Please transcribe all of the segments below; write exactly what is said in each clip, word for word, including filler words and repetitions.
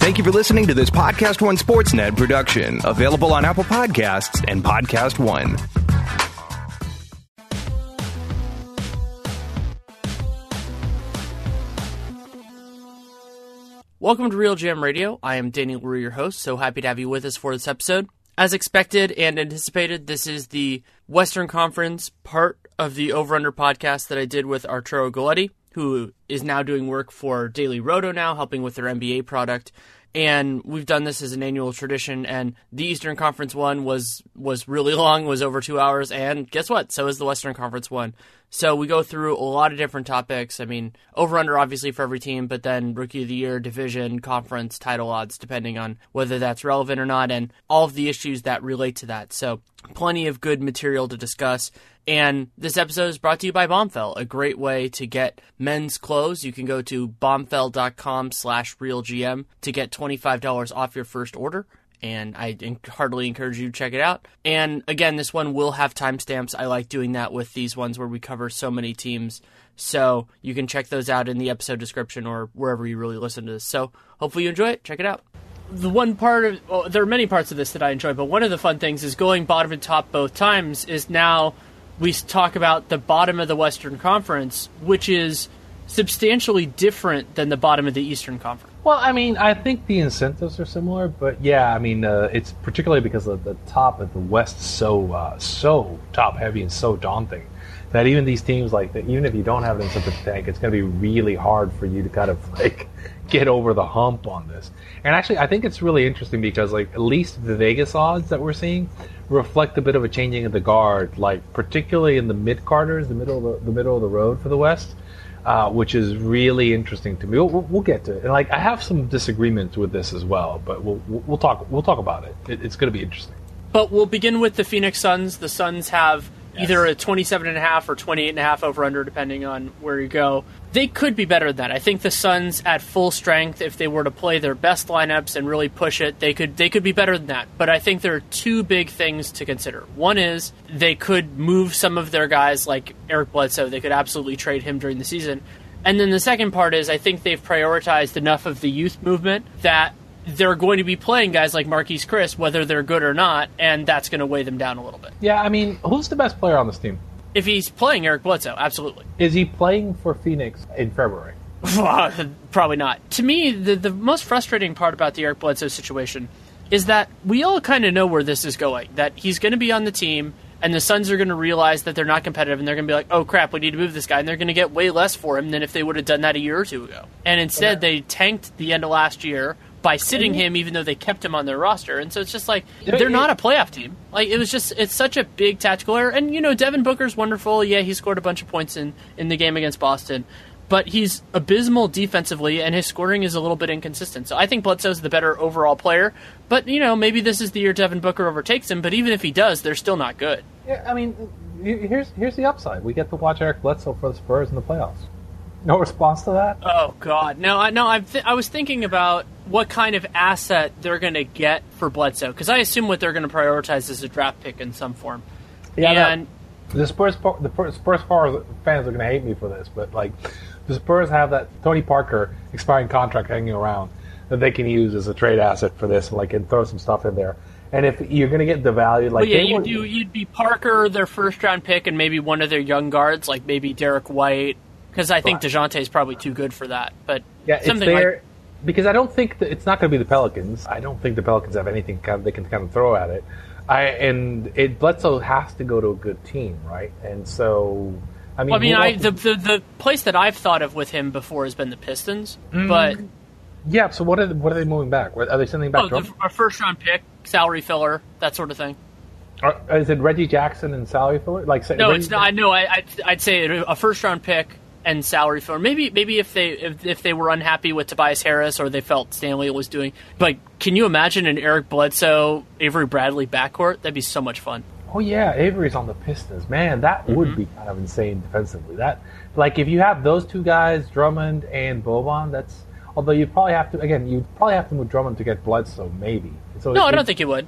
Thank you for listening to this Podcast One Sportsnet production, available on Apple Podcasts and Podcast One. Welcome to Real Jam Radio. I am Danny LaRue, your host. So happy to have you with us for this episode. As expected and anticipated, this is the Western Conference part of the Over Under podcast that I did with Arturo Galletti, who is now doing work for Daily Roto now, helping with their N B A product. And we've done this as an annual tradition, and the Eastern Conference one was was really long, was over two hours, and guess what? So is the Western Conference one. So we go through a lot of different topics. I mean, over-under obviously for every team, but then Rookie of the Year, division, conference, title odds, depending on whether that's relevant or not, and all of the issues that relate to that. So plenty of good material to discuss. And this episode is brought to you by Bombfell, a great way to get men's clothes. You can go to bombfell.com slash realgm to get twenty-five dollars off your first order. And I heartily encourage you to check it out. And again, this one will have timestamps. I like doing that with these ones where we cover so many teams. So you can check those out in the episode description or wherever you really listen to this. So hopefully you enjoy it. Check it out. The one part of, well, there are many parts of this that I enjoy, but one of the fun things is going bottom and top both times is now we talk about the bottom of the Western Conference, which is substantially different than the bottom of the Eastern Conference. Well, I mean, I think the incentives are similar, but yeah, I mean, uh, it's particularly because of the top of the West is so uh, so top heavy and so daunting that even these teams, like that, even if you don't have an incentive tank, it's going to be really hard for you to kind of like get over the hump on this. And actually, I think it's really interesting because like at least the Vegas odds that we're seeing reflect a bit of a changing of the guard, like particularly in the mid-carders, the middle of the, the middle of the road for the West. Uh, which is really interesting to me. We'll, we'll get to it, and like I have some disagreements with this as well, but we'll we'll talk we'll talk about it. it it's going to be interesting. But we'll begin with the Phoenix Suns. The Suns have yes. either a twenty-seven and a half or twenty-eight and a half over under, depending on where you go. They could be better than that. I think the Suns at full strength, if they were to play their best lineups and really push it, they could they could be better than that. But I think there are two big things to consider. One is they could move some of their guys like Eric Bledsoe. They could absolutely trade him during the season. And then the second part is I think they've prioritized enough of the youth movement that they're going to be playing guys like Marquise Chris, whether they're good or not, and that's going to weigh them down a little bit. Yeah, I mean, who's the best player on this team? If he's playing Eric Bledsoe, absolutely. Is he playing for Phoenix in February? Probably not. To me, the, the most frustrating part about the Eric Bledsoe situation is that we all kind of know where this is going, that he's going to be on the team, and the Suns are going to realize that they're not competitive, and they're going to be like, oh, crap, we need to move this guy, and they're going to get way less for him than if they would have done that a year or two ago. And instead, okay. they tanked the end of last year by sitting him, even though they kept him on their roster. And so it's just like, they're not a playoff team. Like, it was just, it's such a big tactical error. And, you know, Devin Booker's wonderful. Yeah, he scored a bunch of points in, in the game against Boston. But he's abysmal defensively, and his scoring is a little bit inconsistent. So I think Bledsoe's the better overall player. But, you know, maybe this is the year Devin Booker overtakes him. But even if he does, they're still not good. Yeah, I mean, here's here's the upside. We get to watch Eric Bledsoe for the Spurs in the playoffs. No response to that? Oh, God. No, I, no, th- I was thinking about what kind of asset they're going to get for Bledsoe, because I assume what they're going to prioritize is a draft pick in some form. Yeah, and no, the Spurs the Spurs fans are going to hate me for this, but like the Spurs have that Tony Parker expiring contract hanging around that they can use as a trade asset for this, like, and throw some stuff in there. And if you're going to get devalued, like, well, yeah, you do, you'd be Parker, their first round pick, and maybe one of their young guards, like maybe Derek White. Because I think DeJounte is probably too good for that. But yeah, something it's there, like, because I don't think that it's not going to be the Pelicans. I don't think the Pelicans have anything kind of, they can kind of throw at it. I and it Bledsoe has to go to a good team, right? And so, I mean, well, I mean, I, the, the the place that I've thought of with him before has been the Pistons. Mm, but yeah, so what are what are they moving back? Are they sending back? Oh, the, a first round pick, salary filler, that sort of thing. Are, is it Reggie Jackson and salary filler? Like no, Reggie it's not. I know. I I'd, I'd say a first round pick and salary filler. Maybe maybe if they if, if they were unhappy with Tobias Harris or they felt Stanley was doing. But can you imagine an Eric Bledsoe, Avery Bradley backcourt? That'd be so much fun. Oh yeah, Avery's on the Pistons. Man, that mm-hmm. would be kind of insane defensively. That like if you have those two guys, Drummond and Boban, that's although you probably have to again you probably have to move Drummond to get Bledsoe maybe. So no, it, I don't think you would.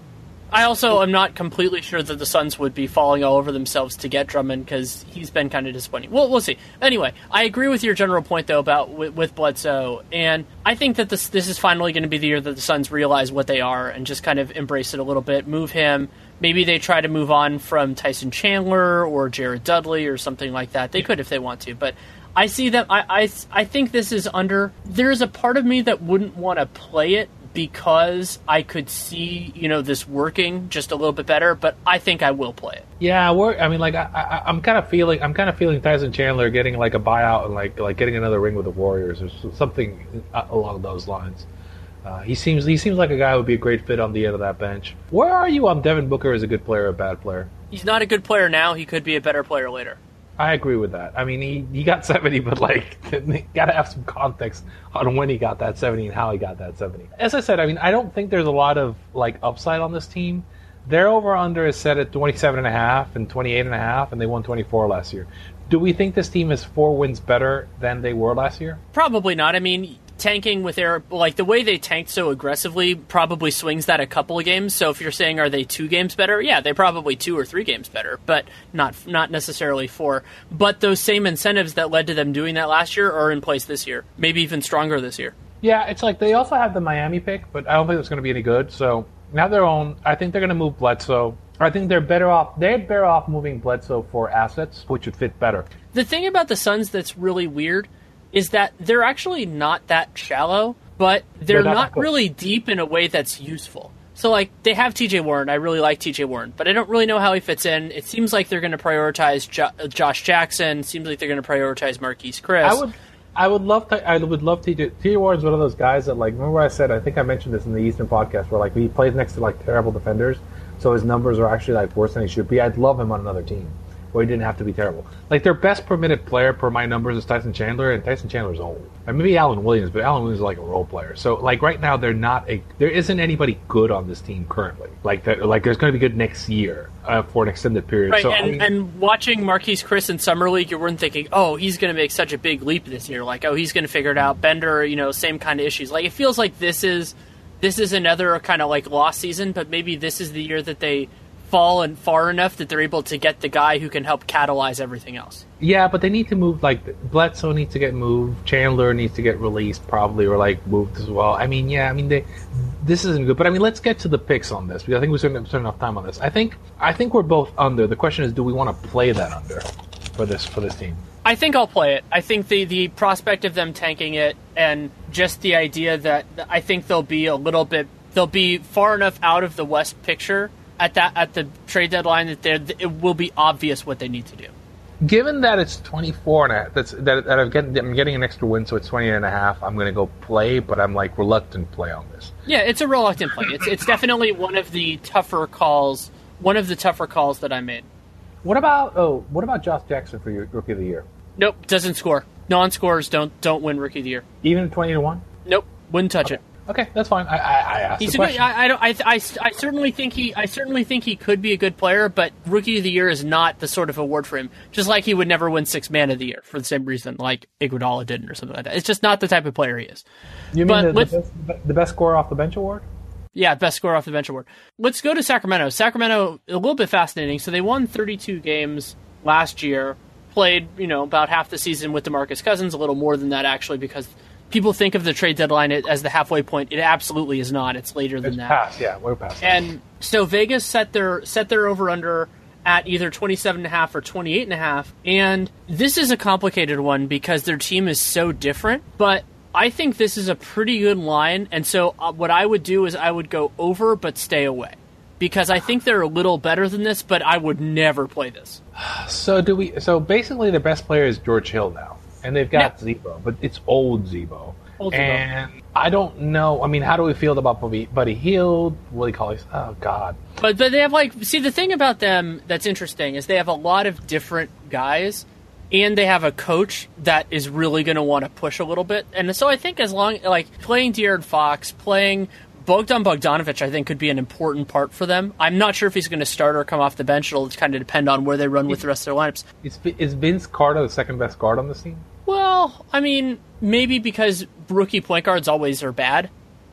I also am not completely sure that the Suns would be falling all over themselves to get Drummond because he's been kind of disappointing. Well, we'll see. Anyway, I agree with your general point, though, about with, with Bledsoe, and I think that this this is finally going to be the year that the Suns realize what they are and just kind of embrace it a little bit, move him. Maybe they try to move on from Tyson Chandler or Jared Dudley or something like that. They could if they want to, but I see them. I, I, I think this is under. There's a part of me that wouldn't want to play it because I could see, you know, this working just a little bit better, but I think I will play it. Yeah, we're, I mean, like I, I, I'm kind of feeling, I'm kind of feeling Tyson Chandler getting like a buyout and like like getting another ring with the Warriors or something along those lines. Uh, he seems he seems like a guy who would be a great fit on the end of that bench. Where are you on Devin Booker as a good player or a bad player? He's not a good player now. He could be a better player later. I agree with that. I mean, he, he got seventy, but like, got to have some context on when he got that seventy and how he got that seventy. As I said, I mean, I don't think there's a lot of like upside on this team. Their over/under is set at twenty-seven and a half and twenty-eight and a half, and they won twenty-four last year. Do we think this team is four wins better than they were last year? Probably not. I mean, tanking with their, like the way they tanked so aggressively probably swings that a couple of games. So if you're saying, are they two games better? Yeah, they're probably two or three games better, but not not necessarily four. But those same incentives that led to them doing that last year are in place this year, maybe even stronger this year. Yeah, it's like they also have the Miami pick, but I don't think it's going to be any good. So now their own. I think they're going to move Bledsoe. I think they're better off. They're better off moving Bledsoe for assets, which would fit better. The thing about the Suns that's really weird is that they're actually not that shallow, but they're, they're not, not really deep in a way that's useful. So, like, they have T J Warren. I really like T J Warren, but I don't really know how he fits in. It seems like they're going to prioritize jo- Josh Jackson. Seems like they're going to prioritize Marquise Chris. I would, I would love to. I would love T J. T J Warren's one of those guys that, like, remember I said, I think I mentioned this in the Eastern podcast, where like he plays next to like terrible defenders, so his numbers are actually like worse than he should be. I'd love him on another team where he didn't have to be terrible. Like, their best per minute player per my numbers is Tyson Chandler, and Tyson Chandler's old. And maybe Alan Williams, but Alan Williams is like a role player. So, like, right now, they're not a... There isn't anybody good on this team currently. Like, like there's going to be good next year uh, for an extended period. Right, so, and, I mean, and watching Marquise Chris in Summer League, you weren't thinking, oh, he's going to make such a big leap this year. Like, oh, he's going to figure it out. Bender, you know, same kind of issues. Like, it feels like this is this is another kind of, like, lost season, but maybe this is the year that they fall and far enough that they're able to get the guy who can help catalyze everything else. Yeah, but they need to move, like, Bledsoe needs to get moved, Chandler needs to get released probably, or, like, moved as well. I mean, yeah, I mean, they, this isn't good. But, I mean, let's get to the picks on this, because I think we spent, spent enough time on this. I think I think we're both under. The question is, do we want to play that under for this for this team? I think I'll play it. I think the, the prospect of them tanking it and just the idea that I think they'll be a little bit, they'll be far enough out of the West picture at that at the trade deadline that it will be obvious what they need to do. Given that it's twenty-four and a half, that's that, that I'm getting I'm getting an extra win, so it's twenty and a half. I'm going to go play, but I'm like reluctant play on this. Yeah, it's a reluctant play. It's it's definitely one of the tougher calls. One of the tougher calls that I made. What about oh? What about Josh Jackson for your Rookie of the Year? Nope, doesn't score. Non-scorers don't don't win Rookie of the Year. Even twenty to one. Nope, wouldn't touch okay. it. Okay, that's fine. I I, I asked He's the a question. good, I, I don't. I, I, I certainly think he. I certainly think he could be a good player, but Rookie of the Year is not the sort of award for him. Just like he would never win Sixth Man of the Year for the same reason, like Iguodala didn't, or something like that. It's just not the type of player he is. You mean but the, the, best, the best scorer off the bench award? Yeah, best scorer off the bench award. Let's go to Sacramento. Sacramento, a little bit fascinating. So they won thirty-two games last year. Played, you know, about half the season with DeMarcus Cousins, a little more than that actually, because people think of the trade deadline as the halfway point. It absolutely is not. It's later than it's that. Past, yeah, we're past. And so Vegas set their set their over under at either twenty-seven and a half or twenty-eight and a half. And this is a complicated one because their team is so different, but I think this is a pretty good line. And so uh, what I would do is I would go over but stay away, because I think they're a little better than this, but I would never play this. So do we? So basically, the best player is George Hill now, and they've got Yeah. Zebo, but it's old Zebo. Old Zebo. And I don't know. I mean, how do we feel about Buddy, Buddy Hield? Willie Cauley? Oh God. But but they have like see the thing about them that's interesting is they have a lot of different guys, and they have a coach that is really going to want to push a little bit. And so I think as long like playing De'Aaron Fox, playing Bogdan Bogdanovic, I think could be an important part for them. I'm not sure if he's going to start or come off the bench. It'll kind of depend on where they run with the rest of their lineups. Is, is Vince Carter the second best guard on this team? Well, I mean, maybe because rookie point guards always are bad.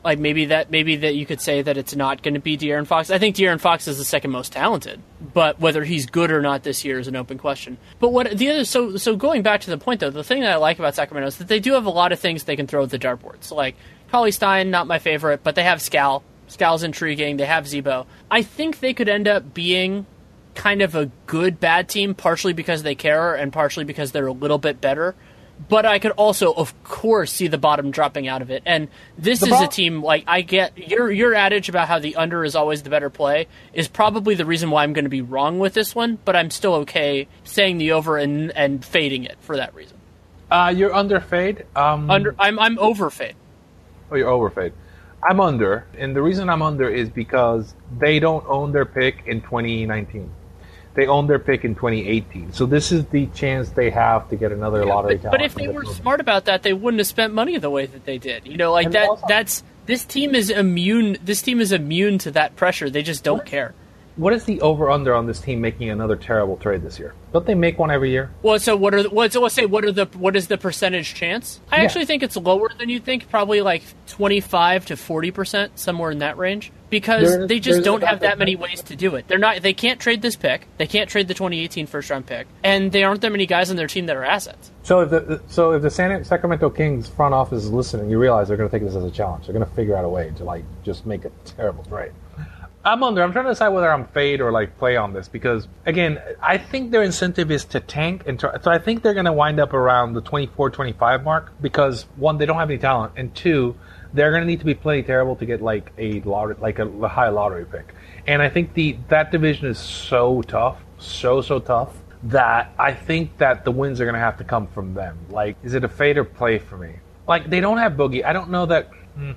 Like maybe that maybe that you could say that it's not going to be De'Aaron Fox. I think De'Aaron Fox is the second most talented, but whether he's good or not this year is an open question. But what the other so so going back to the point though, the thing that I like about Sacramento is that they do have a lot of things they can throw at the dartboard. So like Cauley Stein, not my favorite, but they have Scal. Scal's intriguing. They have Zebo. I think they could end up being kind of a good bad team, partially because they care and partially because they're a little bit better. But I could also, of course, see the bottom dropping out of it. And this The is ball- a team, like, I get your your adage about how the under is always the better play is probably the reason why I'm going to be wrong with this one, but I'm still okay saying the over and, and fading it for that reason. Uh, you're under fade. Um, Under, I'm I'm over fade. Oh, you're over fade. I'm under, and the reason I'm under is because they don't own their pick in twenty nineteen. They own their pick in twenty eighteen. So this is the chance they have to get another lottery But, talent. but if they were smart about that, they wouldn't have spent money the way that they did. You know, like And that. also- That's this team is immune. This team is immune to that pressure. They just don't care. What is the over-under on this team making another terrible trade this year? Don't they make one every year? Well, so what are the, what? So let's say what are the what is the percentage chance? I Yeah. actually think it's lower than you think. Probably like twenty-five to forty percent, somewhere in that range. Because There- they just there's don't about have that that many many. ways to do it. They're not. They can't trade this pick. They can't trade the twenty eighteen first round pick, and there aren't that many guys on their team that are assets. So if the so if the San, Sacramento Kings front office is listening, you realize they're going to take this as a challenge. They're going to figure out a way to like just make a terrible trade. I'm under. I'm trying to decide whether I'm fade or like play on this because again, I think their incentive is to tank, and try, so I think they're going to wind up around the twenty-four twenty-five mark because one, they don't have any talent, and two, they're going to need to be plenty terrible to get like a lottery, like a, a high lottery pick. And I think the that division is so tough, so so tough that I think that the wins are going to have to come from them. Like, is it a fade or play for me? Like, they don't have Boogie. I don't know that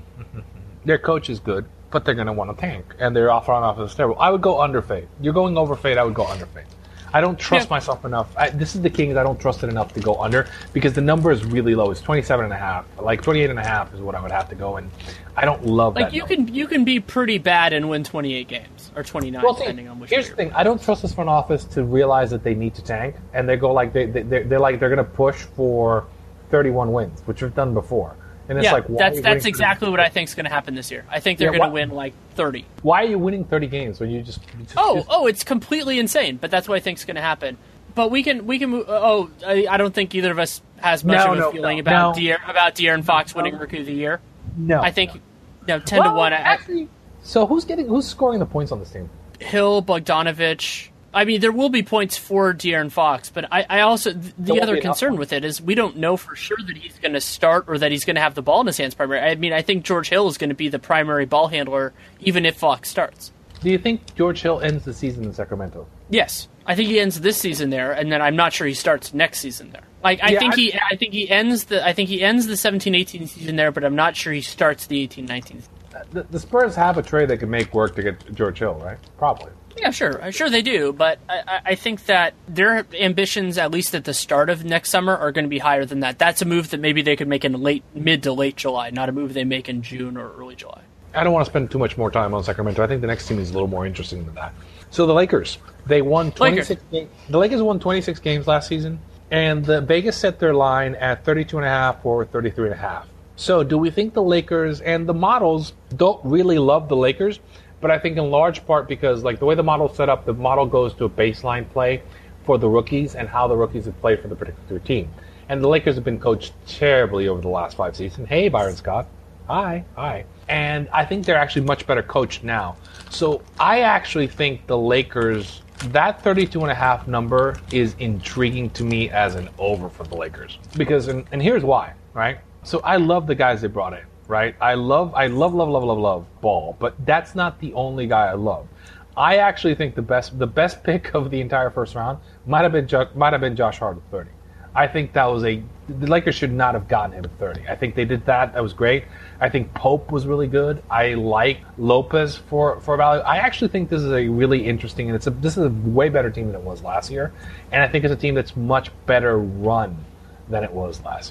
their coach is good, but they're going to want to tank, and their off front office is terrible. I would go under fade. You're going over fade. I would go under fade. I don't trust Yeah. myself enough. I, this is the Kings. I don't trust it enough to go under because the number is really low. It's twenty-seven and a half. Like twenty-eight and a half is what I would have to go, and I don't love Like that you number. can you can be pretty bad and win twenty-eight games or twenty-nine, Well, see, depending on which. here's year. the thing. I don't trust this front office to realize that they need to tank, and they go like they, they they're, they're like they're going to push for thirty-one wins, which we've done before. And it's Yeah, like, why are that's you that's winning exactly thirty what I think is going to happen this year. I think they're Yeah, going to why- win like thirty. Why are you winning thirty games when you just? you just Oh, just- oh, it's completely insane, but that's what I think is going to happen. But we can we can move. Oh, I, I don't think either of us has much No, of a no, feeling no, about no. De'Aaron, about De'Aaron Fox No. winning Rookie of the Year. no. I think no. you know, ten Well, to one. I- Actually, so who's getting who's scoring the points on this team? Hill, Bogdanovich. I mean, there will be points for De'Aaron Fox, but I, I also th- the won't other be enough concern points. with it is we don't know for sure that he's going to start or that he's going to have the ball in his hands primarily. I mean, I think George Hill is going to be the primary ball handler even if Fox starts. Do you think George Hill ends the season in Sacramento? Yes, I think he ends this season there, and then I'm not sure he starts next season there. Like I Yeah, think I- he, I think he ends the, I think he ends the seventeen eighteen season there, but I'm not sure he starts the eighteen nineteen. The, the Spurs have a trade that can make work to get George Hill, right? Probably. Yeah, sure, I'm sure they do, but I, I- I think that their ambitions, at least at the start of next summer, are going to be higher than that. That's a move that maybe they could make in late, mid to late July, not a move they make in June or early July. I don't want to spend too much more time on Sacramento. I think the next team is a little more interesting than that. So the Lakers, they won twenty-six games. The Lakers won twenty-six games last season, and the Vegas set their line at thirty-two and a half or thirty-three and a half. So do we think the Lakers and the models don't really love the Lakers? But I think in large part because like the way the model's set up, the model goes to a baseline play for the rookies and how the rookies have played for the particular team. And the Lakers have been coached terribly over the last five seasons. Hey, Byron Scott. Hi, hi. And I think they're actually much better coached now. So I actually think the Lakers, that thirty-two and a half number is intriguing to me as an over for the Lakers. Because, and, and here's why, right? So I love the guys they brought in, right? I love, I love, love, love, love, love Ball, but that's not the only guy I love. I actually think the best, the best pick of the entire first round might have been, Jo- might have been Josh Hart at thirty. I think that was a, the Lakers should not have gotten him at thirty. I think they did that. That was great. I think Pope was really good. I like Lopez for, for value. I actually think this is a really interesting, and it's a, this is a way better team than it was last year. And I think it's a team that's much better run than it was last year.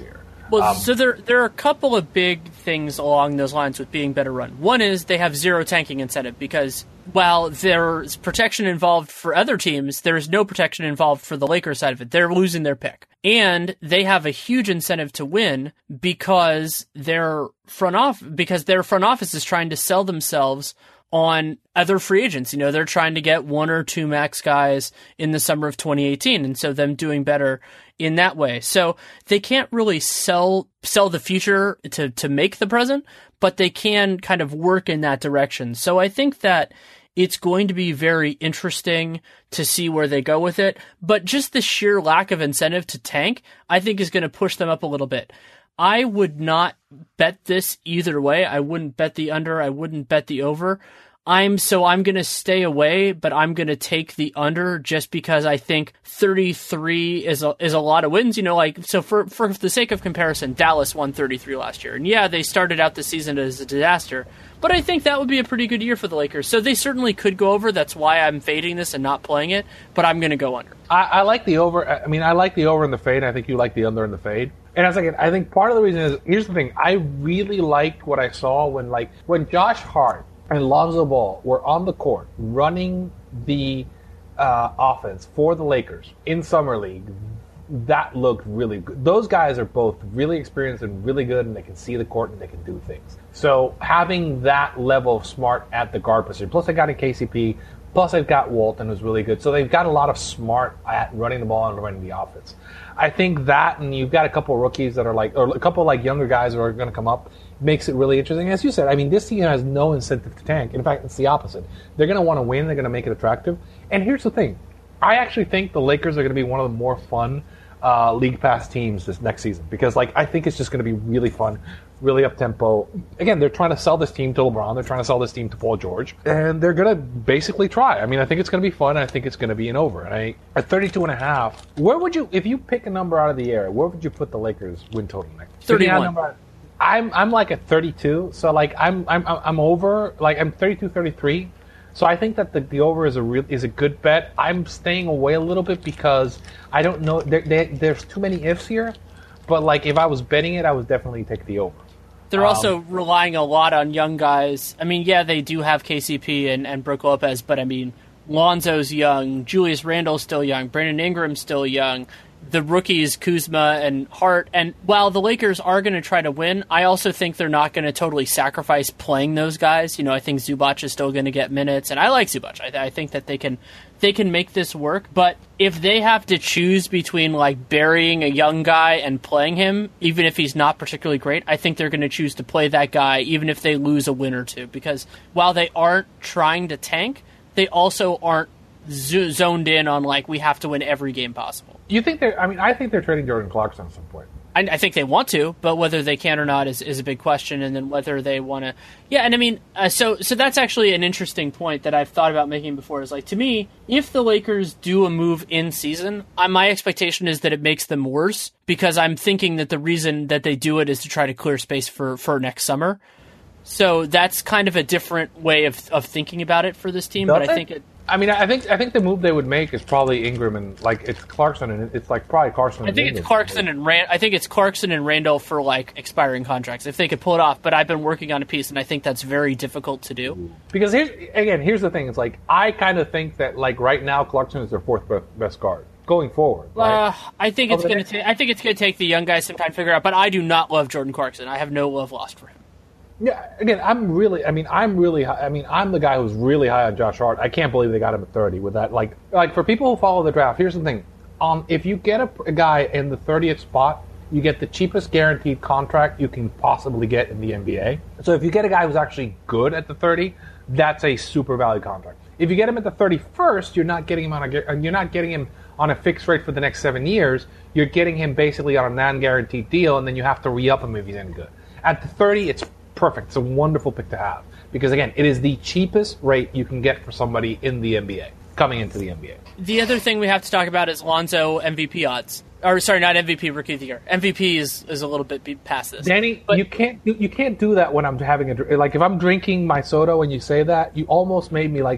Well, Um, so there there are a couple of big things along those lines with being better run. One is they have zero tanking incentive because while there's protection involved for other teams, there is no protection involved for the Lakers side of it. They're losing their pick. And they have a huge incentive to win because their front off because their front office is trying to sell themselves on other free agents. You know, they're trying to get one or two max guys in the summer of twenty eighteen, and so them doing better in that way. So they can't really sell sell the future to, to make the present, but they can kind of work in that direction. So I think that it's going to be very interesting to see where they go with it, but just the sheer lack of incentive to tank, I think is going to push them up a little bit. I would not bet this either way. I wouldn't bet the under. I wouldn't bet the over. I'm so I'm going to stay away, but I'm going to take the under just because I think thirty-three is a, is a lot of wins. You know, like, so for, for the sake of comparison, Dallas won thirty-three last year. And yeah, they started out the season as a disaster, but I think that would be a pretty good year for the Lakers. So they certainly could go over. That's why I'm fading this and not playing it, but I'm going to go under. I, I like the over. I mean, I like the over and the fade. I think you like the under and the fade. And I was like, I think part of the reason is, here's the thing. I really liked what I saw when, like, when Josh Hart and Lonzo Ball were on the court running the uh, offense for the Lakers in Summer League. That looked really good. Those guys are both really experienced and really good, and they can see the court and they can do things. So having that level of smart at the guard position, plus they got a K C P, plus they've got Walton, who's really good. So they've got a lot of smart at running the ball and running the offense. I think that, and you've got a couple of rookies that are like, or a couple of like younger guys who are going to come up, makes it really interesting. As you said, I mean, this team has no incentive to tank. In fact, it's the opposite. They're going to want to win. They're going to make it attractive. And here's the thing. I actually think the Lakers are going to be one of the more fun uh, League Pass teams this next season because, like, I think it's just going to be really fun, really up-tempo. Again, they're trying to sell this team to LeBron. They're trying to sell this team to Paul George. And they're going to basically try. I mean, I think it's going to be fun. I think it's going to be an over. And I, at thirty-two and a half, where would you, if you pick a number out of the air, where would you put the Lakers win total next? thirty-one. I'm I'm like at thirty-two, so like I'm I'm I'm over, like I'm thirty-two, thirty-three. So I think that the, the over is a real is a good bet. I'm staying away a little bit because I don't know there, there, there's too many ifs here. But like if I was betting it, I would definitely take the over. They're um, also relying a lot on young guys. I mean, yeah, they do have K C P and, and Brook Lopez, but I mean, Lonzo's young, Julius Randle's still young, Brandon Ingram's still young. The rookies, Kuzma and Hart. And while the Lakers are going to try to win, I also think they're not going to totally sacrifice playing those guys. You know, I think Zubac is still going to get minutes, and I like Zubac. I, I think that they can they can make this work. But if they have to choose between, like, burying a young guy and playing him, even if he's not particularly great, I think they're going to choose to play that guy, even if they lose a win or two. Because while they aren't trying to tank, they also aren't zo- zoned in on, like, we have to win every game possible. You think they're? I mean, I think they're trading Jordan Clarkson at some point. I, I think they want to, but whether they can or not is, is a big question. And then whether they want to, yeah. And I mean, uh, so so that's actually an interesting point that I've thought about making before. Is like, to me, if the Lakers do a move in season, I, my expectation is that it makes them worse because I'm thinking that the reason that they do it is to try to clear space for, for next summer. So that's kind of a different way of of thinking about it for this team. Does but it? I think it. I mean, I think I think the move they would make is probably Ingram and like it's Clarkson and it's like probably Clarkson. I think it's Clarkson and Rand. I think it's Clarkson and Randall for like expiring contracts if they could pull it off. But I've been working on a piece, and I think that's very difficult to do. Because here's again, here's the thing: it's like I kind of think that like right now Clarkson is their fourth best guard going forward. Right? Uh, I think it's going to. Ta- I think it's going to take the young guys some time to figure out. But I do not love Jordan Clarkson. I have no love lost for him. Yeah, again, I'm really, I mean, I'm really, high, I mean, I'm the guy who's really high on Josh Hart. I can't believe they got him at thirty with that. Like, like for people who follow the draft, here's the thing. Um, if you get a, a guy in the thirtieth spot, you get the cheapest guaranteed contract you can possibly get in the N B A. So if you get a guy who's actually good at the thirty, that's a super value contract. If you get him at the thirty-first, you're not getting him on a, you're not getting him on a fixed rate for the next seven years. You're getting him basically on a non-guaranteed deal, and then you have to re-up him if he's any good. At the thirty, it's perfect. It's a wonderful pick to have because, again, it is the cheapest rate you can get for somebody in the N B A, coming into the N B A. The other thing we have to talk about is Lonzo M V P odds. Or, sorry, not M V P, Rookie of the Year. M V P is, is a little bit past this. Danny, but you can't do, you can't do that when I'm having a... Like, if I'm drinking my soda when you say that, you almost made me, like, just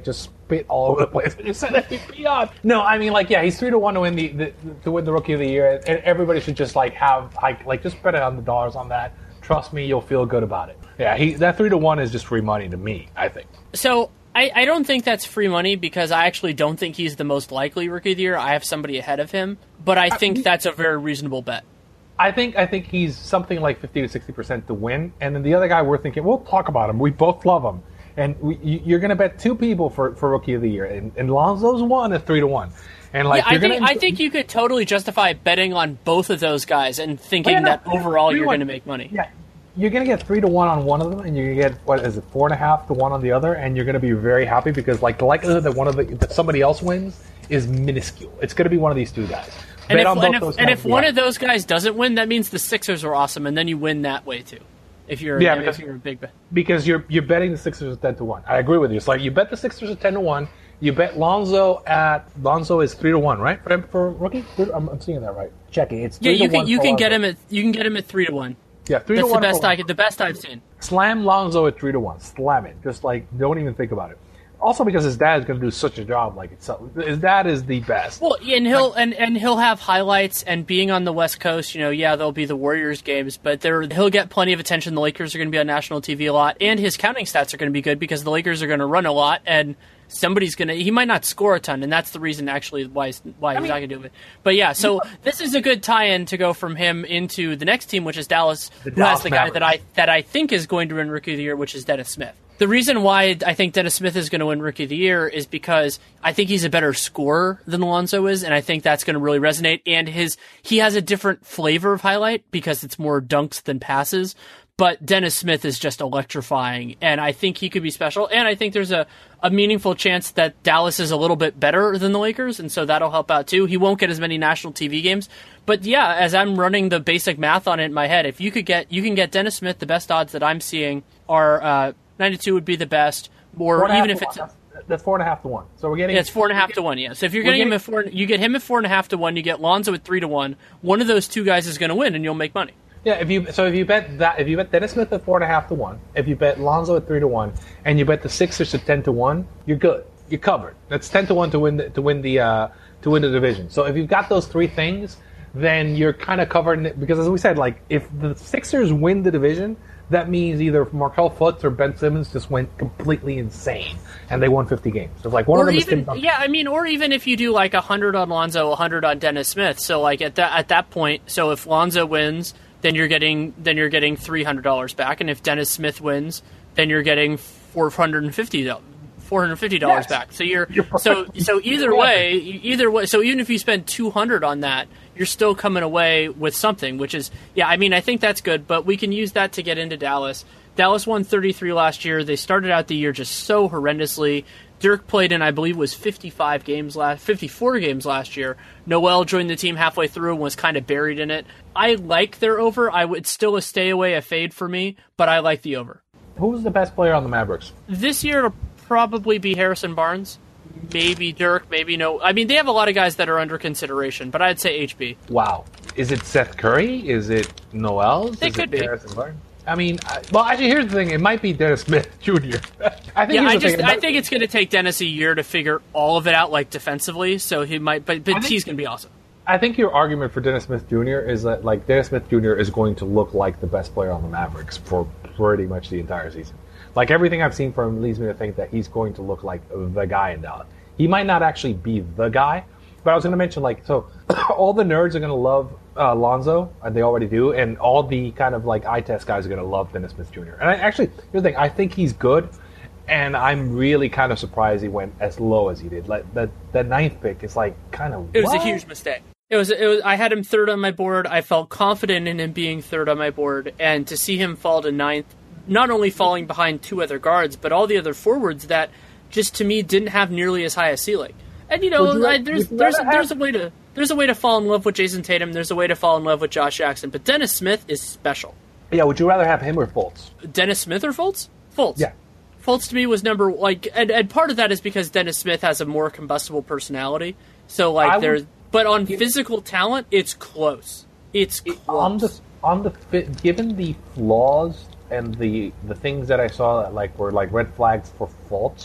bit all over the place when you said M V P odds. No, I mean, like, yeah, he's three to one to win the, the to win the Rookie of the Year, and everybody should just like have like like just bet on the dollars on that. Trust me, you'll feel good about it. Yeah, he that three to one is just free money to me, I think. So I, I don't think that's free money because I actually don't think he's the most likely Rookie of the Year. I have somebody ahead of him, but I think I, that's a very reasonable bet. I think I think he's something like fifty to sixty percent to win, and then the other guy we're thinking we'll talk about him. We both love him, and we, you're going to bet two people for, for Rookie of the Year, and, and Lonzo's one at three to one. And like, yeah, you're I think gonna, I think you could totally justify betting on both of those guys and thinking yeah, no, that overall you're going to make money. Yeah, you're going to get three to one on one of them, and you're going to get what is it four and a half to one on the other, and you're going to be very happy because like the likelihood that one of the that somebody else wins is minuscule. It's going to be one of these two guys. And if, and if, and if one of those guys doesn't win, that means the Sixers are awesome, and then you win that way too. If you're yeah, if because, you're a big bet. Because you're you're betting the Sixers at ten to one. I agree with you. It's like you bet the Sixers at ten to one. You bet Lonzo at Lonzo is three to one, right? For, for rookie, I'm, I'm seeing that right. Checking. It's three yeah. You to can one you can Lonzo. get him at you can get him at three to one. Yeah, three That's to one. That's the best for, I could, the best I've seen. Slam Lonzo at three to one. Slam it. Just like don't even think about it. Also, because his dad is going to do such a job, like it's his dad is the best. Well, and he'll and, and he'll have highlights. And being on the West Coast, you know, yeah, there'll be the Warriors games, but there he'll get plenty of attention. The Lakers are going to be on national T V a lot, and his counting stats are going to be good because the Lakers are going to run a lot, and somebody's going to. He might not score a ton, and that's the reason actually why he's, why he's mean, not going to do it. But yeah, so this is a good tie-in to go from him into the next team, which is Dallas, the who Dallas has the Mavericks. guy that I that I think is going to win Rookie of the Year, which is Dennis Smith. The reason why I think Dennis Smith is going to win Rookie of the Year is because I think he's a better scorer than Lonzo is, and I think that's going to really resonate. And his he has a different flavor of highlight because it's more dunks than passes. But Dennis Smith is just electrifying, and I think he could be special. And I think there's a, a meaningful chance that Dallas is a little bit better than the Lakers, and so that'll help out too. He won't get as many national T V games. But yeah, as I'm running the basic math on it in my head, if you could get you can get Dennis Smith, the best odds that I'm seeing are uh, ninety-two would be the best, or even if it's one. That's four and a half to one. So we're getting yeah, it's four and a half to one. Yeah, so if you're getting, getting him at four, you get him at four and a half to one. You get Lonzo at three to one. One of those two guys is going to win, and you'll make money. Yeah, if you so if you bet that if you bet Dennis Smith at four and a half to one, if you bet Lonzo at three to one, and you bet the Sixers at ten to one, you're good. You're covered. That's ten to one to win the, to win the uh, to win the division. So if you've got those three things, then you're kind of covered. Because as we said, like if the Sixers win the division, that means either Markelle Fultz or Ben Simmons just went completely insane, and they won fifty games. So like one or of them even, is Tim yeah, I mean, or even if you do like a hundred on Lonzo, a hundred on Dennis Smith. So like at that at that point, so if Lonzo wins, then you're getting then you're getting three hundred dollars back, and if Dennis Smith wins, then you're getting four hundred and fifty dollars. Four hundred fifty dollars yes. back. So you're, you're so so either way, either way. So even if you spend two hundred on that, you're still coming away with something. Which is, yeah, I mean, I think that's good. But we can use that to get into Dallas. Dallas won thirty-three last year. They started out the year just so horrendously. Dirk played in, I believe, was fifty-five games last, fifty-four games last year. Noel joined the team halfway through and was kind of buried in it. I like their over. I would still a stay away, a fade for me, but I like the over. Who's the best player on the Mavericks this year? It'll probably be Harrison Barnes, maybe Dirk, maybe no. I mean, they have a lot of guys that are under consideration, but I'd say H B. Wow, is it Seth Curry? Is it Noel? It could be Harrison Barnes? I mean, I, well, actually, here's the thing. It might be Dennis Smith Junior I think. Yeah, I the just thing. I think it's going to take Dennis a year to figure all of it out, like defensively. So he might, but but think, he's going to be awesome. I think your argument for Dennis Smith Junior is that like Dennis Smith Junior is going to look like the best player on the Mavericks for pretty much the entire season. Like everything I've seen from him leads me to think that he's going to look like the guy in Dallas. He might not actually be the guy, but I was going to mention like so all the nerds are going to love uh, Lonzo, and they already do, and all the kind of like eye test guys are going to love Dennis Smith Junior And I, actually, here's the thing: I think he's good, and I'm really kind of surprised he went as low as he did. Like that that ninth pick is like kind of It was what? a huge mistake. It was, it was. I had him third on my board. I felt confident in him being third on my board, and to see him fall to ninth, not only falling behind two other guards, but all the other forwards that just to me didn't have nearly as high a ceiling. And you know, you, I, there's there's a, there's a way to there's a way to fall in love with Jason Tatum. There's a way to fall in love with Josh Jackson. But Dennis Smith is special. Yeah, would you rather have him or Fultz? Dennis Smith or Fultz? Fultz. Yeah. Fultz to me was number like, and, and part of that is because Dennis Smith has a more combustible personality. So like I there's, would, but on physical talent, it's close. It's close. on the on the fit, given the flaws and the the things that I saw that like were like red flags for Fultz.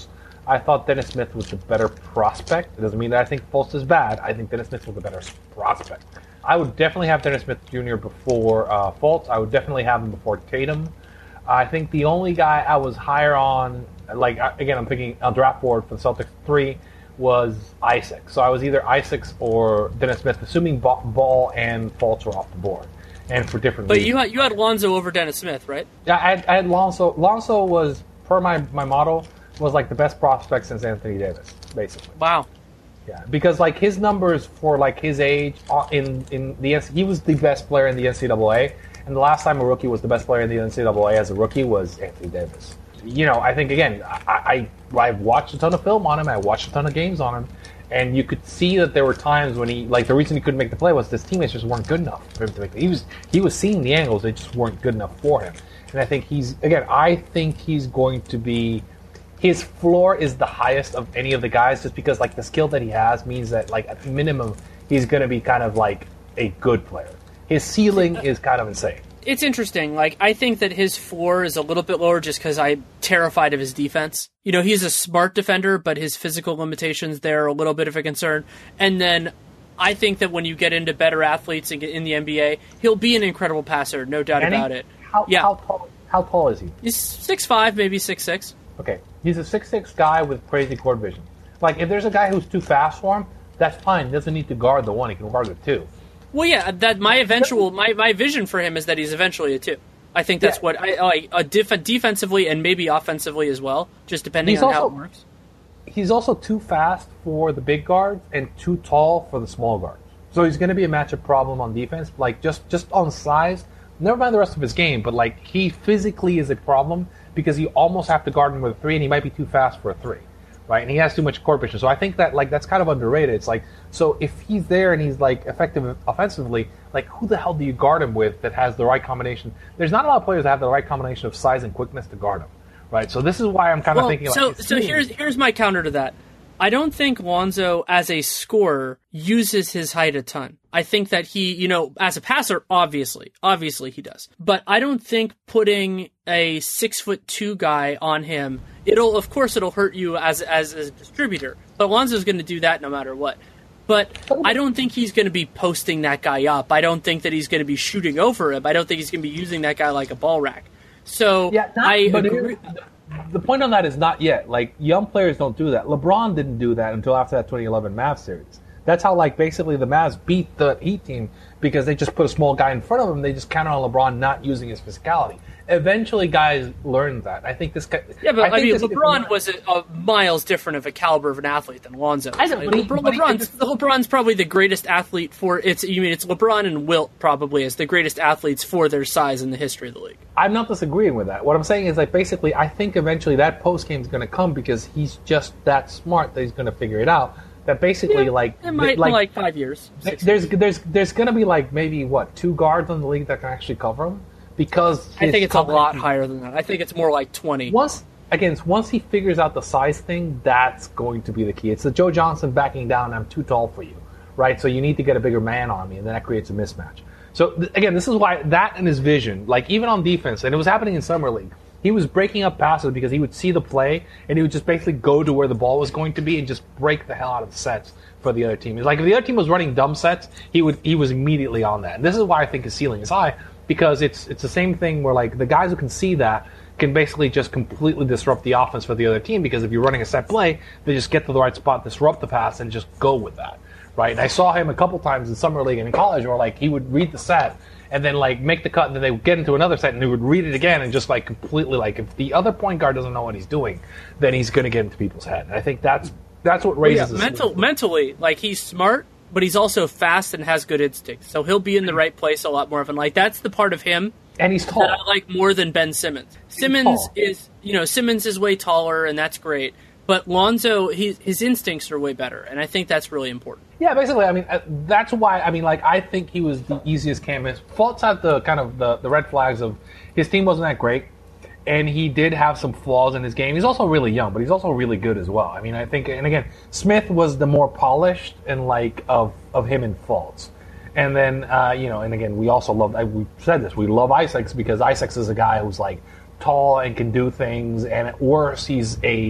I thought Dennis Smith was the better prospect. It doesn't mean that I think Fultz is bad. I think Dennis Smith was the better prospect. I would definitely have Dennis Smith Junior before uh, Fultz. I would definitely have him before Tatum. I think the only guy I was higher on, like, again, I'm picking a draft board for the Celtics three, was Isaac. So I was either Isaac or Dennis Smith, assuming Ball and Fultz were off the board. And for different but reasons. you had, you had Lonzo over Dennis Smith, right? Yeah, I had, I had Lonzo. Lonzo was, per my, my model, was like the best prospect since Anthony Davis, basically. Wow. Yeah, because like his numbers for like his age uh, in in the he was the best player in the N C double A, and the last time a rookie was the best player in the N C double A as a rookie was Anthony Davis. You know, I think again, I, I I've watched a ton of film on him, I watched a ton of games on him, and you could see that there were times when he like the reason he couldn't make the play was his teammates just weren't good enough for him to make it. He was he was seeing the angles, they just weren't good enough for him. And I think he's again, I think he's going to be. His floor is the highest of any of the guys just because, like, the skill that he has means that, like, at minimum, he's going to be kind of, like, a good player. His ceiling is kind of insane. It's interesting. Like, I think that his floor is a little bit lower just because I'm terrified of his defense. You know, he's a smart defender, but his physical limitations there are a little bit of a concern. And then I think that when you get into better athletes in, in the N B A, he'll be an incredible passer, no doubt Can about he? it. How, yeah. how, tall, how tall is he? He's six five, maybe six six. Okay, he's a six six guy with crazy court vision. Like, if there's a guy who's too fast for him, that's fine. He doesn't need to guard the one. He can guard the two. Well, yeah, that my eventual my, my vision for him is that he's eventually a two. I think that's yeah. what I like uh, def- defensively and maybe offensively as well, just depending he's on also, how it works. He's also too fast for the big guards and too tall for the small guards. So he's going to be a matchup problem on defense. Like just just on size, never mind the rest of his game, but like he physically is a problem. Because you almost have to guard him with a three, and he might be too fast for a three, right? And he has too much court vision. So I think that like that's kind of underrated. It's like, so if he's there and he's like effective offensively, like who the hell do you guard him with that has the right combination? There's not a lot of players that have the right combination of size and quickness to guard him, right? So this is why I'm kind well, of thinking. So like, so here's here's my counter to that. I don't think Lonzo, as a scorer, uses his height a ton. I think that he, you know, as a passer, obviously, obviously he does. But I don't think putting a six foot two guy on him, it'll, of course, it'll hurt you as as a distributor. But Lonzo's going to do that no matter what. But I don't think he's going to be posting that guy up. I don't think that he's going to be shooting over him. I don't think he's going to be using that guy like a ball rack. So yeah, not, I but agree. The point on that is not yet. Like, young players don't do that. LeBron didn't do that until after that twenty eleven Mavs series. That's how, like, basically the Mavs beat the Heat team because they just put a small guy in front of them. They just counted on LeBron not using his physicality. Eventually, guys learned that. I think this guy... Yeah, but, I, I mean, this, LeBron was a, a miles different of a caliber of an athlete than Lonzo. I know, but he, LeBron, but he, LeBron's, LeBron's probably the greatest athlete for... It's you mean it's LeBron and Wilt probably as the greatest athletes for their size in the history of the league. I'm not disagreeing with that. What I'm saying is, like, basically, I think eventually that postgame is going to come because he's just that smart that he's going to figure it out. That basically, yeah, like, it might like, like five years. There's years. there's there's going to be like maybe what two guards in the league that can actually cover him because I think it's a lot higher than that. I think it's more like twenty. Once again, once he figures out the size thing, that's going to be the key. It's the Joe Johnson backing down. I'm too tall for you, right? So you need to get a bigger man on me, and then that creates a mismatch. So th- again, this is why that and his vision, like even on defense, and it was happening in summer league. He was breaking up passes because he would see the play and he would just basically go to where the ball was going to be and just break the hell out of the sets for the other team. It's like if the other team was running dumb sets, he would he was immediately on that. And this is why I think his ceiling is high because it's it's the same thing where like the guys who can see that can basically just completely disrupt the offense for the other team because if you're running a set play, they just get to the right spot, disrupt the pass, and just go with that. Right? And I saw him a couple times in summer league and in college where like he would read the set and then like make the cut and then they would get into another set and he would read it again and just like completely like if the other point guard doesn't know what he's doing, then he's going to get into people's head. And I think that's that's what raises well, yeah, mental, mentally, like he's smart, but he's also fast and has good instincts. So he'll be in the right place a lot more often. Like that's the part of him and he's tall. that I like more than Ben Simmons. Simmons is you know, Simmons is way taller and that's great. But Lonzo, he, his instincts are way better, and I think that's really important. Yeah, basically, I mean, that's why, I mean, like, I think he was the easiest canvas. Fultz had the kind of the, the red flags of his team wasn't that great, and he did have some flaws in his game. He's also really young, but he's also really good as well. I mean, I think, and again, Smith was the more polished and, like, of, of him and Fultz. And then, uh, you know, and again, we also love, we said this, we love Isaacs because Isaacs is a guy who's, like, tall and can do things, and at worst, he's a...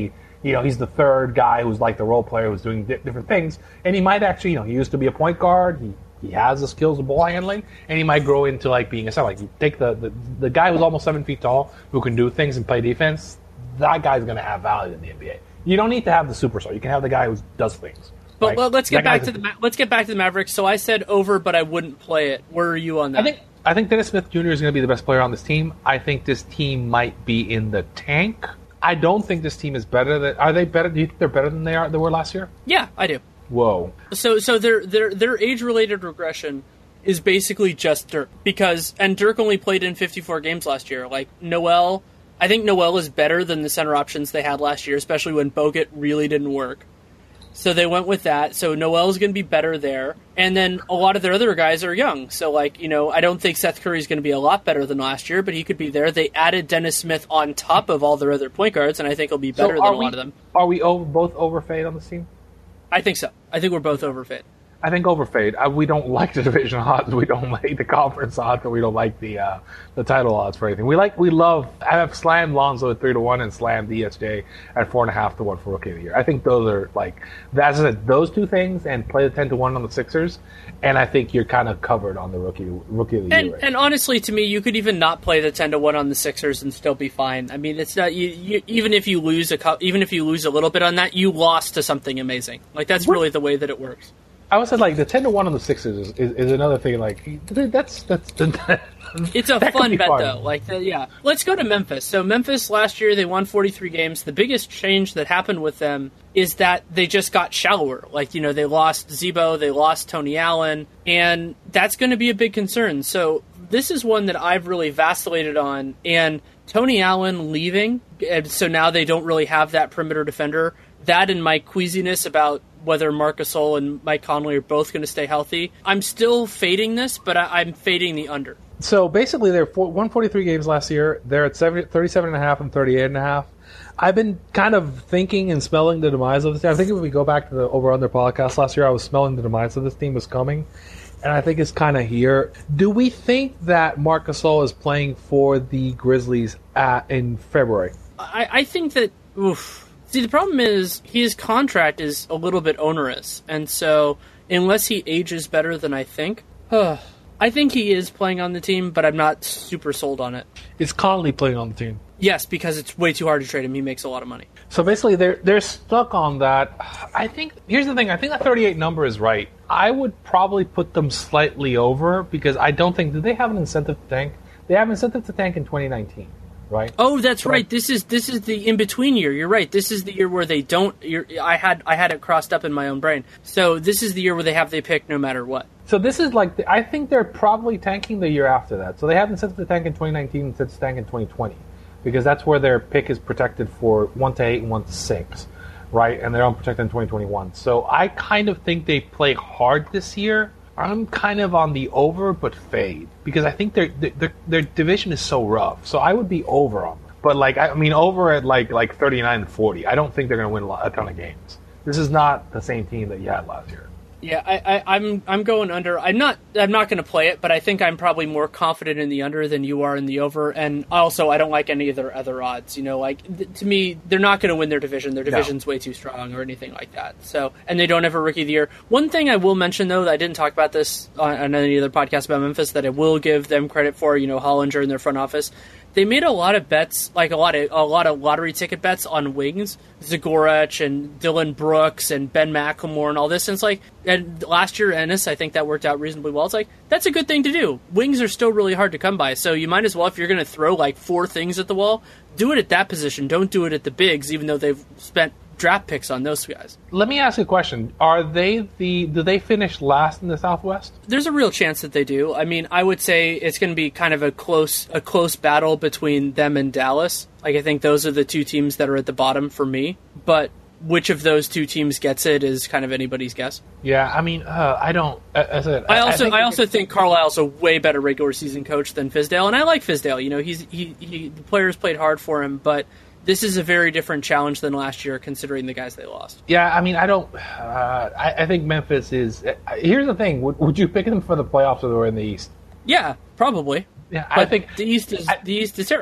you know, he's the third guy who's like the role player who's doing di- different things, and he might actually, you know, he used to be a point guard. He he has the skills of ball handling, and he might grow into like being a center. Like you take the, the the guy who's almost seven feet tall who can do things and play defense. That guy's going to have value in the N B A. You don't need to have the superstar. You can have the guy who does things. But Like, well, let's get that back guy's to a- the Ma- let's get back to the Mavericks. So I said over, but I wouldn't play it. Where are you on that? I think I think Dennis Smith Junior is going to be the best player on this team. I think this team might be in the tank. I don't think this team is better than. Are they better? Do you think they're better than they are? They were last year. yeah, I do. Whoa. So so their their their age related regression is basically just Dirk, because and Dirk only played in fifty-four games last year. Like Noel, I think Noel is better than the center options they had last year, especially when Bogut really didn't work. So they went with that. So Noel's going to be better there. And then a lot of their other guys are young. So, like, you know, I don't think Seth Curry's going to be a lot better than last year, but he could be there. They added Dennis Smith on top of all their other point guards, and I think he'll be better So than are a we, lot of them. Are we over, both overfade on this team? I think so. I think we're both overfit. I think overfade. I, we don't like the division odds. We don't like the conference odds, and we don't like the uh, the title odds for anything. We like. We love. I have slammed Lonzo at three to one and slammed D S J at four and a half to one for rookie of the year. I think those are like that's it. Those two things, and play the ten to one on the Sixers, and I think you're kind of covered on the rookie rookie of the And year. Right? and honestly, to me, you could even not play the ten to one on the Sixers and still be fine. I mean, it's not you, you, even if you lose a cou- even if you lose a little bit on that, you lost to something amazing. Like that's really the way that it works. I would say like the ten to one on the Sixers is, is, is another thing. Like that's that's. It's a that could fun be bet, fun. though. Like, the, yeah. Let's go to Memphis. So Memphis last year they won forty-three games. The biggest change that happened with them is that they just got shallower. Like, you know, they lost Zebo, they lost Tony Allen, and that's going to be a big concern. So this is one that I've really vacillated on. And Tony Allen leaving, and so now they don't really have that perimeter defender. That and my queasiness about whether Marc Gasol and Mike Conley are both going to stay healthy. I'm still fading this, but I, I'm fading the under. So basically, they're four, won forty-three games last year. They're at seventy, thirty-seven and a half and thirty-eight and a half. I've been kind of thinking and smelling the demise of this team. I think if we go back to the Over Under podcast last year, I was smelling the demise of this team was coming, and I think it's kind of here. Do we think that Marc Gasol is playing for the Grizzlies at, in February? I, I think that, oof. See, the problem is his contract is a little bit onerous, and so unless he ages better than I think, uh, I think he is playing on the team, but I'm not super sold on it. Is Conley playing on the team? Yes, because it's way too hard to trade him. He makes a lot of money. So basically, they're they're stuck on that. I think here's the thing. I think that thirty-eight number is right. I would probably put them slightly over because I don't think do they have an incentive to tank? They have an incentive to tank in twenty nineteen, right? Oh, that's So- right. This is this is the in between year. You're right. This is the year where they don't. You're, I had I had it crossed up in my own brain. So this is the year where they have they pick no matter what. So this is like the, I think they're probably tanking the year after that. So they have incentive to tank in twenty nineteen, incentive to tank in twenty twenty, because that's where their pick is protected for one to eight and one to six, right? And they're unprotected in twenty twenty-one. So I kind of think they play hard this year. I'm kind of on the over but fade because I think their their their division is so rough. So I would be over on them. But like I mean over at like like thirty-nine and forty. I don't think they're going to win a, lot, a ton of games. This is not the same team that you had last year. Yeah, I, I, I'm I'm going under. I'm not I'm not going to play it, but I think I'm probably more confident in the under than you are in the over. And also, I don't like any of their other odds. You know, like th- to me, they're not going to win their division. Their division's No. way too strong or anything like that. So, and they don't have a rookie of the year. One thing I will mention though, that I didn't talk about this on, on any other podcast about Memphis, that I will give them credit for. You know, Hollinger in their front office. They made a lot of bets, like a lot of a lot of lottery ticket bets on wings, Zagorec and Dylan Brooks and Ben McLemore and all this. And it's like, and last year Ennis, I think that worked out reasonably well. It's like that's a good thing to do. Wings are still really hard to come by, so you might as well, if you're going to throw like four things at the wall, do it at that position. Don't do it at the bigs, even though they've spent draft picks on those guys. Let me ask you a question. Are they the do they finish last in the Southwest? There's a real chance that they do. I mean, I would say it's going to be kind of a close a close battle between them and Dallas. Like, I think those are the two teams that are at the bottom for me. But which of those two teams gets it is kind of anybody's guess. Yeah, I mean, uh, I don't. As I, I also I, think also think Carlisle's a way better regular season coach than Fizdale, and I like Fizdale. You know, he's he, he the players played hard for him, but this is a very different challenge than last year, considering the guys they lost. Yeah, I mean, I don't. Uh, I, I think Memphis is. Uh, here's the thing: would, would you pick them for the playoffs or they were in the East? Yeah, probably. Yeah, But I think the East is I, the East is terrible.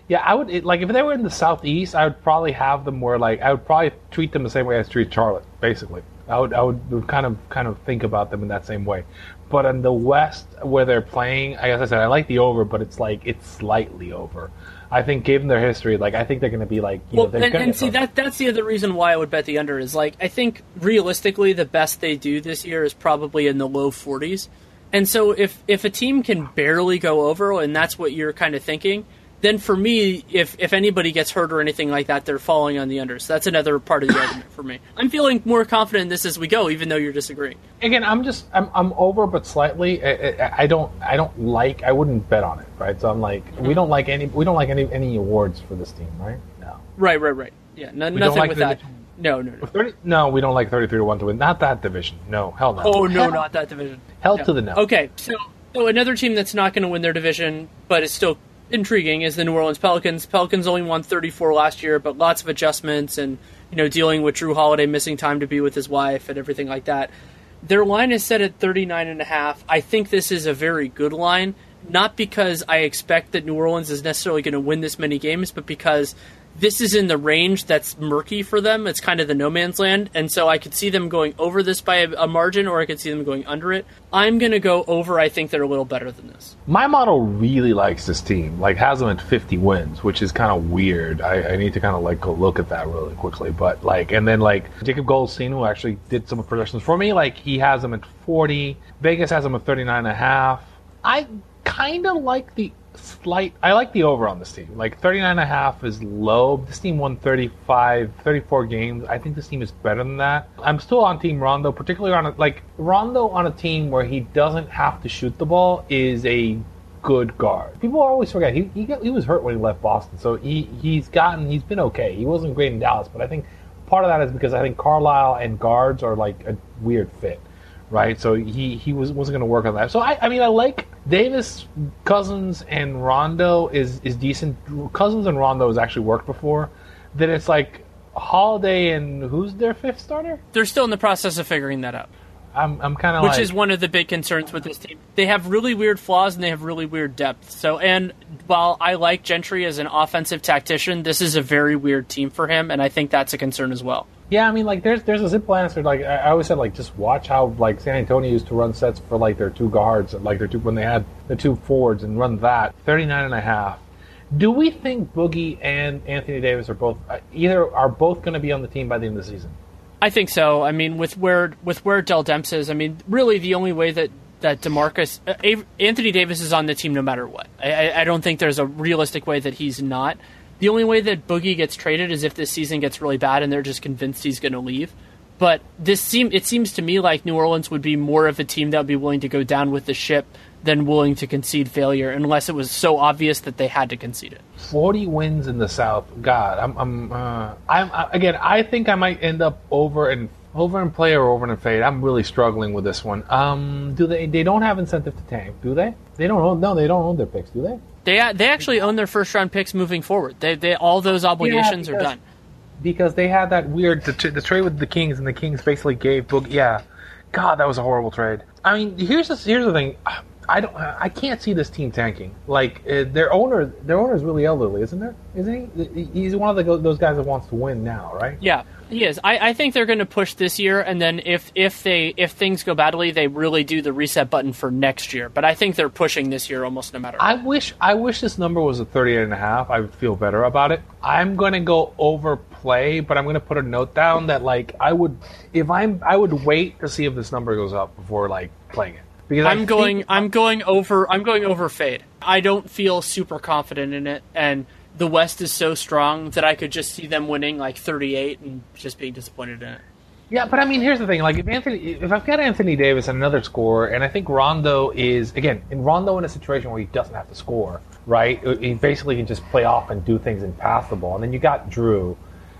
Yeah, I would it, like if they were in the Southeast, I would probably have them where like I would probably treat them the same way I treat Charlotte. Basically, I would I would, would kind of kind of think about them in that same way. But in the West, where they're playing, as I said, I like the over, but it's like it's slightly over. I think, given their history, like I think they're going to be like, you well, know, they're and, gonna and see that that's the other reason why I would bet the under is like I think realistically the best they do this year is probably in the low forties, and so if if a team can barely go over, and that's what you're kind of thinking, then for me, if if anybody gets hurt or anything like that, they're falling on the under. So that's another part of the argument for me. I'm feeling more confident in this as we go, even though you're disagreeing. Again, I'm just I'm I'm over, but slightly. I, I, I don't I don't like. I wouldn't bet on it, right? So I'm like, mm-hmm. we don't like any we don't like any any awards for this team, right? No. Right, right, right. Yeah, no, nothing like with the, that. No, no, no. thirty, no, we don't like thirty-three to one to win. Not that division. No, hell no. Oh no, hell, not that division. Hell no. to the no. Okay, so so another team that's not going to win their division, but is still intriguing, is the New Orleans Pelicans. Pelicans only won thirty-four last year, but lots of adjustments and, you know, dealing with Drew Holiday missing time to be with his wife and everything like that. Their line is set at thirty-nine and a half. I think this is a very good line, not because I expect that New Orleans is necessarily going to win this many games, but because this is in the range that's murky for them. It's kind of the no man's land, and so I could see them going over this by a, a margin, or I could see them going under it. I'm going to go over. I think they're a little better than this. My model really likes this team, like has them at fifty wins, which is kind of weird. I, I need to kind of like go look at that really quickly, but like, and then like Jacob Goldstein, who actually did some projections for me, like he has them at forty. Vegas has them at thirty-nine and a half. I kind of like the slight I like the over on this team. Like thirty-nine and a half is low. This team won thirty-five, thirty-four games. I think this team is better than that. I'm still on Team Rondo, particularly on a, like Rondo on a team where he doesn't have to shoot the ball is a good guard. People always forget he he, got, he was hurt when he left Boston, so he he's gotten he's been okay. He wasn't great in Dallas, but I think part of that is because I think Carlisle and guards are like a weird fit. Right, so he, he was wasn't going to work on that. So I, I mean, I like Davis, Cousins, and Rondo is is decent. Cousins and Rondo has actually worked before. Then it's like Holiday and who's their fifth starter? They're still in the process of figuring that out. I'm I'm kind of which like, is one of the big concerns with this team. They have really weird flaws and they have really weird depth. So, and while I like Gentry as an offensive tactician, this is a very weird team for him, and I think that's a concern as well. Yeah, I mean, like there's there's a simple answer. Like I always said, like just watch how like San Antonio used to run sets for like their two guards, like their two when they had the two forwards, and run that thirty-nine and a half. Do we think Boogie and Anthony Davis are both either are both going to be on the team by the end of the season? I think so. I mean, with where with where Del Demps is, I mean, really the only way that that DeMarcus uh, Anthony Davis is on the team no matter what. I, I don't think there's a realistic way that he's not. The only way that Boogie gets traded is if this season gets really bad and they're just convinced he's going to leave. But this seem it seems to me like New Orleans would be more of a team that would be willing to go down with the ship than willing to concede failure, unless it was so obvious that they had to concede it. Forty wins in the South. God, I'm, I'm, uh, I'm I, again. I think I might end up over and over in play or over in fade. I'm really struggling with this one. Um, do they? They don't have incentive to tank, do they? They don't own. No, they don't own their picks, do they? They they actually own their first round picks moving forward. They they all those obligations yeah, because, are done. Because they had that weird the, the trade with the Kings, and the Kings basically gave Boog. Yeah, God, that was a horrible trade. I mean, here's the here's the thing. I don't. I can't see this team tanking. Like uh, their owner, their owner is really elderly, isn't there? Isn't he? He's one of the, those guys that wants to win now, right? Yeah, he is. I, I think they're going to push this year, and then if if they if things go badly, they really do the reset button for next year. But I think they're pushing this year almost no matter what. I wish I wish this number was a thirty-eight and a half. I would feel better about it. I'm going to go overplay, but I'm going to put a note down that like I would if I'm I would wait to see if this number goes up before like playing it. Because I'm I going. think, I'm going over. I'm going over fade. I don't feel super confident in it, and the West is so strong that I could just see them winning like thirty-eight and just being disappointed in it. Yeah, but I mean, here's the thing: like, if Anthony, if I've got Anthony Davis and another scorer, and I think Rondo is again, in Rondo in a situation where he doesn't have to score, right? He basically can just play off and do things and pass the ball, and then you got Drew,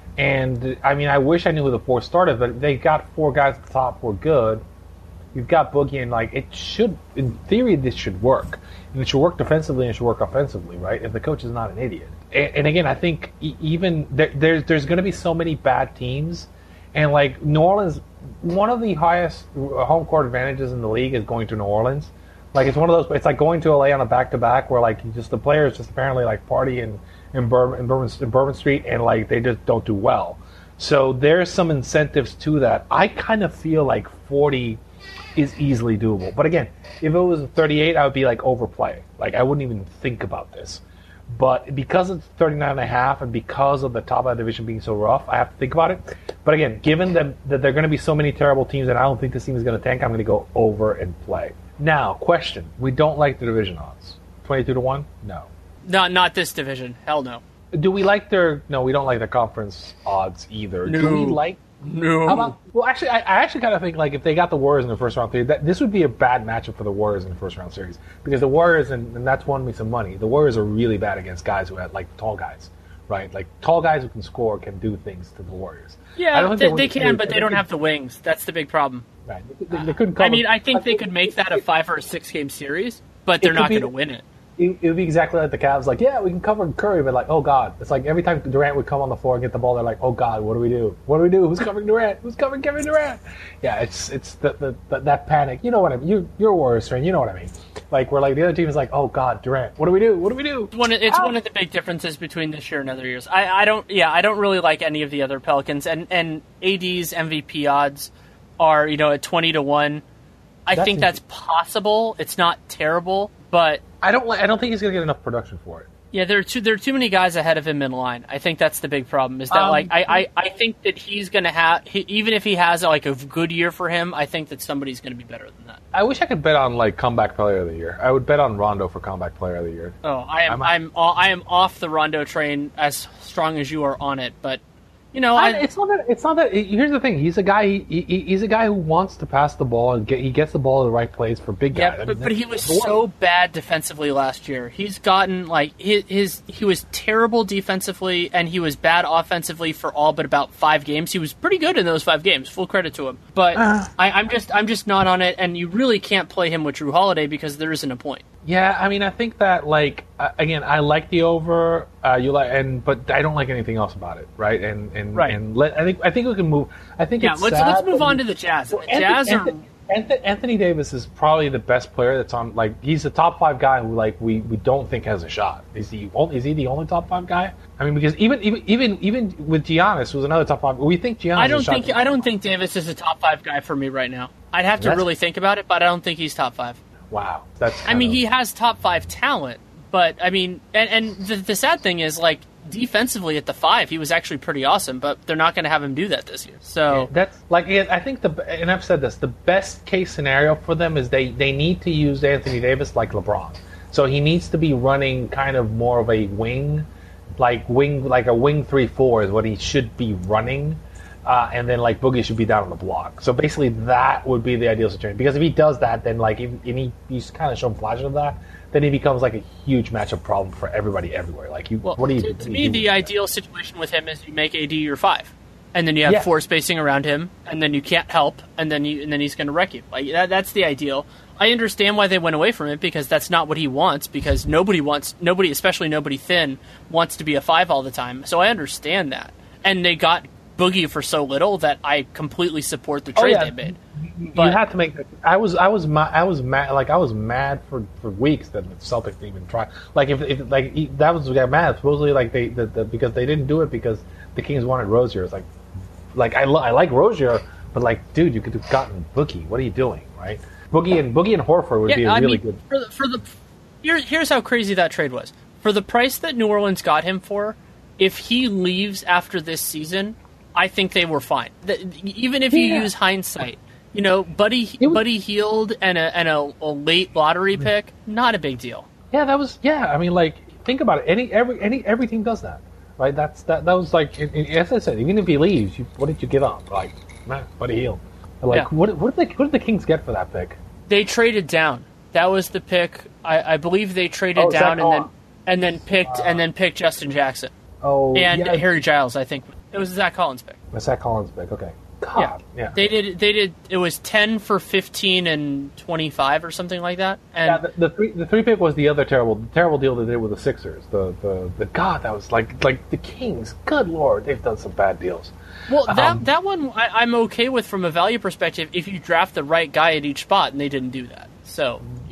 and I mean, I wish I knew who the four started, but they got four guys at the top who are good. You've got Boogie, and like it should, in theory, this should work, and it should work defensively and it should work offensively, right? If the coach is not an idiot. And, and again, I think even there, there's there's going to be so many bad teams, and like New Orleans, one of the highest home court advantages in the league is going to New Orleans. Like it's one of those. It's like going to L A on a back to back where like you just the players just apparently like party in in Bourbon, in Bourbon in Bourbon Street and like they just don't do well. So there's some incentives to that. I kind of feel like forty is easily doable. But again, if it was thirty-eight, I would be like overplay. Like I wouldn't even think about this. But because it's thirty-nine and a half and because of the top of the division being so rough, I have to think about it. But again, given that, that there are going to be so many terrible teams and I don't think this team is going to tank, I'm going to go over and play. Now, question. We don't like the division odds. twenty-two to one? No. Not not this division. Hell no. Do we like their... No, we don't like the conference odds either. No. Do we like... No. How about, well, actually, I, I actually kind of think like if they got the Warriors in the first round series, that this would be a bad matchup for the Warriors in the first round series because the Warriors, and, and that's won me some money. The Warriors are really bad against guys who have like tall guys, right? Like tall guys who can score can do things to the Warriors. Yeah, I don't they, think they they can, but they they don't could- have the wings. That's the big problem. Right. They, they couldn't. Cover, I mean, I think they could make that a five or a six game series, but they're could not be- going to win it. It, it would be exactly like the Cavs. Like, yeah, we can cover Curry, but like, oh god, it's like every time Durant would come on the floor and get the ball, they're like, oh god, what do we do? What do we do? Who's covering Durant? Who's covering Kevin Durant? Yeah, it's it's the, the, the that panic. You know what I mean? You you're a Warriors fan. You know what I mean? Like, we're like the other team is like, oh god, Durant. What do we do? What do we do? It's one of, it's Ow. one of the big differences between this year and other years. I, I don't yeah I don't really like any of the other Pelicans, and and A D's M V P odds are you know at twenty to one. I That's think that's possible. It's not terrible, but I don't like. I don't think he's gonna get enough production for it. yeah, there are too there are too many guys ahead of him in line. I think that's the big problem. Is that Um, like I, I, I think that he's gonna have he, even if he has like a good year for him, I think that somebody's gonna be better than that. I wish I could bet on like comeback player of the year. I would bet on Rondo for comeback player of the year. Oh, I am I'm- I'm I'm, I am off the Rondo train as strong as you are on it, but you know I, I, it's not that. It's not that. Here's the thing. He's a guy. He, he, he's a guy who wants to pass the ball and get. He gets the ball in the right place for big guys. Yeah, I but, mean, but he was the one- so bad defensively last year. He's gotten like his, his he was terrible defensively and he was bad offensively for all but about five games. He was pretty good in those five games. Full credit to him. But Uh. I, I'm just I'm just not on it. And you really can't play him with Drew Holiday because there isn't a point. Yeah, I mean, I think that like uh, again, I like the over. Uh, you like, and but I don't like anything else about it, right? And and Right. and let, I think I think we can move. I think Yeah, it's let's sad let's move that on we- to the Jazz. The Anthony, Jazz are Anthony, Anthony, Anthony Davis is probably the best player that's on. Like, he's the top five guy who like we, we don't think has a shot. Is he? Is he the only top five guy? I mean, because even even even even with Giannis, who's another top five, we think Giannis. I don't is a shot think I don't think Davis is a top five guy for me right now. I'd have to That's- really think about it, but I don't think he's top five. Wow, that's. I mean, kind of- he has top five talent, but I mean, and, and the, the sad thing is, like, defensively at the five, he was actually pretty awesome, but they're not going to have him do that this year. So, That's like yeah, I think the and I've said this. The best case scenario for them is they they need to use Anthony Davis like LeBron. So he needs to be running kind of more of a wing, like wing like a wing three four is what he should be running, uh, and then like Boogie should be down on the block. So basically that would be the ideal situation because if he does that, then like if, and he he's kind of shown flashes of that, then he becomes like a huge matchup problem for everybody everywhere. Like you, well, what do you to, do? to What do me, you do the with that? ideal situation with him is you make A D your five, and then you have Yeah. four spacing around him, and then you can't help, and then you and then he's going to wreck you. Like that, that's the ideal. I understand why they went away from it because that's not what he wants. Because nobody wants nobody, especially nobody thin, wants to be a five all the time. So I understand that, and they got Boogie for so little that I completely support the trade Oh, yeah. they made. You But- had to make. I was, I was, ma- I was mad. Like I was mad for, for weeks that the Celtics didn't even try. Like if, if like he, that was got mad. Supposedly, like they, the, the, because they didn't do it because the Kings wanted Rozier. It's like, like I, lo- I like Rozier, but like, dude, you could have gotten Boogie. What are you doing, right? Boogie and Boogie and Horford would be a I really mean, good. For the, for the here, here's how crazy that trade was. For the price that New Orleans got him for, if he leaves after this season, I think they were fine. The, even if you Yeah. use hindsight, you know, Buddy It was- Buddy Hield and a and a, a late lottery pick, not a big deal. Yeah, that was. Yeah, I mean, like think about it. Any every any every team does that, right? That's that. That was like, in, in, as I said, even if he leaves, you, what did you give up? Like, man, Buddy Hield. Like, Yeah. what what did the what did the Kings get for that pick? They traded down. That was the pick. I, I believe they traded Oh, Zach down and then Collins. and then picked and then picked Justin Jackson Oh, and yeah, Harry Giles. I think it was a Zach Collins pick. That's Zach Collins pick. Okay. God, yeah. They did. They did. It was ten for fifteen and twenty-five or something like that. And Yeah, the, the three the three pick was the other terrible the terrible deal they did with the Sixers. The the, the God, that was like like the Kings. Good Lord, they've done some bad deals. well, that um, that one I, I'm okay with from a value perspective if you draft the right guy at each spot, and they didn't do that. So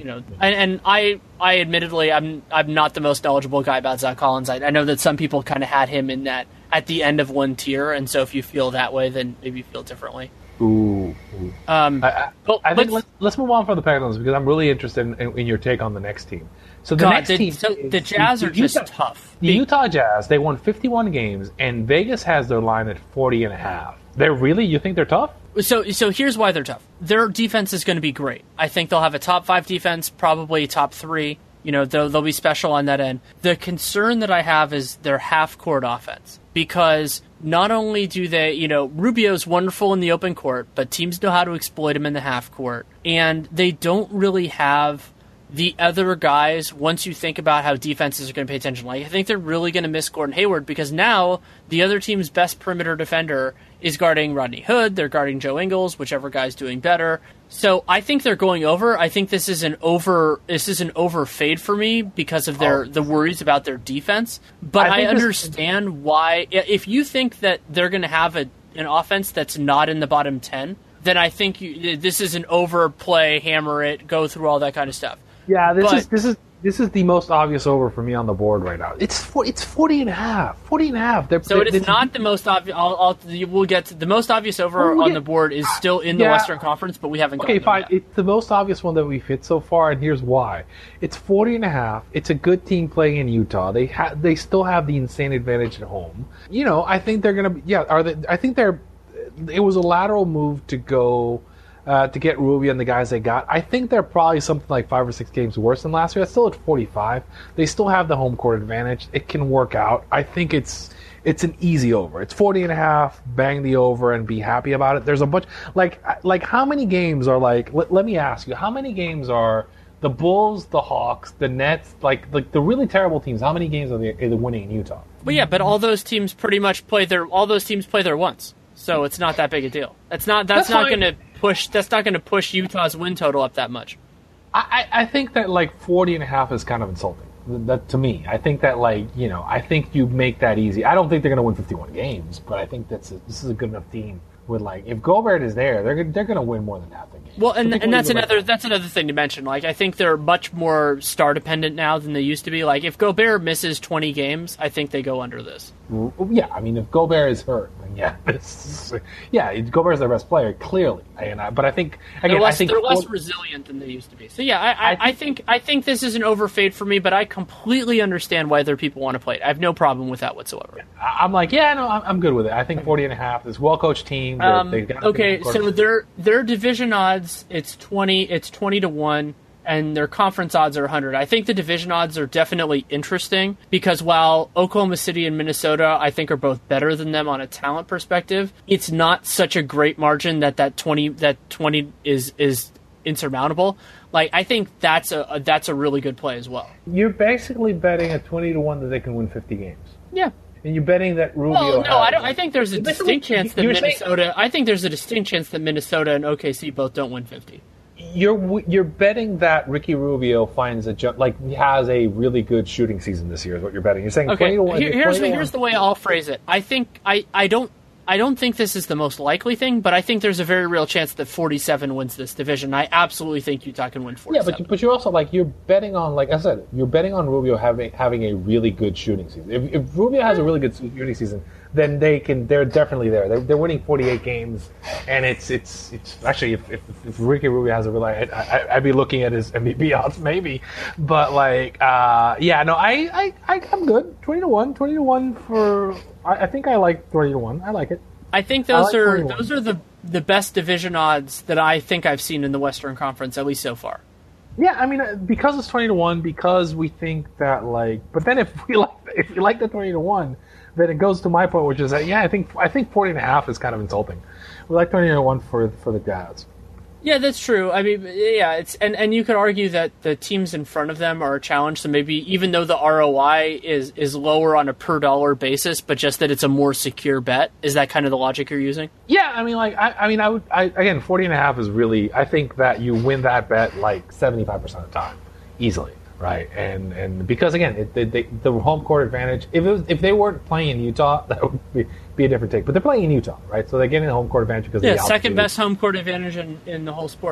you know, and, and I, I admittedly, I'm, I'm not the most knowledgeable guy about Zach Collins. I, I know that some people kind of had him in that at the end of one tier, and so if you feel that way, then maybe you feel differently. Ooh. ooh. Um, I, I, but, I think but, let's, let's move on from the Pelicans because I'm really interested in, in, in your take on the next team. So the God, next the, team, so is, the Jazz is, are just Utah, tough. The they, Utah Jazz, they won fifty-one games, and Vegas has their line at forty and a half. They're really, you think they're tough? So, so here's why they're tough. Their defense is going to be great. I think they'll have a top five defense, probably top three. You know, they'll, they'll be special on that end. The concern that I have is their half-court offense. Because not only do they, you know, Rubio's wonderful in the open court, but teams know how to exploit him in the half-court. And they don't really have the other guys, once you think about how defenses are going to pay attention. Like, I think they're really going to miss Gordon Hayward because now the other team's best perimeter defender is guarding Rodney Hood. They're guarding Joe Ingles, whichever guy's doing better. So I think they're going over. I think this is an over. This is an over fade for me because of their oh. the worries about their defense. But I, I understand this... why. If you think that they're going to have a, an offense that's not in the bottom ten, then I think you, this is an overplay, hammer it, go through all that kind of stuff. Yeah, this but, is this is this is the most obvious over for me on the board right now. It's for, it's forty and a half. forty and a half. They're, so they're, it is not the most obvious. I'll, I'll, we'll get to, the most obvious over well, on yeah, the board is still in the yeah, Western Conference, but we haven't. Okay, fine. Yet. It's the most obvious one that we've hit so far, and here's why. It's forty and a half. It's a good team playing in Utah. They ha- they still have the insane advantage at home. You know, I think they're gonna. Yeah, are they? I think they're. It was a lateral move to go. Uh, to get Rubio and the guys they got. I think they're probably something like five or six games worse than last year. It's still at forty-five. They still have the home court advantage. It can work out. I think it's it's an easy over. It's forty and a half. Bang the over and be happy about it. There's a bunch like like how many games are like let, let me ask you, how many games are the Bulls, the Hawks, the Nets, like like the really terrible teams, how many games are they, are they winning in Utah? Well, yeah, but all those teams pretty much play their all those teams play there once. So it's not that big a deal. That's not that's, that's not going to push that's not going to push Utah's win total up that much. I, I think that like forty and a half is kind of insulting. That to me, I think that like you know, I think you make that easy. I don't think they're going to win fifty-one games, but I think that's a, this is a good enough team. With like, if Gobert is there, they're they're going to win more than half the game. Well, and so and that's another that's another thing to mention. Like, I think they're much more star dependent now than they used to be. Like, if Gobert misses twenty games, I think they go under this. Yeah, I mean, if Gobert is hurt, then yeah, this, yeah, Gobert is their best player clearly. And I, but I think again, they're less, I think they're less resilient than they used to be. So yeah, I, I, I think I think this is an overfade for me, but I completely understand why other people want to play it. I have no problem with that whatsoever. I'm like, yeah, no, I'm, I'm good with it. I think forty and a half is well coached team. Um, they got okay, so their their division odds it's twenty it's twenty to one. And their conference odds are one hundred. I think the division odds are definitely interesting because while Oklahoma City and Minnesota, I think, are both better than them on a talent perspective, it's not such a great margin that that twenty that twenty is is insurmountable. Like, I think that's a, a that's a really good play as well. You're basically betting a twenty to one that they can win fifty games. Yeah. And you're betting that Rubio. Well, no, has, I don't. I think there's a distinct chance that Minnesota. Saying, I think there's a distinct chance that Minnesota and O K C both don't win fifty. You're you're betting that Ricky Rubio finds a jump, like he has a really good shooting season this year. Is what you're betting? You're saying okay. twenty to one. Here, here's the, here's the way I'll phrase it. I think I, I don't I don't think this is the most likely thing, but I think there's a very real chance that forty-seven wins this division. I absolutely think Utah can win forty-seven. Yeah, but but you're also like you're betting on, like I said, you're betting on Rubio having having a really good shooting season. If, if Rubio has a really good shooting season, then they can. They're definitely there. They're, they're winning forty-eight games, and it's it's it's actually if if, if Ricky Rubio has a really, I, I, I'd be looking at his M V P odds maybe, but like uh, yeah, no, I I I I'm good. Twenty to one, twenty to one for. I, I think I like twenty to one. I like it. I think those like are twenty-one. those are the the best division odds that I think I've seen in the Western Conference, at least so far. Yeah, I mean, because it's twenty to one, because we think that like, but then if we like if we like the twenty to one, then it goes to my point, which is that yeah, I think I think forty and a half is kind of insulting. We like twenty to one for for the Jazz. Yeah, that's true. I mean, yeah, it's and, and you could argue that the teams in front of them are a challenge. So maybe even though the R O I is is lower on a per dollar basis, but just that it's a more secure bet. Is that kind of the logic you're using? Yeah, I mean, like I, I mean, I would I, again, forty and a half is really. I think that you win that bet like seventy-five percent of the time, easily. Right, and and because again, it, they, they, the home court advantage. If it was, if they weren't playing in Utah, that would be, be a different take. But they're playing in Utah, right? So they're getting the home court advantage because yeah, of the second altitude. best home court advantage in, in the whole sport.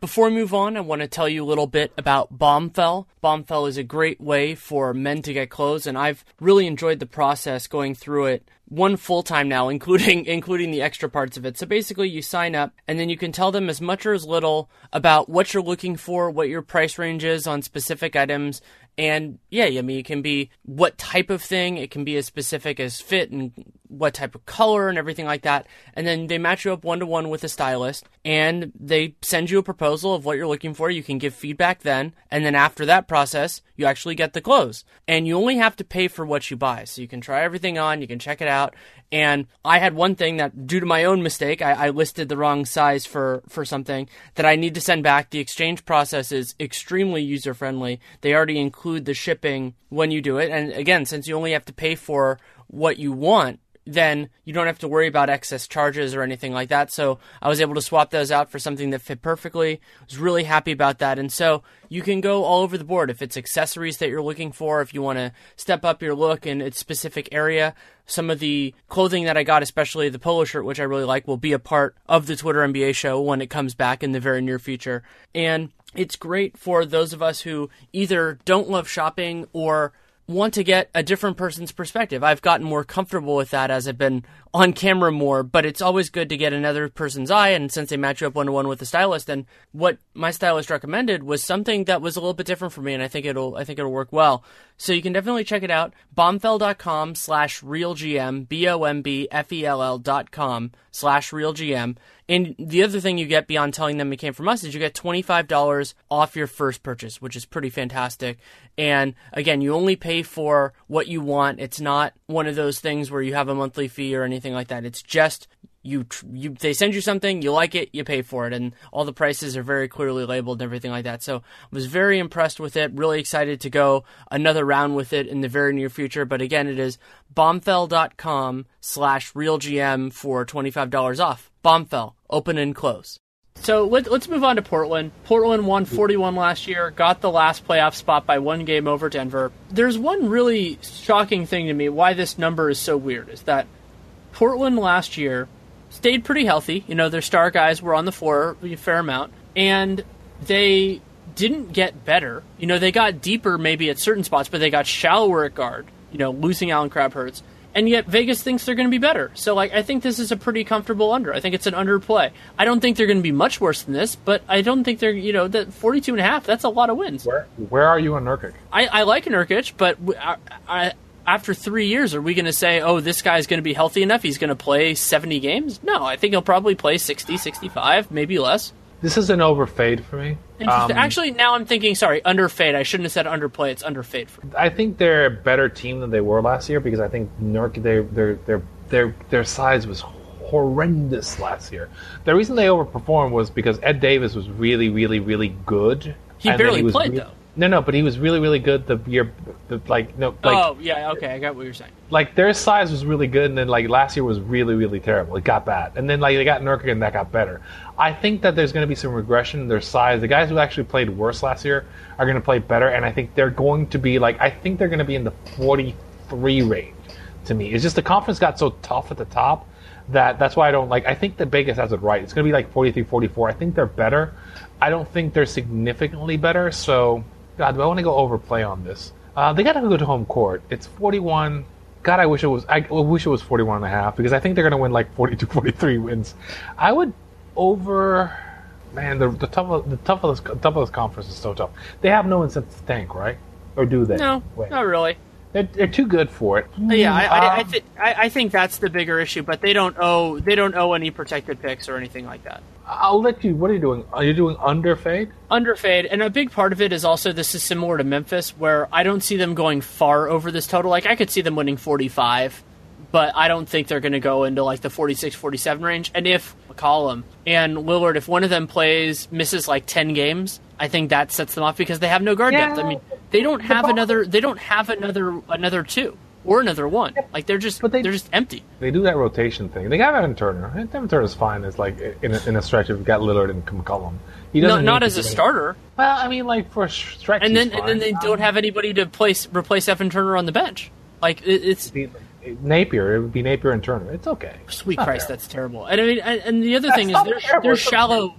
Before we move on, I want to tell you a little bit about Bombfell. Bombfell is a great way for men to get clothes, and I've really enjoyed the process going through it. One full time now, including including the extra parts of it. So basically you sign up and then you can tell them as much or as little about what you're looking for, what your price range is on specific items. And yeah, I mean, it can be what type of thing. It can be as specific as fit and what type of color and everything like that. And then they match you up one-to-one with a stylist and they send you a proposal of what you're looking for. You can give feedback then. And then after that process, you actually get the clothes. And you only have to pay for what you buy. So you can try everything on, you can check it out. And I had one thing that, due to my own mistake, I, I listed the wrong size for, for something that I need to send back. The exchange process is extremely user-friendly. They already include the shipping when you do it. And again, since you only have to pay for what you want, then you don't have to worry about excess charges or anything like that. So I was able to swap those out for something that fit perfectly. I was really happy about that. And so you can go all over the board. If it's accessories that you're looking for, if you want to step up your look in a specific area, some of the clothing that I got, especially the polo shirt, which I really like, will be a part of the Twitter N B A show when it comes back in the very near future. And it's great for those of us who either don't love shopping or want to get a different person's perspective. I've gotten more comfortable with that as I've been on camera more, but it's always good to get another person's eye, and since they match you up one-to-one with the stylist, and what my stylist recommended was something that was a little bit different for me, and I think it'll I think it'll work well. So you can definitely check it out. Bombfell.com slash RealGM, B O M B F E L L dot com slash RealGM. And the other thing you get beyond telling them it came from us is you get twenty-five dollars off your first purchase, which is pretty fantastic. And again, you only pay for what you want. It's not one of those things where you have a monthly fee or anything like that. It's just you, you they send you something, you like it, you pay for it. And all the prices are very clearly labeled and everything like that. So I was very impressed with it, really excited to go another round with it in the very near future. But again, it is bombfell.com slash RealGM for twenty-five dollars off. Bombfell, open and close. So let, let's move on to Portland. Portland won forty-one last year, got the last playoff spot by one game over Denver. There's one really shocking thing to me why this number is so weird, is that Portland last year stayed pretty healthy. You know, their star guys were on the floor a fair amount, and they didn't get better. You know, they got deeper maybe at certain spots, but they got shallower at guard, you know, losing Alan Crabbe-Hurts. And yet Vegas thinks they're going to be better. So, like, I think this is a pretty comfortable under. I think it's an underplay. I don't think they're going to be much worse than this, but I don't think they're, you know, that forty-two and a half, that's a lot of wins. Where where are you on Nurkic? I, I like Nurkic, but I, I, after three years, are we going to say, oh, this guy's going to be healthy enough, he's going to play seventy games? No, I think he'll probably play sixty, sixty-five, maybe less. This is an overfade for me. Um, Actually, now I'm thinking, sorry, underfade. I shouldn't have said underplay. It's underfade for me. I think they're a better team than they were last year because I think Nurkic, their their their their their size was horrendous last year. The reason they overperformed was because Ed Davis was really, really, really good. He barely he played re- though. No, no, but he was really, really good the year, the, like no, like. Oh yeah, okay, I got what you're saying. Like their size was really good, and then like last year was really, really terrible. It got bad, and then like they got Nurkic, and that got better. I think that there's going to be some regression in their size. The guys who actually played worse last year are going to play better, and I think they're going to be like I think they're going to be in the forty-three range. To me, it's just the conference got so tough at the top that that's why I don't like. I think that Vegas has it right. It's going to be like forty-three, forty-four. I think they're better. I don't think they're significantly better. So, God, do I want to go overplay on this? Uh, they got to go to home court. It's forty-one. God, I wish it was. I wish it was forty-one and a half because I think they're going to win like forty-two, forty-three wins. I would over. Man, the the tough the toughest toughest conference is so tough. They have no incentive to tank, right? Or do they? No, Wait. Not really. They're, they're too good for it. Yeah, I, I, I, Um, th- I, I think that's the bigger issue. But they don't owe they don't owe any protected picks or anything like that. I'll let you. What are you doing? Are you doing under fade? Under fade, and a big part of it is also this is similar to Memphis, where I don't see them going far over this total. Like I could see them winning forty-five, but I don't think they're going to go into like the forty-six, forty-seven range. And if McCollum and Lillard, if one of them plays misses like ten games, I think that sets them off because they have no guard Yeah. depth. I mean, they don't have another. They don't have another another two or another one. Like they're just But they- they're just empty. They do that rotation thing. They got Evan Turner. Evan Turner's fine. It's like in a, in a stretch if you got Lillard and McCollum. He No, doesn't not need to as a do any- starter. Well, I mean, like for a stretch. And then he's and then they fine. don't have anybody to place replace Evan Turner on the bench. Like it, it's Be- Napier. It would be Napier and Turner. It's okay. sweet It's not Christ, terrible. that's terrible. And I mean, and, and the other That's thing is not they're terrible. they're It's okay. shallow.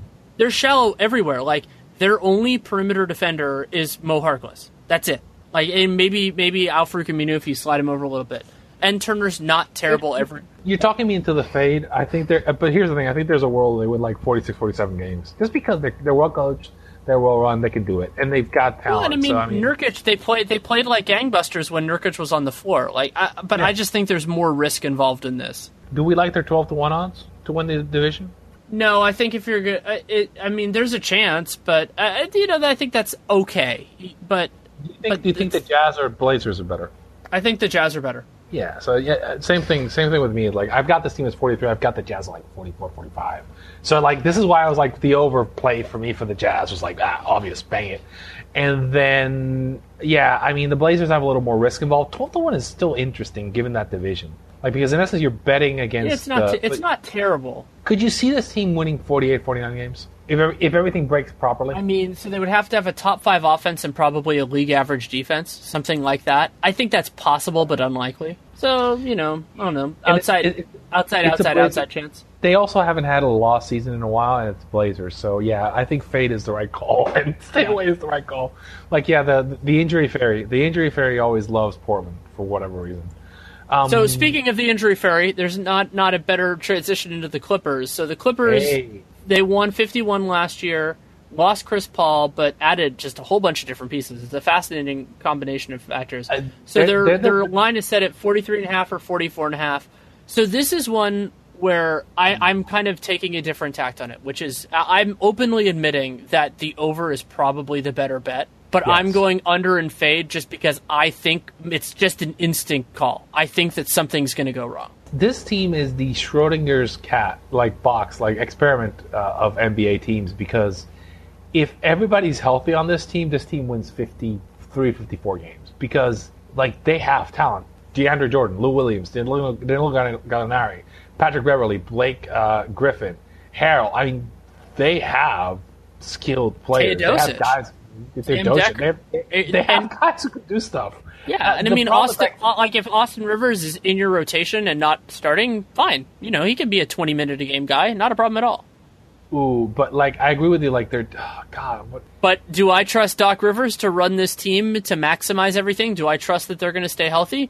they're shallow everywhere. Like, their only perimeter defender is Mo Harkless. That's it. Like, and maybe maybe Al-Farouq Aminu if you slide him over a little bit. And Turner's not terrible ever. You're talking me into the fade. I think there, but here's the thing. I think there's a world where they win like forty-six, forty-seven games. Just because they're, they're well coached, they're well run, they can do it, and they've got talent. Well, and I mean, so, I mean Nurkic, they played they played like gangbusters when Nurkic was on the floor. Like, I, but yeah. I just think there's more risk involved in this. Do we like their twelve to one odds to win the division? No, I think if you're good, uh, it, I mean, there's a chance, but uh, you know, I think that's okay. But do you think, but do you think the Jazz or Blazers are better? I think the Jazz are better. Yeah, so yeah, same thing. Same thing with me. Like, I've got this team as forty-three. I've got the Jazz at like forty-four, forty-five. So like, this is why I was like, the overplay for me for the Jazz was like, ah, obvious, bang it. And then, yeah, I mean, the Blazers have a little more risk involved. twelve to one is still interesting given that division. Like, because in essence, you're betting against. Yeah, it's not. The, t- it's not terrible. Could you see this team winning forty-eight, forty-nine games if if everything breaks properly? I mean, so they would have to have a top five offense and probably a league average defense, something like that. I think that's possible, but unlikely. So, you know, I don't know. Outside, it, it, outside, outside, outside chance. They also haven't had a lost season in a while, and it's Blazers. So, yeah, I think fade is the right call, and stay away is the right call. Like, yeah, the the injury fairy. The injury fairy always loves Portland for whatever reason. Um, so, speaking of the injury fairy, there's not, not a better transition into the Clippers. So, the Clippers, hey. they won fifty-one last year, lost Chris Paul, but added just a whole bunch of different pieces. It's a fascinating combination of factors. Uh, so, they're, their, they're, their line is set at forty-three and a half or forty-four and a half. So, this is one where I, I'm kind of taking a different tact on it, which is I'm openly admitting that the over is probably the better bet. But yes. I'm going under and fade just because I think it's just an instinct call. I think that something's going to go wrong. This team is the Schrodinger's cat, like box, like experiment uh, of N B A teams, because if everybody's healthy on this team, this team wins fifty-three, fifty-four games. Because, like, they have talent. DeAndre Jordan, Lou Williams, Danilo Gallinari, Patrick Beverly, Blake uh, Griffin, Harrell. I mean, they have skilled players. They have guys. They have, they, they have guys who can do stuff. Yeah, and I mean, Austin, that, like if Austin Rivers is in your rotation and not starting, fine. You know, he can be a twenty-minute a game guy. Not a problem at all. Ooh, but like I agree with you. Like they're, oh, God. What? But do I trust Doc Rivers to run this team to maximize everything? Do I trust that they're going to stay healthy?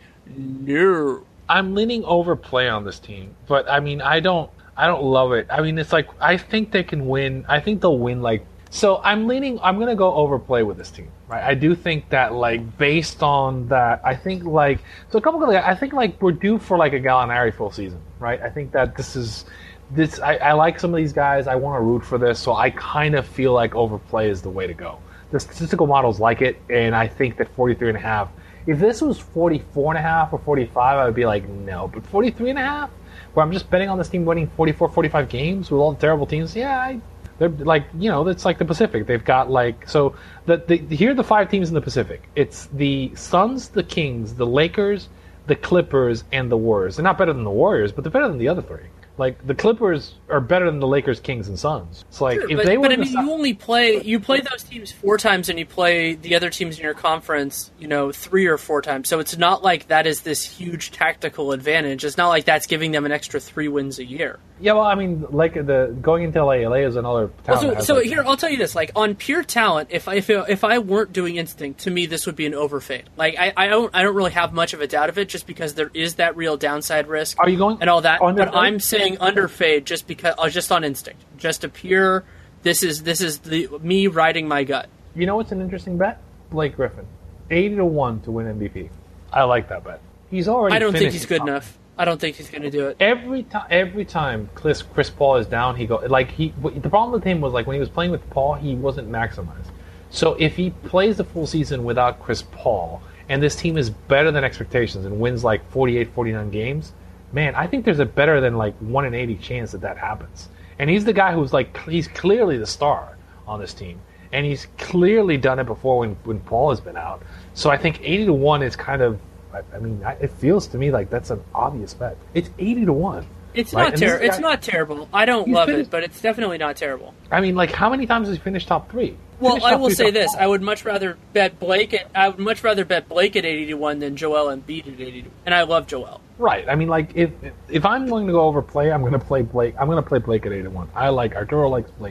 No. I'm leaning overplay on this team, but I mean, I don't, I don't love it. I mean, it's like I think they can win. I think they'll win like. So I'm leaning. I'm gonna go overplay with this team, right? I do think that, like, based on that, I think like so. A couple of I think like we're due for like a Gallinari full season, right? I think that this is this. I, I like some of these guys. I want to root for this, so I kind of feel like overplay is the way to go. The statistical models like it, and I think that forty-three and a half. If this was forty-four and a half or forty-five, I would be like no. But forty-three and a half, where I'm just betting on this team winning forty-four, forty-five games with all the terrible teams, yeah. I, They're like, you know, it's like the Pacific. They've got like, so the, the here are the five teams in the Pacific. It's the Suns, the Kings, the Lakers, the Clippers, and the Warriors. They're not better than the Warriors, but they're better than the other three. Like, the Clippers are better than the Lakers, Kings, and Suns. It's like, sure, if but, they were But, I mean, South- you only play, you play those teams four times and you play the other teams in your conference, you know, three or four times. So it's not like that is this huge tactical advantage. It's not like that's giving them an extra three wins a year. Yeah, well, I mean, like, the going into L A, L A is another town. Well, so so so like, here, I'll tell you this. Like, on pure talent, if I, if, if I weren't doing instinct, to me, this would be an overfade. Like, I, I don't I don't really have much of a doubt of it just because there is that real downside risk. Are you going and all that? Under, but I'm saying underfade just because, uh, just on instinct. Just a pure, this is this is the me riding my gut. You know what's an interesting bet? Blake Griffin. eighty to one to win M V P. I like that bet. He's already I don't think finished he's good top. enough. I don't think he's going to do it. Every time, every time Chris, Chris Paul is down, he go like he. The problem with him was like when he was playing with Paul, he wasn't maximized. So if he plays the full season without Chris Paul, and this team is better than expectations and wins like forty-eight, forty-nine games, man, I think there's a better than like one in eighty chance that that happens. And he's the guy who's like he's clearly the star on this team, and he's clearly done it before when when Paul has been out. So I think eighty to one is kind of. I mean, it feels to me like that's an obvious bet. It's eighty to one. It's right? not terrible. It's not terrible. I don't love finished, it, but it's definitely not terrible. I mean, like, how many times has he finished top three? Well, Finished I top will three, say this: four. I would much rather bet Blake. At, I would much rather bet Blake at eighty to one than Joel Embiid at eighty to one. And I love Joel. Right. I mean, like, if if I'm going to go over play, I'm going to play Blake. I'm going to play Blake at eighty to one. I like Arturo likes Blake at eighty to one.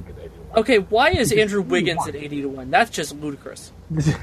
Okay, why is Andrew Wiggins at eighty to one? That's just ludicrous.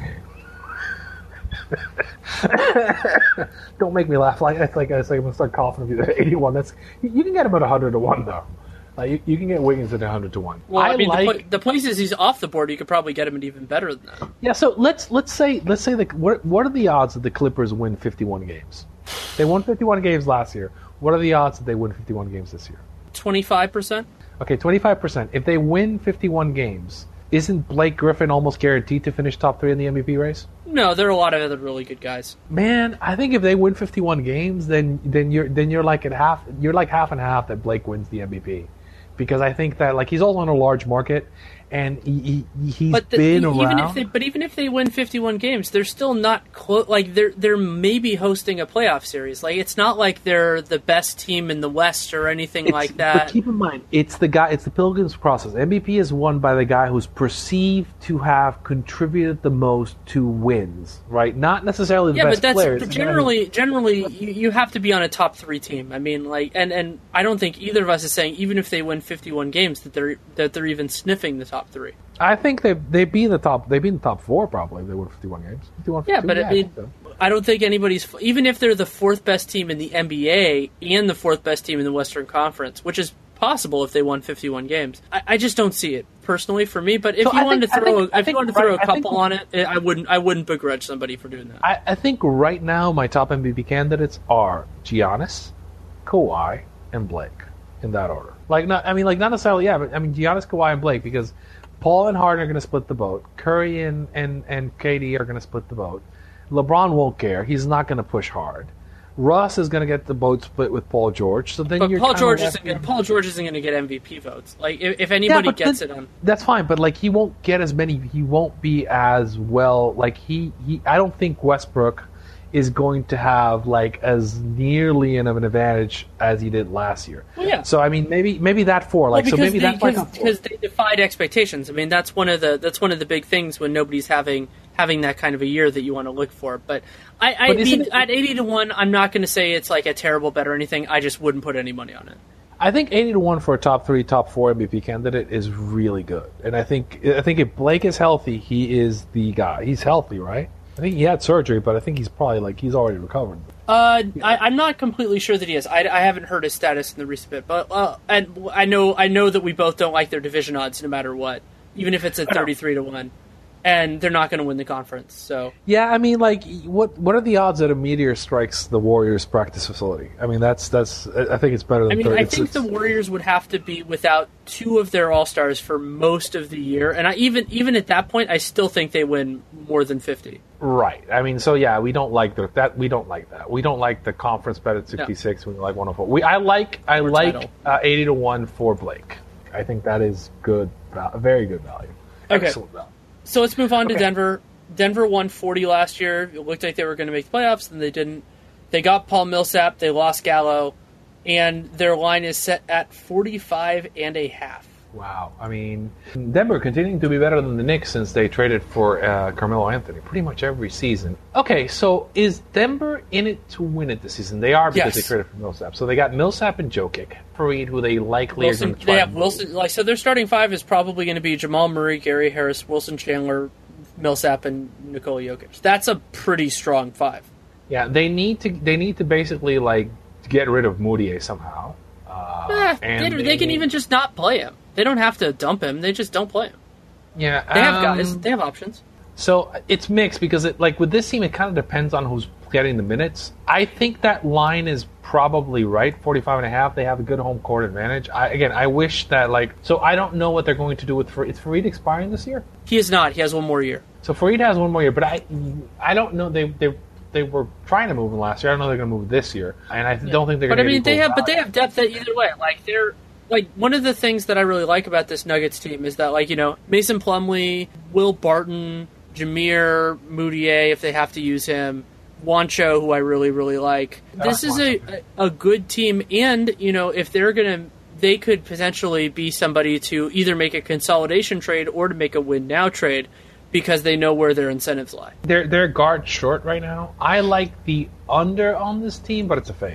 Don't make me laugh. Like it's like it's like I'm gonna start coughing if you're eighty-one. That's you can get him at one hundred to one though. Like you, you can get Wiggins at one hundred to one. Well, I, I mean, like, the, po- the places he's off the board, you could probably get him at even better than that. Yeah. So let's let's say let's say like what what are the odds that the Clippers win fifty-one games? They won fifty-one games last year. What are the odds that they win fifty-one games this year? twenty-five percent. Okay, twenty-five percent. If they win fifty-one games, isn't Blake Griffin almost guaranteed to finish top three in the M V P race? No, there are a lot of other really good guys. Man, I think if they win fifty-one games, then then you're then you're like at half you're like half and half that Blake wins the M V P, because I think that like he's also in a large market, and he, he he's but the, been even around. If they, but even if they win fifty-one games, they're still not close. Like they're they're maybe hosting a playoff series. Like it's not like they're the best team in the West or anything It's, like that. But keep in mind, it's the guy. It's the Pilgrim's process. M V P is won by the guy who's perceived to have contributed the most to wins, right? Not necessarily the yeah, best but that's players. but generally generally you, you have to be on a top three team. I mean, like, and, and I don't think either of us is saying even if they win fifty-one games that they're that they're even sniffing the top three. I think they they be in the top. They be in the top four probably. If they win fifty-one games. fifty-one, Yeah, fifty-two, but yeah, I mean, I think so. I don't think anybody's even if they're the fourth best team in the N B A and the fourth best team in the Western Conference, which is possible if they won fifty-one games. I, I just don't see it personally for me. But if So you I wanted think- to throw, I think- a, I if you think wanted to throw right- a I think- couple on it, I wouldn't. I wouldn't begrudge somebody for doing that. I, I think right now my top M V P candidates are Giannis, Kawhi, and Blake in that order. Like not, I mean, like not necessarily. Yeah, but I mean Giannis, Kawhi, and Blake because Paul and Harden are going to split the vote. Curry and and and K D are going to split the vote. LeBron won't care. He's not going to push hard. Russ is going to get the vote split with Paul George. So then But you're Paul kinda George left isn't. Gonna, with- Paul George isn't going to get M V P votes. Like if, if anybody but gets then- it on. That's fine, but like he won't get as many. He won't be as well. Like he, he I don't think Westbrook is going to have like as nearly of an advantage as he did last year. Well, yeah. So I mean, maybe maybe that four. Like well, so because maybe they, that's like a because, four. because they defied expectations. I mean, that's one of the that's one of the big things when nobody's having having that kind of a year that you want to look for. But I, I But isn't mean, it- at eighty to one, I'm not going to say it's like a terrible bet or anything. I just wouldn't put any money on it. I think eighty to one for a top three, top four M V P candidate is really good. And I think I think if Blake is healthy, he is the guy. He's healthy, right? I think he had surgery, but I think he's probably like he's already recovered. Uh, I, I'm not completely sure that he is. I, I haven't heard his status in the recent bit, but uh, and I know I know that we both don't like their division odds no matter what, even if it's at thirty-three to one, and they're not going to win the conference. So Yeah, I mean, like, what what are the odds that a meteor strikes the Warriors practice facility? I mean, that's that's. I think it's better than. I mean, thirty. I It's- think it's- the Warriors would have to be without two of their All Stars for most of the year, and I even even at that point, I still think they win more than fifty. right. I mean, so yeah, we don't like the, that. We don't like that. We don't like the conference bet at sixty-six. We like one hundred four. We I like I Or like title. uh, eighty to one for Blake. I think that is good, val- very good value. Okay. Excellent value. So let's move on to Okay. Denver. Denver won forty last year. It looked like they were going to make the playoffs, and they didn't. They got Paul Millsap. They lost Gallo, and their line is set at forty-five and a half. Wow. I mean, Denver continuing to be better than the Knicks since they traded for uh, Carmelo Anthony pretty much every season. Okay, so is Denver in it to win it this season? They are because Yes. they traded for Millsap. So they got Millsap and Jokic, Fareed, who they likely are Wilson, going to try they have and move. Wilson. Like so, their starting five is probably going to be Jamal Murray, Gary Harris, Wilson Chandler, Millsap, and Nikola Jokic. That's a pretty strong five. Yeah, they need to. They need to basically like get rid of Moutier somehow. Uh, Eh, and they, they can even just not play him. They don't have to dump him. They just don't play him. Yeah, They have um, guys. They have options. So it's mixed because it like with this team, it kind of depends on who's getting the minutes. I think that line is probably right, forty-five and a half. They have a good home court advantage. I, again, I wish that like so. I don't know what they're going to do with Fareed. Is Fareed expiring this year? He is not. He has one more year. So Fareed has one more year, but I I don't know. They they they were trying to move him last year. I don't know they're going to move this year, and I don't think they're But going I to. mean, they have, but they have depth at either way. Like they're like one of the things that I really like about this Nuggets team is that like you know Mason Plumlee, Will Barton, Jameer Moutier if they have to use him, Wancho who I really really like. This is a a good team, and you know if they're gonna. They could potentially be somebody to either make a consolidation trade or to make a win now trade because they know where their incentives lie. They're they're guard short right now. I like the under on this team, but it's a fade.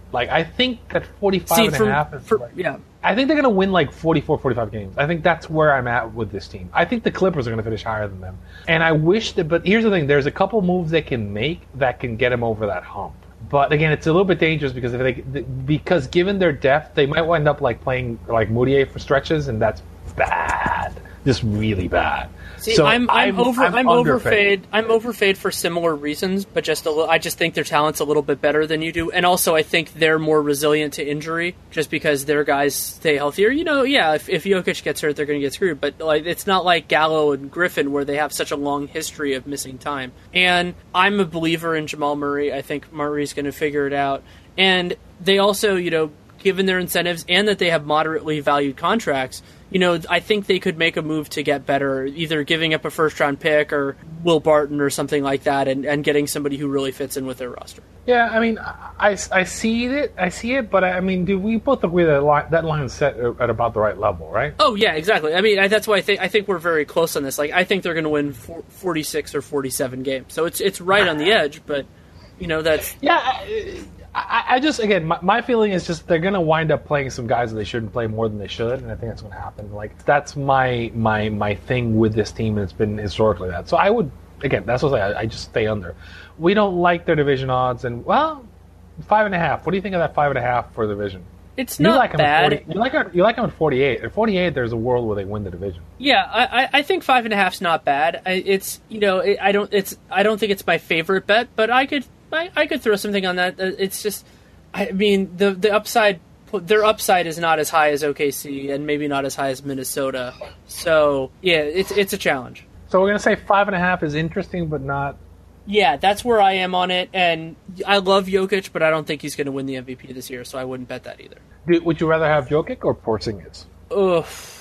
Like, I think that forty-five See, and for, a half is for, like, yeah. I think they're going to win like forty-four, forty-five games. I think that's where I'm at with this team. I think the Clippers are going to finish higher than them. And I wish that, but here's the thing, there's a couple moves they can make that can get them over that hump. But again, it's a little bit dangerous because if they, because given their depth, they might wind up like playing like Moutier for stretches, and that's bad. Just really bad. See, so I'm, I'm, I'm over I'm, I'm overfade. I'm overfade for similar reasons, but just a little, I just think their talent's a little bit better than you do, and also I think they're more resilient to injury just because their guys stay healthier. You know, yeah, if, if Jokic gets hurt, they're going to get screwed, but like it's not like Gallo and Griffin where they have such a long history of missing time. And I'm a believer in Jamal Murray. I think Murray's going to figure it out, and they also, you know, given their incentives and that they have moderately valued contracts, you know, I think they could make a move to get better, either giving up a first-round pick or Will Barton or something like that, and, and getting somebody who really fits in with their roster. Yeah, I mean, I, I see it, I see it, but I mean, do we both agree that line, that line's set at about the right level, right? Oh yeah, exactly. I mean, I, that's why I think I think we're very close on this. Like, I think they're going to win forty-six or forty-seven games, so it's it's right on the edge. But you know, that's yeah. I, I, I just, again, my, my feeling is just they're going to wind up playing some guys that they shouldn't play more than they should, and I think that's going to happen. Like, that's my my my thing with this team, and it's been historically that. So I would, again, that's what I say, I, I just stay under. We don't like their division odds, and, well, five and a half. What do you think of that five and a half for the division? It's you not like bad. forty, you, like them, you like them at forty-eight. At forty-eight, there's a world where they win the division. Yeah, I, I think five and a half's not bad. I, it's you know it, I don't it's I don't think it's my favorite bet, but I could I, I could throw something on that. It's just. I mean, the the upside, their upside is not as high as O K C and maybe not as high as Minnesota. So, yeah, it's it's a challenge. So we're going to say five and a half is interesting, but not... Yeah, that's where I am on it. And I love Jokic, but I don't think he's going to win the M V P this year, so I wouldn't bet that either. Do, would you rather have Jokic or Porzingis? Ugh.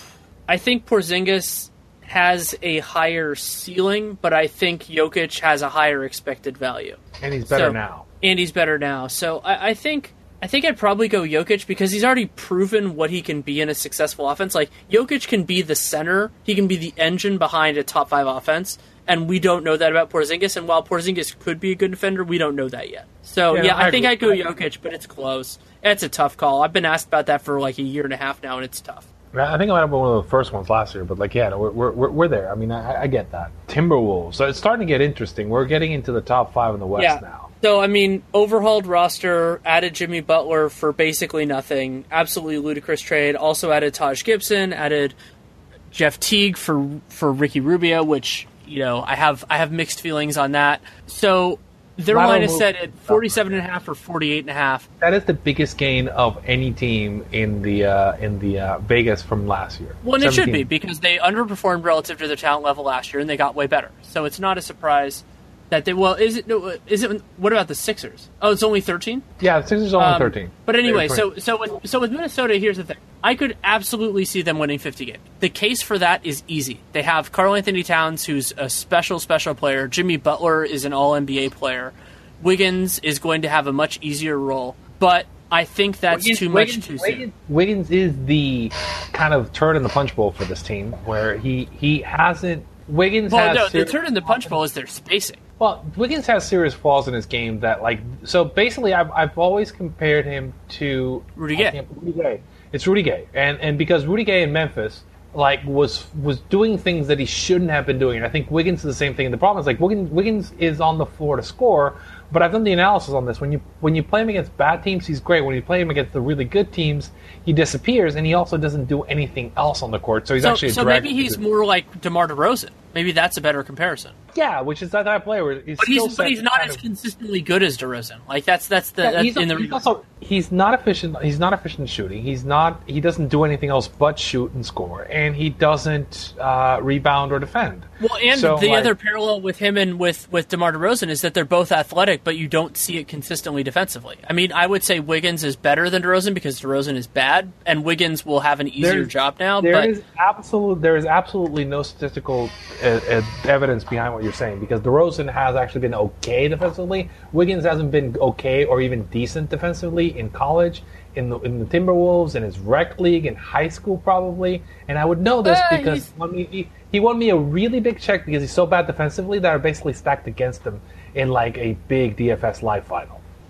I think Porzingis has a higher ceiling, but I think Jokic has a higher expected value. And he's better so, now. And he's better now. So I, I think I think I'd probably go Jokic because he's already proven what he can be in a successful offense. Like, Jokic can be the center. He can be the engine behind a top five offense. And we don't know that about Porzingis. And while Porzingis could be a good defender, we don't know that yet. So, yeah, yeah I, I think I'd go Jokic, but it's close. It's a tough call. I've been asked about that for like a year and a half now, and it's tough. I think I might have been one of the first ones last year, but like, yeah, we're we're, we're there. I mean, I, I get that. Timberwolves. So it's starting to get interesting. We're getting into the top five in the West yeah. now. So, I mean, overhauled roster, added Jimmy Butler for basically nothing. Absolutely ludicrous trade. Also added Taj Gibson, added Jeff Teague for for Ricky Rubio, which, you know, I have I have mixed feelings on that. So their line is set at forty-seven and a half or forty-eight and a half. That is the biggest gain of any team in the uh, in the uh, Vegas from last year. Well, and it should be because they underperformed relative to their talent level last year, and they got way better. So it's not a surprise that they. Well, is it? No, is it? What about the Sixers? Oh, it's only thirteen. Yeah, the Sixers are only um, thirteen. But anyway, so so with, so with Minnesota, here's the thing. I could absolutely see them winning fifty games. The case for that is easy. They have Karl Anthony Towns, who's a special, special player. Jimmy Butler is an All N B A player. Wiggins is going to have a much easier role. But I think that's Wiggins, too much Wiggins, too Wiggins, soon. Wiggins is the kind of turd in the punch bowl for this team, where he, he hasn't... Wiggins well, has... no, the turd in the punch bowl is their spacing. Well, Wiggins has serious flaws in his game that, like... So basically, I've, I've always compared him to... Rudy Gay. Rudy Gay. It's Rudy Gay. And and because Rudy Gay in Memphis, like, was was doing things that he shouldn't have been doing. And I think Wiggins is the same thing. And the problem is, like, Wiggins, Wiggins is on the floor to score, but I've done the analysis on this. When you when you play him against bad teams, he's great. When you play him against the really good teams, he disappears, and he also doesn't do anything else on the court. So he's so, actually a so maybe he's more like DeMar DeRozan. Maybe that's a better comparison. Yeah, which is that type of player. Where his but he's, but he's not kind as of, consistently good as DeRozan. Like that's that's the yeah, that's he's, in the he's also he's not efficient. He's not efficient in shooting. He's not. He doesn't do anything else but shoot and score, and he doesn't uh, rebound or defend. Well, and so, the like, other parallel with him and with with DeMar DeRozan is that they're both athletic, but you don't see it consistently defensively. I mean, I would say Wiggins is better than DeRozan because DeRozan is bad, and Wiggins will have an easier job now. There but is absolute. There is absolutely no statistical uh, uh, evidence behind what you're saying because DeRozan has actually been okay defensively. Wiggins hasn't been okay or even decent defensively in college, in the in the Timberwolves, in his rec league, in high school probably. And I would know this uh, because I mean, he, he won me a really big check because he's so bad defensively that I basically stacked against him in like a big D F S live final.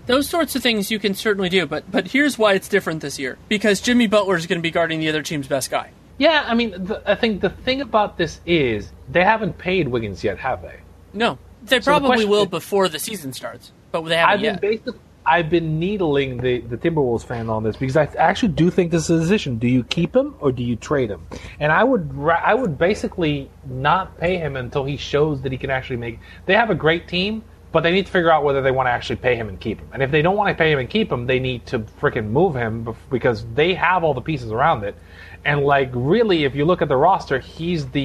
Those sorts of things you can certainly do, but but here's why it's different this year. Because Jimmy Butler is going to be guarding the other team's best guy. Yeah, I mean, the, I think the thing about this is they haven't paid Wiggins yet, have they? No. They So the probably question will is- before the season starts, but they haven't I've yet. been basically, I've been needling the, the Timberwolves fan on this because I actually do think this is a decision. Do you keep him or do you trade him? And I would ra- I would basically not pay him until he shows that he can actually make. They have a great team, but they need to figure out whether they want to actually pay him and keep him. And if they don't want to pay him and keep him, they need to freaking move him bef- because they have all the pieces around it. And like really, if you look at the roster, he's the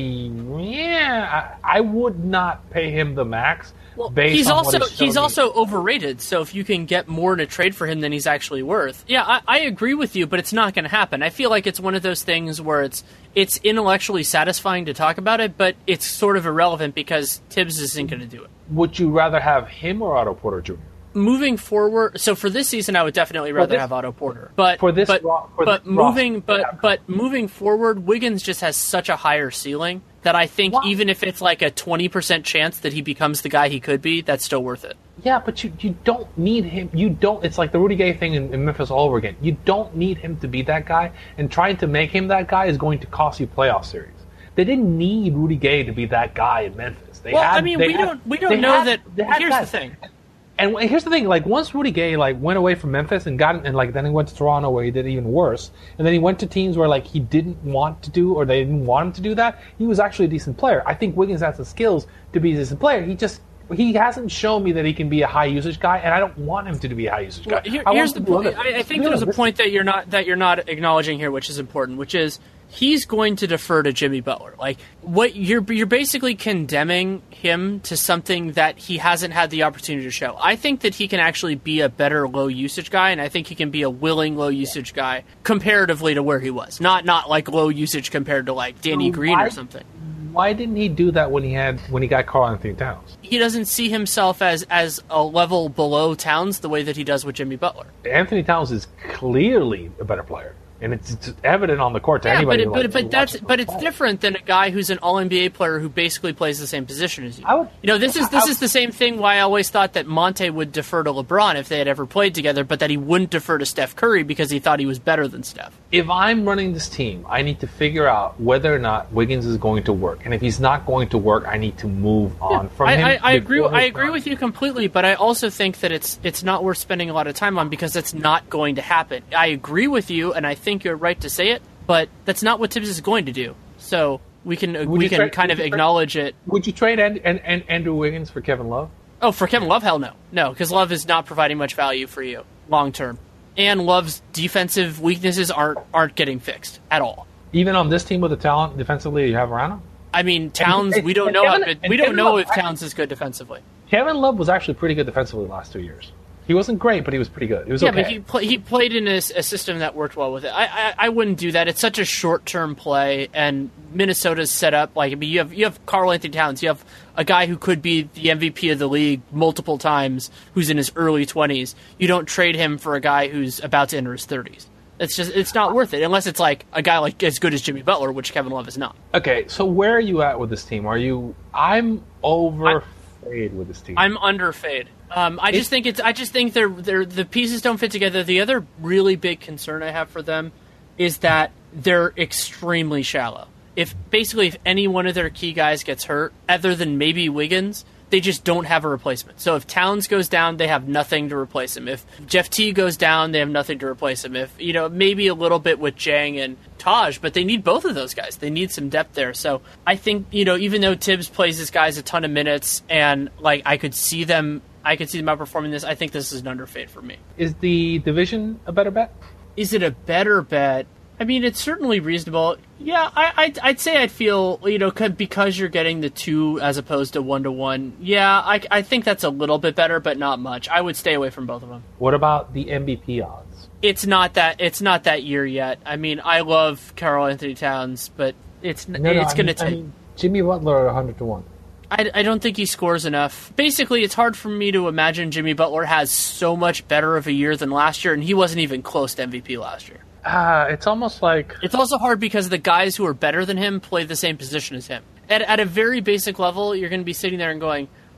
yeah. I, I would not pay him the max. Well, based he's on also what he's shown me. also overrated. So if you can get more in a trade for him than he's actually worth, yeah, I, I agree with you. But it's not going to happen. I feel like it's one of those things where it's it's intellectually satisfying to talk about it, but it's sort of irrelevant because Tibbs isn't going to do it. Would you rather have him or Otto Porter Junior? Moving forward, so for this season, I would definitely rather this- have Otto Porter. But for this but, ro- for but this roster, moving, but yeah. but moving forward, Wiggins just has such a higher ceiling that I think Why? even if it's like a twenty percent chance that he becomes the guy he could be, that's still worth it. Yeah, but you you don't need him. You don't. It's like the Rudy Gay thing in, in Memphis all over again. You don't need him to be that guy, and trying to make him that guy is going to cost you playoff series. They didn't need Rudy Gay to be that guy in Memphis. They Well, had, I mean, they we had- don't we don't they know had- that. they had Here's guys. the thing. And here's the thing: like once Rudy Gay like went away from Memphis and got and like then he went to Toronto where he did even worse, and then he went to teams where like he didn't want to do or they didn't want him to do that. He was actually a decent player. I think Wiggins has the skills to be a decent player. He just he hasn't shown me that he can be a high usage guy, and I don't want him to be a high usage guy. Well, here- I want here's him the to do point. other I, I things. think To be there's a honest, point that you're not that you're not acknowledging here, which is important, which is he's going to defer to Jimmy Butler. Like what you're you're basically condemning him to something that he hasn't had the opportunity to show. I think that he can actually be a better low usage guy, and I think he can be a willing low usage guy comparatively to where he was. Not not like low usage compared to like Danny So Green why- or something. Why didn't he do that when he had when he got Karl Anthony Towns? He doesn't see himself as as a level below Towns the way that he does with Jimmy Butler. Anthony Towns is clearly a better player, and it's, it's evident on the court to Yeah, but anybody. it, who, but, like, but who that's watches but the it's play. different than a guy who's an All N B A player who basically plays the same position as you. I would- you know, this is this I- is the same thing. Why I always thought that Monte would defer to LeBron if they had ever played together, but that he wouldn't defer to Steph Curry because he thought he was better than Steph. If I'm running this team, I need to figure out whether or not Wiggins is going to work, and if he's not going to work, I need to move on from I, him. I, I agree. before I his agree prime. with you completely, but I also think that it's it's not worth spending a lot of time on because it's not going to happen. I agree with you, and I think you're right to say it, but that's not what Tibbs is going to do. So we can Would we you can tra- kind would of you tra- acknowledge it. Would you trade and, and, and Andrew Wiggins for Kevin Love? Oh, for Kevin Love, hell no. No, because Love is not providing much value for you long term. And Love's defensive weaknesses aren't aren't getting fixed at all. Even on this team with the talent defensively you have around him? I mean, Towns, and- we don't and know Kevin- if it, and we don't Kevin know Love- if Towns is good defensively. Kevin Love was actually pretty good defensively the last two years. He wasn't great, but he was pretty good. He was Yeah, okay. but he play, he played in a, s- a system that worked well with it. I, I I wouldn't do that. It's such a short term play, and Minnesota's set up like I mean, you have you have Karl Anthony Towns, you have a guy who could be the M V P of the league multiple times, who's in his early twenties. You don't trade him for a guy who's about to enter his thirties. It's just it's not worth it unless it's like a guy like as good as Jimmy Butler, which Kevin Love is not. Okay, so where are you at with this team? Are you? I'm overfade with this team. I'm under fade. Um, I It's- just think it's. I just think they're, they're the pieces don't fit together. The other really big concern I have for them is that they're extremely shallow. If basically if any one of their key guys gets hurt, other than maybe Wiggins, they just don't have a replacement. So if Towns goes down, they have nothing to replace him. If Jeff T goes down, they have nothing to replace him. If you know maybe a little bit with Jang and Taj, but they need both of those guys. They need some depth there. So I think you know even though Tibbs plays his guys a ton of minutes and like I could see them. I could see them outperforming this. I think this is an underfade for me. Is the division a better bet? Is it a better bet? I mean, it's certainly reasonable. Yeah, I, I'd, I'd say I'd feel, you know, could, because you're getting the two as opposed to one to one. Yeah, I, I think that's a little bit better, but not much. I would stay away from both of them. What about the M V P odds? It's not that. It's not that year yet. I mean, I love Karl Anthony Towns, but it's No, no, it's I going to mean- I take. mean, Jimmy Butler at one hundred to one. I, I don't think he scores enough. Basically, it's hard for me to imagine Jimmy Butler has so much better of a year than last year, and he wasn't even close to M V P last year. Ah, it's almost like It's also hard because the guys who are better than him play the same position as him. At, at a very basic level, you're going to be sitting there and going,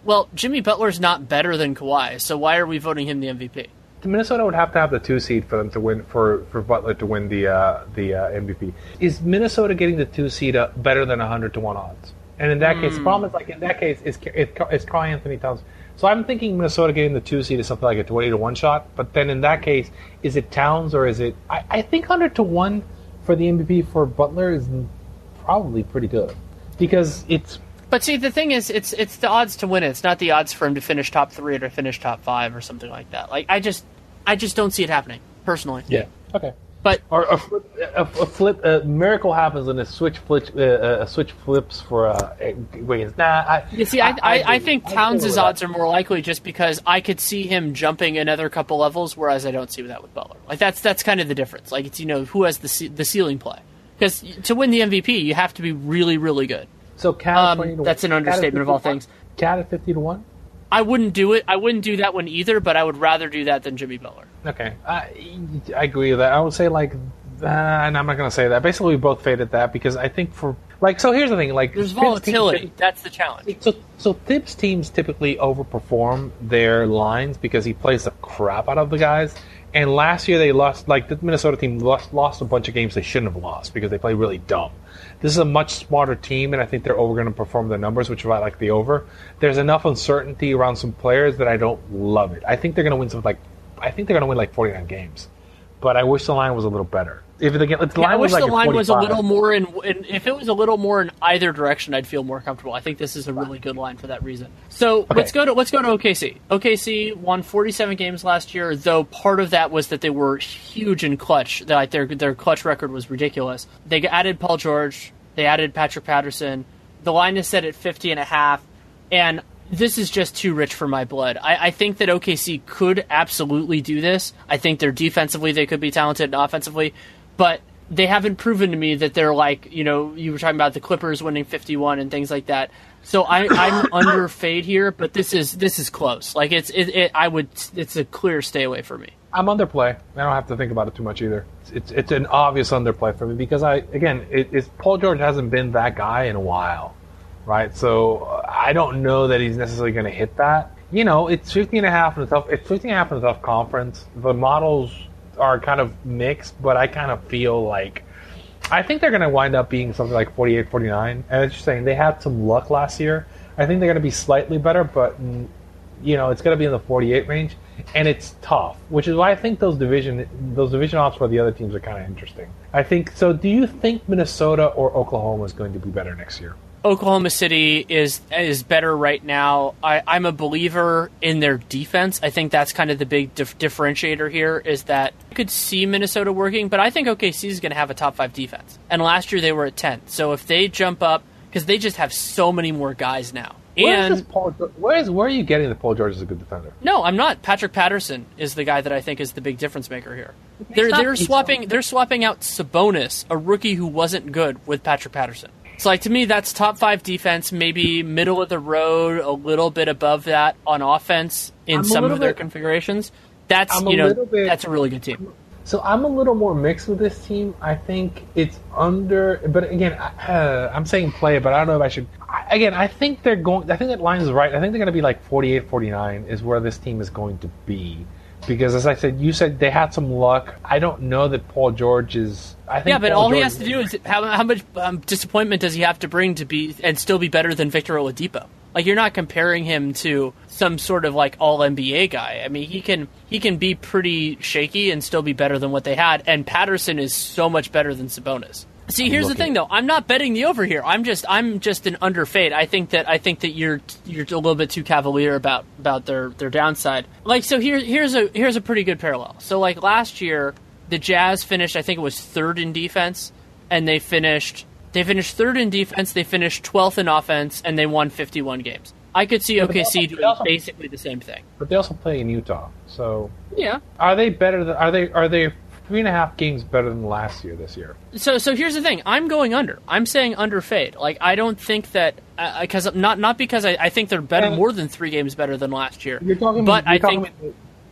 Well, Jimmy Butler's not better than Kawhi, so why are we voting him the M V P? Minnesota would have to have the two seed for them to win for, for Butler to win the uh, the uh, M V P. Is Minnesota getting the two seed uh, better than a hundred to one odds? And in that mm. case, the problem is like in that case is it's Karl Anthony Towns. So I'm thinking Minnesota getting the two seed is something like a twenty to one shot. But then in that case, is it Towns or is it? I, I think hundred to one for the M V P for Butler is probably pretty good because it's. But see, the thing is, it's it's the odds to win it. It's not the odds for him to finish top three or to finish top five or something like that. Like I just. I just don't see it happening, personally. Yeah. Okay. But or a, a, a flip, a miracle happens and a switch flips, uh, a switch flips for uh, Wiggins. Nah. I, you see, I I, I, I think I Towns' odds are more likely just because I could see him jumping another couple levels, whereas I don't see that with Butler. Like that's that's kind of the difference. Like it's you know who has the the ceiling play because to win the M V P you have to be really really good. So Cat um, twenty to that's an understatement of all things. Cat at fifty to one. I wouldn't do it. I wouldn't do that one either, but I would rather do that than Jimmy Butler. Okay. I, I agree with that. I would say, like, uh, and I'm not going to say that. Basically, we both faded that because I think for, like, so here's the thing. Like, there's volatility. Teams, That's the challenge. So, so Thibs teams typically overperform their lines because he plays the crap out of the guys. And last year they lost, like, the Minnesota team lost, lost a bunch of games they shouldn't have lost because they played really dumb. This is a much smarter team, and I think they're over going to perform the numbers, which is why I like the over. There's enough uncertainty around some players that I don't love it. I think they're going to win some like, I think they're going to win like forty-nine games, but I wish the line was a little better. If the, if the yeah, line I wish was like the line was a little more in, in. If it was a little more in either direction, I'd feel more comfortable. I think this is a really good line for that reason. So okay. let's go to let's go to O K C. O K C won forty-seven games last year, though part of that was that they were huge in clutch. That like their their clutch record was ridiculous. They added Paul George. They added Patrick Patterson. The line is set at fifty and a half, and this is just too rich for my blood. I, I think that O K C could absolutely do this. I think they're defensively they could be talented and offensively, but they haven't proven to me that they're like, you know, you were talking about the Clippers winning fifty-one and things like that. So I, I'm under fade here, but this is this is close. Like it's it, it I would it's a clear stay away for me. I'm underplay. I don't have to think about it too much either. It's it's an obvious underplay for me because I again it, it's Paul George hasn't been that guy in a while, right? So uh, I don't know that he's necessarily going to hit that. You know, it's fifty and a half in a tough. It's fifty and a half in a tough conference. The models are kind of mixed, but I kind of feel like I think they're going to wind up being something like forty-eight, forty-nine. And it's just saying they had some luck last year. I think they're going to be slightly better, but you know, it's going to be in the forty-eight range. And it's tough, which is why I think those division those division odds for the other teams are kind of interesting. I think so. Do you think Minnesota or Oklahoma is going to be better next year? Oklahoma City is is better right now. I, I'm a believer in their defense. I think that's kind of the big dif- differentiator here is that you could see Minnesota working, but I think O K C is going to have a top five defense. And last year they were at ten. So if they jump up, because they just have so many more guys now. Where and is this Paul, where is where are you getting that Paul George is a good defender? No, I'm not. Patrick Patterson is the guy that I think is the big difference maker here. He's they're not, they're swapping they're swapping out Sabonis, a rookie who wasn't good, with Patrick Patterson. So like to me, that's top five defense, maybe middle of the road, a little bit above that on offense in I'm some of their bit, configurations. That's I'm you know bit, that's a really good team. So I'm a little more mixed with this team. I think it's under, but again, uh, I'm saying play, but I don't know if I should. I, again, I think they're going. I think that line is right. I think they're going to be like forty-eight, forty-nine is where this team is going to be, because as I said, you said they had some luck. I don't know that Paul George is. I think yeah, but Paul all George he has to do is how, how much um, disappointment does he have to bring to be and still be better than Victor Oladipo? Like you're not comparing him to some sort of like all N B A guy. I mean, he can he can be pretty shaky and still be better than what they had. And Patterson is so much better than Sabonis. See, here's the thing though. I'm not betting the over here. I'm just I'm just an under fade. I think that I think that you're you're a little bit too cavalier about, about their, their downside. Like so here here's a here's a pretty good parallel. So like last year, the Jazz finished I think it was third in defense, and they finished They finished third in defense, they finished twelfth in offense, and they won fifty-one games. I could see O K C doing also, basically the same thing. But they also play in Utah, so yeah. Are they better? Than, are they are they three and a half games better than last year? This year. So so here's the thing. I'm going under. I'm saying under fade. Like I don't think that because uh, not not because I, I think they're better and more than three games better than last year. You're talking, but you're I talking think. About,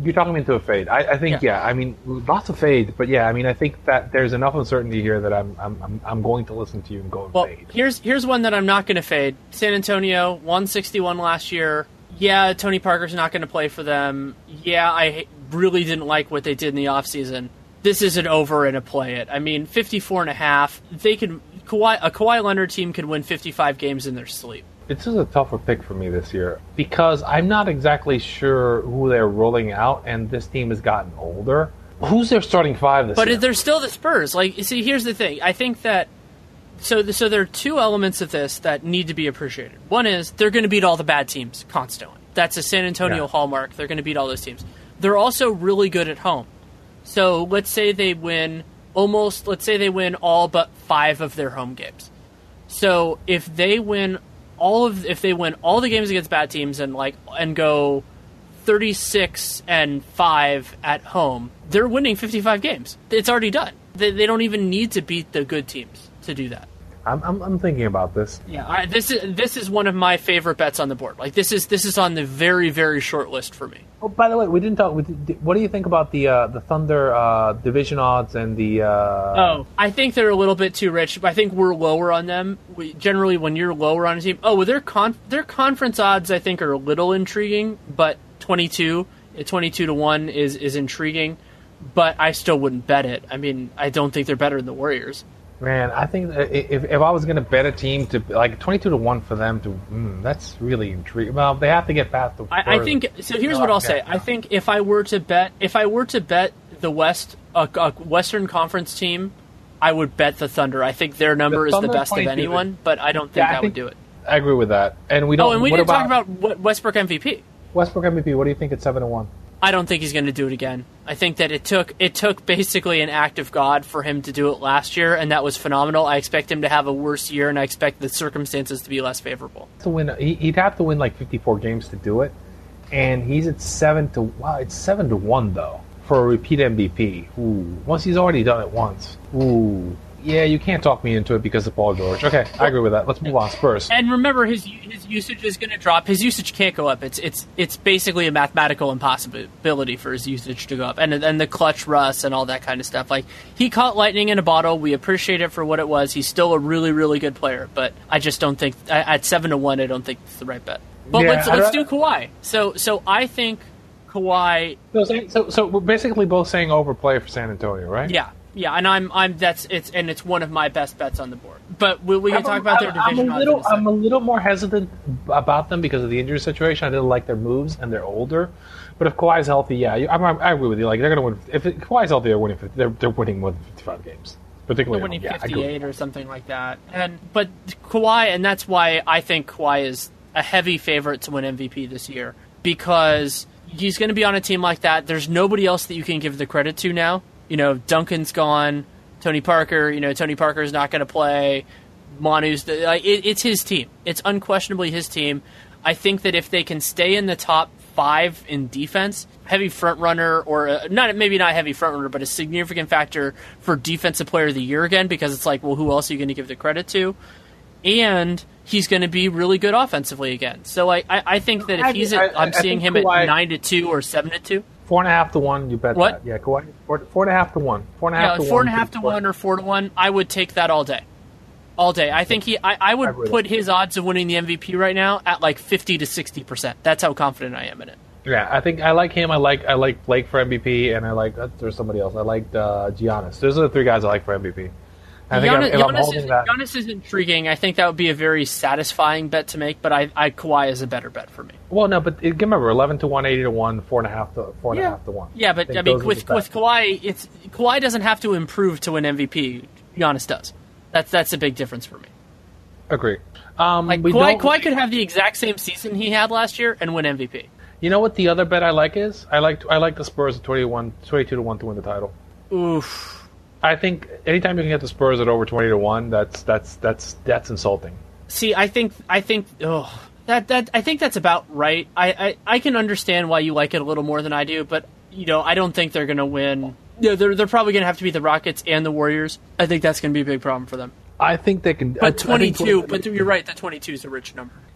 You're talking me into a fade. I, I think, yeah. yeah. I mean, lots of fade, but yeah. I mean, I think that there's enough uncertainty here that I'm I'm I'm, I'm going to listen to you and go and well, fade. Here's here's one that I'm not going to fade. San Antonio one sixty-one last year. Yeah, Tony Parker's not going to play for them. Yeah, I really didn't like what they did in the offseason. This is an over and a play it. I mean, fifty-four and a half. They could Kawhi, a Kawhi Leonard team could win fifty-five games in their sleep. This is a tougher pick for me this year because I'm not exactly sure who they're rolling out, and this team has gotten older. Who's their starting five this but year? But they're still the Spurs. Like, see, here's the thing. I think that so so there are two elements of this that need to be appreciated. One is they're going to beat all the bad teams constantly. That's a San Antonio yeah. hallmark. They're going to beat all those teams. They're also really good at home. So let's say they win almost. Let's say they win all but five of their home games. So if they win. All of if they win all the games against bad teams and like and go thirty-six and five at home, they're winning fifty-five games. It's already done. They, they don't even need to beat the good teams to do that. I'm I'm, I'm thinking about this. Yeah, I, this is this is one of my favorite bets on the board. Like this is this is on the very very short list for me. Oh, by the way, we didn't talk. We did, what do you think about the uh, the Thunder uh, division odds and the? Uh... Oh, I think they're a little bit too rich. I think we're lower on them. We, generally, when you're lower on a team, oh, well, their con their conference odds I think are a little intriguing, but twenty-two, twenty-two to one is is intriguing, but I still wouldn't bet it. I mean, I don't think they're better than the Warriors. Man, I think that if if I was going to bet a team to like twenty-two to one for them to, mm, that's really intriguing. Well, they have to get past the. I, I think so. Here's what I'll say. I think if I were to bet, if I were to bet the West, a, a Western Conference team, I would bet the Thunder. I think their number the is the best of anyone, but I don't think yeah, that think, would do it. I agree with that. And we don't. Oh, and we what didn't about, talk about Westbrook M V P. Westbrook M V P. What do you think at seven to one? I don't think he's going to do it again. I think that it took it took basically an act of God for him to do it last year, and that was phenomenal. I expect him to have a worse year, and I expect the circumstances to be less favorable. To win, he'd have to win like fifty-four games to do it, and he's at seven to wow. It's seven to one though for a repeat M V P. Ooh, once he's already done it once. Ooh. Yeah, you can't talk me into it because of Paul George. Okay, I agree with that. Let's move on. Spurs. And remember, his his usage is going to drop. His usage can't go up. It's it's it's basically a mathematical impossibility for his usage to go up. And and the clutch Russ and all that kind of stuff. Like, he caught lightning in a bottle. We appreciate it for what it was. He's still a really, really good player. But I just don't think, at seven to one, I don't think it's the right bet. But yeah, let's let's do Kawhi. So so I think Kawhi. So, so so we're basically both saying overplay for San Antonio, right? Yeah. Yeah, and I'm, I'm, that's, it's, and it's one of my best bets on the board. But we, we can I'm talk a, about their I'm division. A little, I'm a little more hesitant about them because of the injury situation. I didn't like their moves, and they're older. But if Kawhi's healthy, yeah, I'm, I agree with you. Like, they're going to win. If Kawhi's healthy, they're winning. They're, they're winning more than fifty-five games, particularly. They're winning yeah, fifty-eight or something like that. And but Kawhi, and that's why I think Kawhi is a heavy favorite to win M V P this year, because he's going to be on a team like that. There's nobody else that you can give the credit to now. You know, Duncan's gone. Tony Parker, you know, Tony Parker is not going to play. Manu's, the, like, it, it's his team. It's unquestionably his team. I think that if they can stay in the top five in defense, heavy front runner, or a, not maybe not heavy front runner, but a significant factor for defensive player of the year again, because it's like, well, who else are you going to give the credit to? And he's going to be really good offensively again. So I, I, I think that if he's, at, I, I, I'm seeing him Kawhi, at nine to two or seven to two. Four and a half to one, you bet what? that. Yeah, Kawhi, four, four and a half to one. Four and a half yeah, to four one. and a half to one or four to one. I would take that all day. All day. I think he. I, I would I put his odds of winning the M V P right now at like fifty to sixty percent. That's how confident I am in it. Yeah, I think I like him. I like I like Blake for M V P, and I like uh, there's somebody else. I liked uh, Giannis. Those are the three guys I like for M V P. I think Giannis, I'm, if I'm Giannis, holding is, that, Giannis is intriguing. I think that would be a very satisfying bet to make, but I, I Kawhi is a better bet for me. Well, no, but it, remember, eleven to one, eighty to one, four and a half to four and yeah. a half to one. Yeah, but I, I mean, with with Kawhi, it's Kawhi doesn't have to improve to win M V P. Giannis does. That's that's a big difference for me. Agree. Um, like we Kawhi, Kawhi could have the exact same season he had last year and win M V P. You know what the other bet I like is? I like I like the Spurs at twenty-one, twenty-two to one to win the title. Oof. I think anytime you can get the Spurs at over twenty to one, that's that's that's that's insulting. See, I think I think oh, that that I think that's about right. I, I, I can understand why you like it a little more than I do, but you know, I don't think they're going to win. You know, they're they're probably going to have to beat the Rockets and the Warriors. I think that's going to be a big problem for them. I think they can. But twenty-two, but you're right. The twenty-two is a rich number.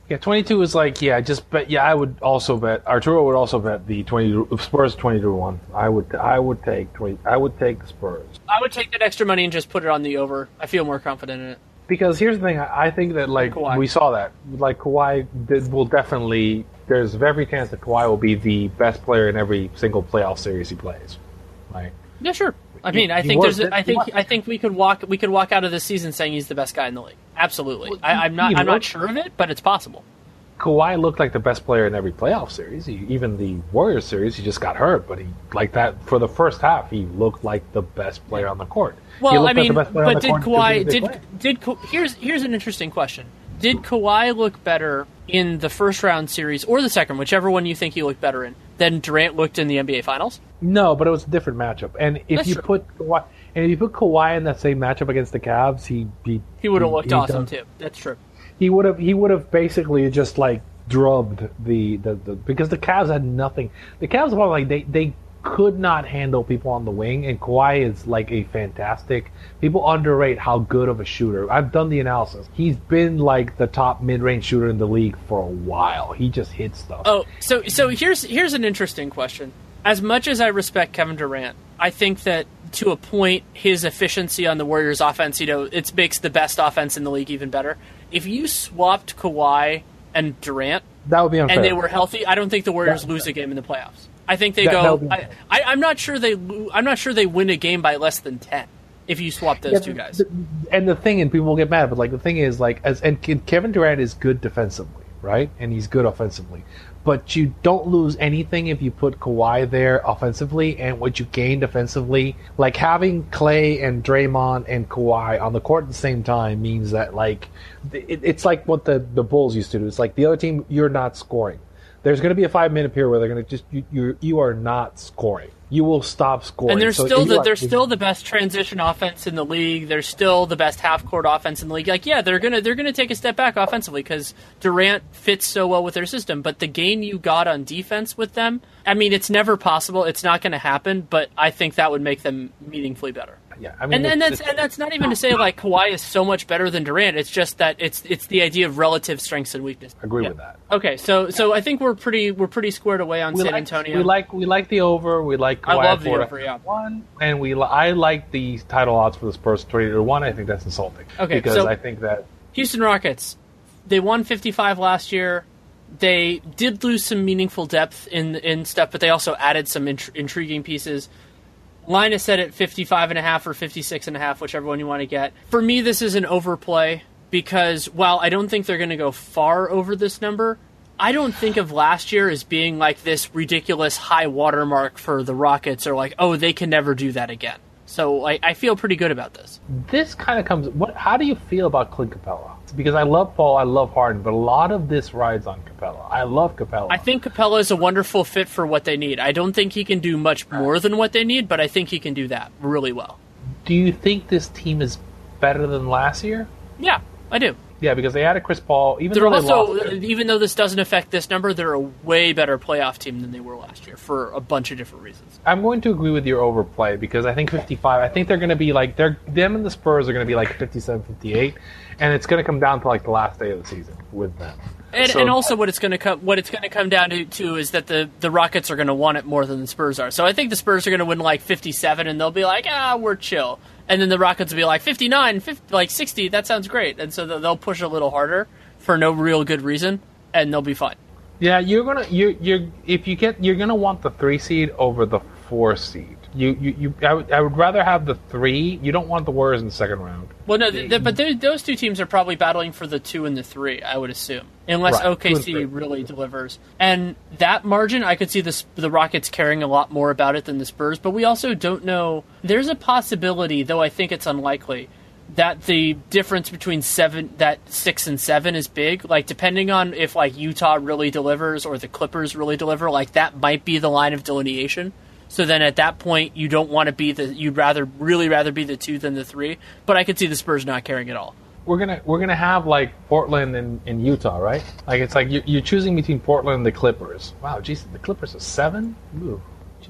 Yeah, twenty-two is like, yeah, just bet. Yeah, I would also bet. Arturo would also bet the twenty Spurs twenty to one. I would, I would take twenty. I would take the Spurs. I would take that extra money and just put it on the over. I feel more confident in it. Because here's the thing, I I think that like Kawhi. we saw that, like Kawhi did, will definitely. There's every chance that Kawhi will be the best player in every single playoff series he plays. Right? Yeah, sure. I mean, I he think was- there's. I he think was- I think we could walk. We could walk out of this season saying he's the best guy in the league. Absolutely. Well, I, I'm not. he I'm not looked- sure of it, but it's possible. Kawhi looked like the best player in every playoff series. He, even the Warriors series, he just got hurt, but he like that for the first half. He looked like the best player on the court. He Well, looked I like the mean, best player on but the did court to be Kawhi the did player. did Ka- here's here's an interesting question. Did Kawhi look better in the first round series or the second, whichever one you think he looked better in, than Durant looked in the N B A Finals? No, but it was a different matchup. And if That's you true. put Kawhi, and if you put Kawhi in that same matchup against the Cavs, he he He would have looked he awesome done- too. That's true. He would have he would have basically just like drubbed the, the, the because the Cavs had nothing. The Cavs were like they they could not handle people on the wing, and Kawhi is like a fantastic. People underrate how good of a shooter. I've done the analysis. He's been like the top mid-range shooter in the league for a while. He just hits stuff. Oh, so so here's here's an interesting question. As much as I respect Kevin Durant, I think that to a point, his efficiency on the Warriors' offense, you know, it makes the best offense in the league even better. If you swapped Kawhi and Durant, That would be unfair. and they were healthy, I don't think the Warriors That- lose a game in the playoffs. I think they That- that go. would be I, unfair. I, I'm not sure they. lo- I'm not sure they win a game by less than ten if you swap those Yeah, two guys. th- And the thing, and people will get mad, but like the thing is, like, as and Ke- Kevin Durant is good defensively, right? And he's good offensively, but you don't lose anything if you put Kawhi there offensively, and what you gain defensively, like having Clay and Draymond and Kawhi on the court at the same time means that like it, it's like what the the Bulls used to do. It's like the other team, you're not scoring. There's going to be a five minute period where they're going to just you you you are not scoring. You will stop scoring. And they're So still you the are- they're still the best transition offense in the league. They're still the best half court offense in the league. Like, yeah, they're gonna they're gonna take a step back offensively because Durant fits so well with their system. But the gain you got on defense with them, I mean, it's never possible. It's not going to happen. But I think that would make them meaningfully better. Yeah, I mean, And and it's- that's it's- and that's not even to say like Kawhi is so much better than Durant. It's just that it's it's the idea of relative strengths and weaknesses. agree Yeah. with that. Okay, so so I think we're pretty we're pretty squared away on We San like, Antonio. we like we like the over. We like I Kawhi love the for over, yeah. one, and we li- I like the title odds for the Spurs twenty to one. I think that's insulting. Okay, because so- I think that Houston Rockets, they won fifty-five last year. They did lose some meaningful depth in in stuff, but they also added some int- intriguing pieces. Line is set at fifty-five and a half or fifty-six and a half, whichever one you want to get. For me, this is an overplay because while I don't think they're going to go far over this number, I don't think of last year as being like this ridiculous high watermark for the Rockets or like, oh, they can never do that again. So I, I feel pretty good about this. this kind of comes. What? How do you feel about Clint Capella? Because I love Paul, I love Harden, but a lot of this rides on Capella. I love Capella. I think Capella is a wonderful fit for what they need. I don't think he can do much more than what they need, but I think he can do that really well. Do you think this team is better than last year? Yeah, I do. Yeah, because they added Chris Paul. Even They're though they also, lost, even though this doesn't affect this number, they're a way better playoff team than they were last year for a bunch of different reasons. I'm going to agree with your overplay because I think fifty-five. I think they're going to be like they're them and the Spurs are going to be like fifty-seven, fifty-eight, and it's going to come down to like the last day of the season with them. And, So- and also, what it's going to come what it's going to come down to, to is that the, the Rockets are going to want it more than the Spurs are. So I think the Spurs are going to win like fifty-seven, and they'll be like, ah, we're chill. And then the Rockets will be like fifty-nine, fifty, like sixty. That sounds great. And so they'll push a little harder for no real good reason, and they'll be fine. Yeah, you're gonna you you if you get you're gonna want the three seed over the four seed. You you, you I, would, I would rather have the three. You don't want the Warriors in the second round. Well, no, th- th- but th- those two teams are probably battling for the two and the three, I would assume, unless Right, two and O K C three. really delivers. And that margin, I could see the Sp- the Rockets caring a lot more about it than the Spurs. But we also don't know. There's a possibility, though I think it's unlikely, that the difference between seven, that six and seven, is big. Like depending on if like Utah really delivers or the Clippers really deliver, like that might be the line of delineation. So then at that point, you don't want to be the, you'd rather, really rather be the two than the three. But I could see the Spurs not caring at all. We're gonna we're gonna have like Portland and, and Utah, right? Like it's like you're, you're choosing between Portland and the Clippers. Wow, geez, the Clippers are seven. Ooh, jeez.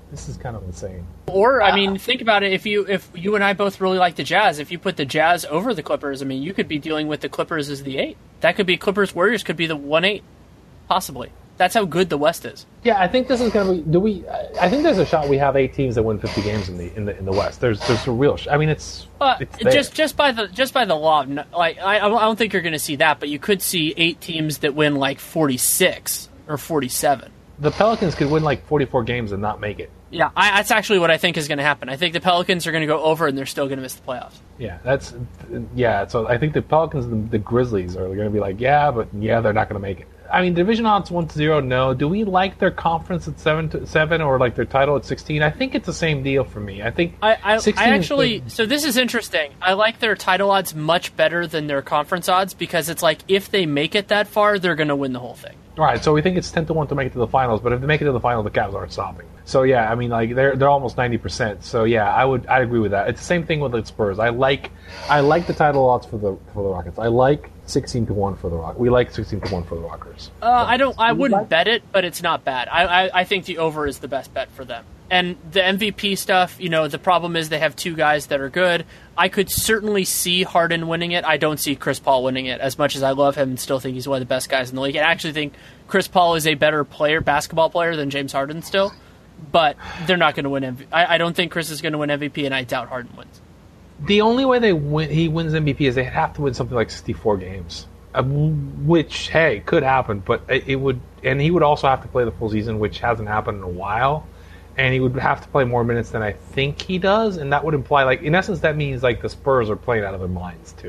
This is kind of insane. Or, I mean, think about it. If you if you and I both really like the Jazz, if you put the Jazz over the Clippers, I mean, you could be dealing with the Clippers as the eight. That could be Clippers Warriors could be the one eight, possibly. That's how good the West is. Yeah, I think this is going to be. Do we? I think there's a shot we have eight teams that win fifty games in the in the in the West. There's there's a real. Sh- I mean, it's, uh, it's there. just just by the just by the law. Of, like I I don't think you're going to see that, but you could see eight teams that win like forty-six or forty-seven. The Pelicans could win like forty-four games and not make it. Yeah, I, that's actually what I think is going to happen. I think the Pelicans are going to go over and they're still going to miss the playoffs. Yeah, that's yeah. So I think the Pelicans and the Grizzlies are going to be like, yeah, but yeah, they're not going to make it. I mean, division odds one to zero. No. Do we like their conference at seven to seven or like their title at sixteen? I think it's the same deal for me. I think I, I, I actually. So this is interesting. I like their title odds much better than their conference odds because it's like if they make it that far, they're going to win the whole thing. All right, so we think it's ten to one to make it to the finals, but if they make it to the final, the Cavs aren't stopping. So yeah, I mean, like they're they're almost ninety percent. So yeah, I would I agree with that. It's the same thing with the Spurs. I like I like the title odds for the for the Rockets. I like sixteen to one for the Rock. We like sixteen to one for the Rockers. Uh, I don't. I wouldn't like? bet it, but it's not bad. I, I I think the over is the best bet for them. And the M V P stuff, you know, the problem is they have two guys that are good. I could certainly see Harden winning it. I don't see Chris Paul winning it. As much as I love him and still think he's one of the best guys in the league. I actually think Chris Paul is a better player, basketball player, than James Harden still. But they're not going to win M V P. I, I don't think Chris is going to win M V P, and I doubt Harden wins. The only way they win, he wins M V P is they have to win something like sixty-four games. Uh, which, hey, could happen, but it, it would, and he would also have to play the full season, which hasn't happened in a while. And he would have to play more minutes than I think he does, and that would imply, like, in essence, that means, like, the Spurs are playing out of their minds, too.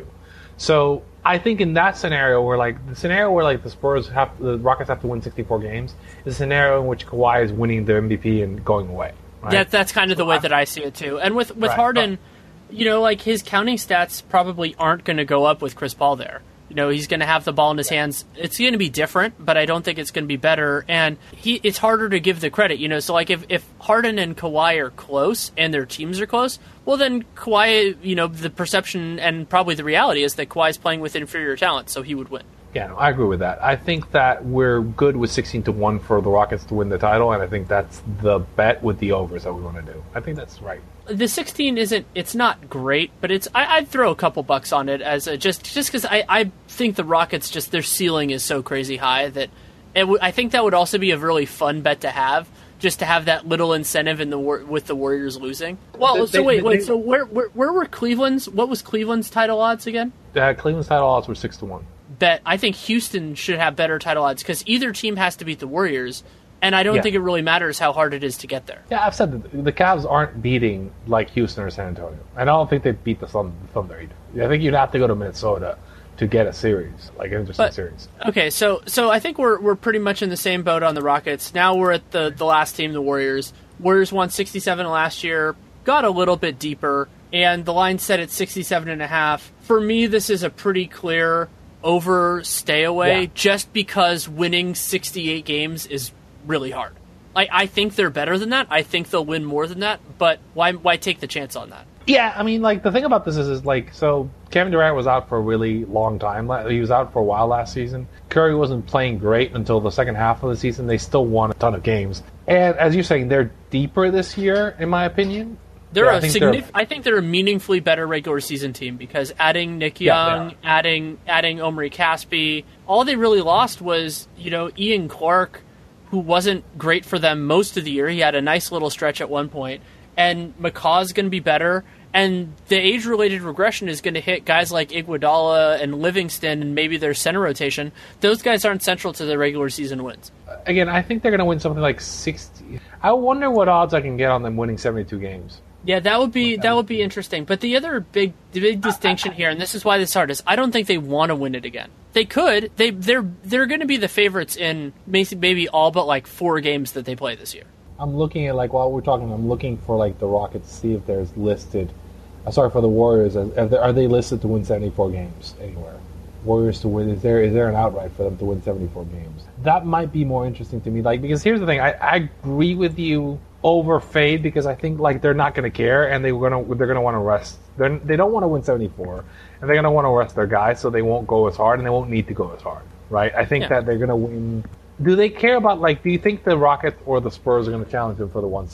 So I think in that scenario where, like, the scenario where, like, the Spurs have, the Rockets have to win sixty-four games is a scenario in which Kawhi is winning the M V P and going away. Right? Yeah, that's kind of the way that I see it, too. And with, with right, Harden, but, you know, like, his counting stats probably aren't going to go up with Chris Paul there. You know, he's going to have the ball in his hands. It's going to be different, but I don't think it's going to be better. And he, it's harder to give the credit, you know. So, like, if, if Harden and Kawhi are close and their teams are close, well, then Kawhi, you know, the perception and probably the reality is that Kawhi's playing with inferior talent, so he would win. Yeah, no, I agree with that. I think that we're good with sixteen to one for the Rockets to win the title, and I think that's the bet with the overs that we want to do. I think that's right. The sixteen isn't, it's not great, but it's, I, I'd throw a couple bucks on it as a, just, just cause I, I think the Rockets just, their ceiling is so crazy high that it w- I think that would also be a really fun bet to have, just to have that little incentive in the war- with the Warriors losing. Well, they, so wait, they, wait, they, so where, where, where were Cleveland's, what was Cleveland's title odds again? Uh, Cleveland's title odds were six to one. Bet, I think Houston should have better title odds cause either team has to beat the Warriors. And I don't yeah. think it really matters how hard it is to get there. Yeah, I've said that the Cavs aren't beating like Houston or San Antonio. And I don't think they'd beat the Thunder either. I think you'd have to go to Minnesota to get a series, like an interesting but, series. Okay, so so I think we're we're pretty much in the same boat on the Rockets. Now we're at the, the last team, the Warriors. Warriors won sixty-seven last year, got a little bit deeper, and the line set at sixty-seven and a half. For me, this is a pretty clear over stay away, yeah. just because winning sixty-eight games is really hard. Like, I think they're better than that. I think they'll win more than that, but why why take the chance on that? Yeah, I mean, like, the thing about this is, is like, so Kevin Durant was out for a really long time. He was out for a while last season. Curry wasn't playing great until the second half of the season. They still won a ton of games. And as you're saying, they're deeper this year, in my opinion. They're yeah, a I think signif- they're, I think they're a meaningfully better regular season team because adding Nick Young, yeah, adding adding Omri Caspi, all they really lost was, you know, Ian Clark, who wasn't great for them most of the year. He had a nice little stretch at one point. And McCaw's going to be better. And the age-related regression is going to hit guys like Iguodala and Livingston and maybe their center rotation. Those guys aren't central to the regular season wins. Again, I think they're going to win something like sixty. I wonder what odds I can get on them winning seventy-two games. Yeah, that would be that would be interesting. But the other big the big distinction here, and this is why this is hard, is I don't think they want to win it again. They could. They they're they're going to be the favorites in maybe all but like four games that they play this year. I'm looking at, like, while we're talking, I'm looking for, like, the Rockets to see if there's listed. Uh, sorry, for the Warriors, are they listed to win seventy-four games anywhere? Warriors to win, is there is there an outright for them to win seventy-four games? That might be more interesting to me, like, because here's the thing, I, I agree with you over fade because I think, like, they're not going to care and they're going to they're going to want to rest. They're, they don't want to win seventy-four, and they're going to want to rest their guys so they won't go as hard and they won't need to go as hard, right? I think yeah. that they're going to win. Do they care about, like, do you think the Rockets or the Spurs are going to challenge them for the one seed?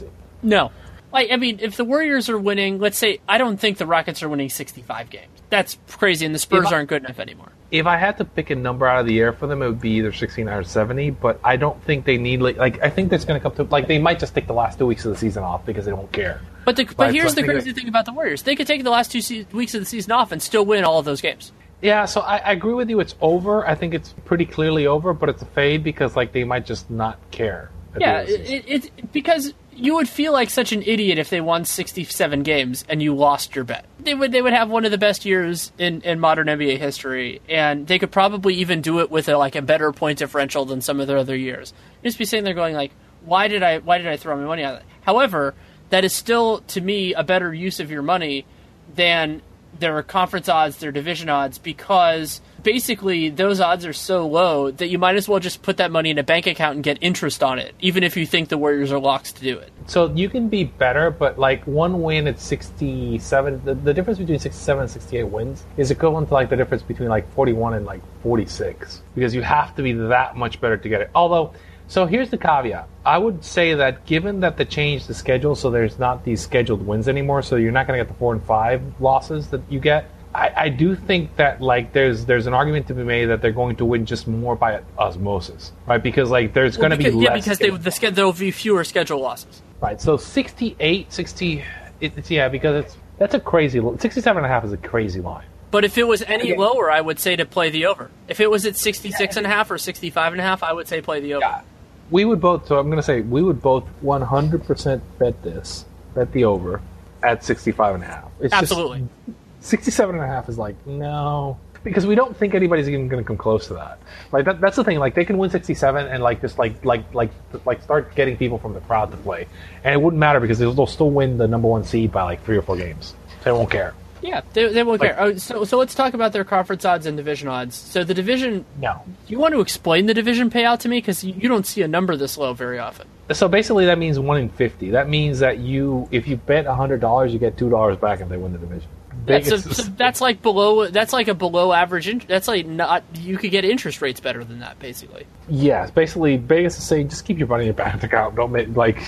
No. Like, I mean, if the Warriors are winning, let's say, I don't think the Rockets are winning sixty-five games. That's crazy, and the Spurs I, aren't good enough anymore. If I had to pick a number out of the air for them, it would be either sixty-nine or seventy, but I don't think they need, like, like I think that's going to come to, like, they might just take the last two weeks of the season off because they don't care. But the, but right? here's so the crazy that, thing about the Warriors. They could take the last two se- weeks of the season off and still win all of those games. Yeah, so I, I agree with you. It's over. I think it's pretty clearly over, but it's a fade because, like, they might just not care. Yeah, it, it, it because you would feel like such an idiot if they won sixty-seven games and you lost your bet. They would they would have one of the best years in, in modern N B A history, and they could probably even do it with a, like a better point differential than some of their other years. You'd just be sitting there going like, why did I why did I throw my money on it? However, that is still to me a better use of your money than their conference odds, their division odds, because basically those odds are so low that you might as well just put that money in a bank account and get interest on it, even if you think the Warriors are locks to do it. So you can be better, but like one win at sixty-seven, the, the difference between sixty-seven and sixty-eight wins is equivalent to like the difference between like forty-one and like forty-six, because you have to be that much better to get it. Although, so here's the caveat. I would say that given that they changed the schedule, so there's not these scheduled wins anymore, so you're not going to get the four and five losses that you get. I, I do think that like there's there's an argument to be made that they're going to win just more by osmosis, right? Because like there's well, going to be yeah, less. because they, the there will be fewer schedule losses. Right. So sixty-eight, sixty, it, it's yeah, because it's that's a crazy. sixty-seven and a half is a crazy line. But if it was any okay. lower, I would say to play the over. If it was at sixty-six and a half or sixty-five and a half, I would say play the over. Yeah. We would both, so I'm going to say, we would both one hundred percent bet this, bet the over at sixty-five and a half. It's Absolutely. Just, sixty-seven and a half is like, no, because we don't think anybody's even going to come close to that. Like, that, that's the thing, like, they can win sixty-seven and, like, just, like, like, like, like, start getting people from the crowd to play. And it wouldn't matter because they'll, they'll still win the number one seed by, like, three or four games. They won't care. Yeah, they, they won't like, care. Oh, so, so let's talk about their conference odds and division odds. So the division... No. Do you want to explain the division payout to me? Because you, you don't see a number this low very often. So basically that means one in fifty. That means that you, if you bet one hundred dollars, you get two dollars back if they win the division. That's, a, so that's like below. That's like a below average. In, that's like not. You could get interest rates better than that, basically. Yes, basically Vegas is saying just keep your money in your bank account. Don't make like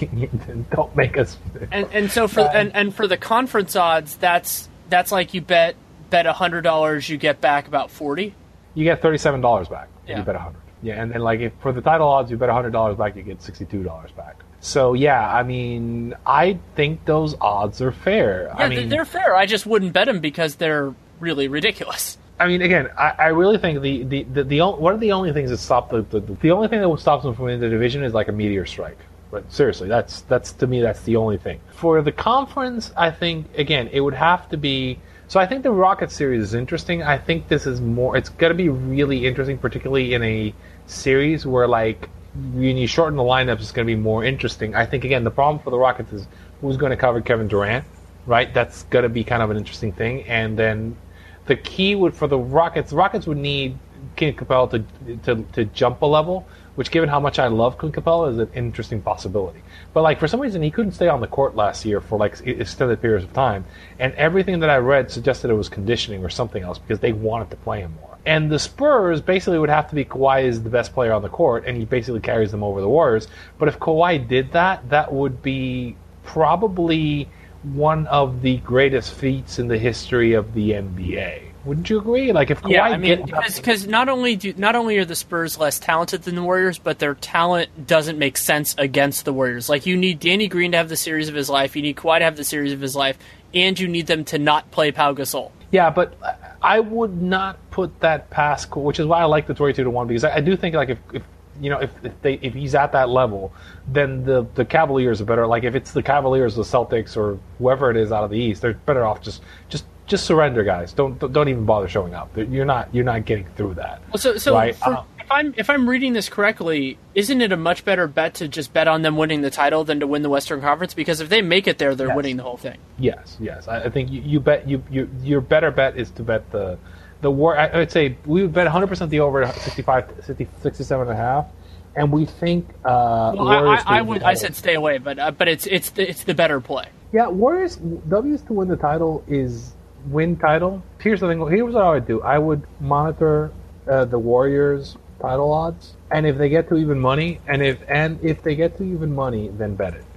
don't make us. And and so for and, and for the conference odds, that's that's like you bet bet a hundred dollars, you get back about forty. You get thirty seven dollars back. If yeah. You bet a hundred. Yeah, and then like if for the title odds, you bet a hundred dollars back, you get sixty two dollars back. So, yeah, I mean, I think those odds are fair. Yeah, I mean, they're fair. I just wouldn't bet them because they're really ridiculous. I mean, again, I, I really think the, the, the, the one of the only things that stop the, the the only thing that would stop them from winning the division is like a meteor strike. But seriously, that's that's to me that's the only thing. For the conference, I think again it would have to be. So I think the Rockets series is interesting. I think this is more. It's going to be really interesting, particularly in a series where like. When you shorten the lineups, it's going to be more interesting. I think, again, the problem for the Rockets is who's going to cover Kevin Durant, right? That's going to be kind of an interesting thing. And then the key would for the Rockets, the Rockets would need Clint Capella to, to to jump a level, which, given how much I love Clint Capella, is an interesting possibility. But, like, for some reason, he couldn't stay on the court last year for, like, extended periods of time. And everything that I read suggested it was conditioning or something else because they wanted to play him more. And the Spurs basically would have to be Kawhi is the best player on the court, and he basically carries them over the Warriors. But if Kawhi did that, that would be probably one of the greatest feats in the history of the N B A. Wouldn't you agree? Like if Kawhi yeah, I mean, get, because not only do not only are the Spurs less talented than the Warriors, but their talent doesn't make sense against the Warriors. Like you need Danny Green to have the series of his life, you need Kawhi to have the series of his life, and you need them to not play Pau Gasol. Yeah, but I would not put that past, which is why I like the twenty-two to one because I, I do think like if, if you know if if, they, if he's at that level, then the the Cavaliers are better. Like if it's the Cavaliers, the Celtics, or whoever it is out of the East, they're better off just just. Just surrender, guys. Don't don't even bother showing up. You're not you're not getting through that. Well, so so right? for, um, if I'm if I'm reading this correctly, isn't it a much better bet to just bet on them winning the title than to win the Western Conference? Because if they make it there, they're yes. winning the whole thing. Yes, yes. I, I think you, you bet you, you your better bet is to bet the the war. I would say we would bet one hundred percent the over sixty-five, sixty, sixty-seven and a half, and we think. Uh, well, I, I, I would I said stay away, but uh, but it's it's the, it's the better play. Yeah, Warriors W's to win the title is. Win title. Here's the thing. Here's what I would do. I would monitor uh, the Warriors title odds, and if they get to even money, and if and if they get to even money, then bet it,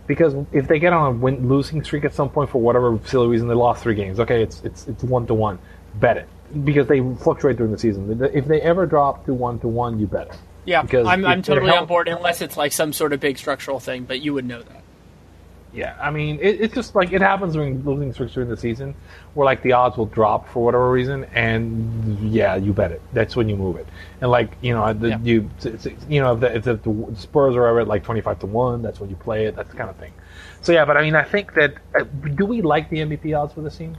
because if they get on a win, losing streak at some point for whatever silly reason, they lost three games. Okay, it's it's it's one to one. Bet it because they fluctuate during the season. If they ever drop to one to one, you bet it. Yeah, because I'm I'm totally help- on board unless it's like some sort of big structural thing, but you would know that. Yeah, I mean, it, it's just like it happens during losing streaks during the season, where like the odds will drop for whatever reason, and yeah, you bet it. That's when you move it. And like you know, the, Yeah. you it's, it's- you know, if the, if the, the Spurs are ever at like twenty-five to one, that's when you play it. That's the kind of thing. So yeah, but I mean, I think that uh, do we like the M V P odds for this team?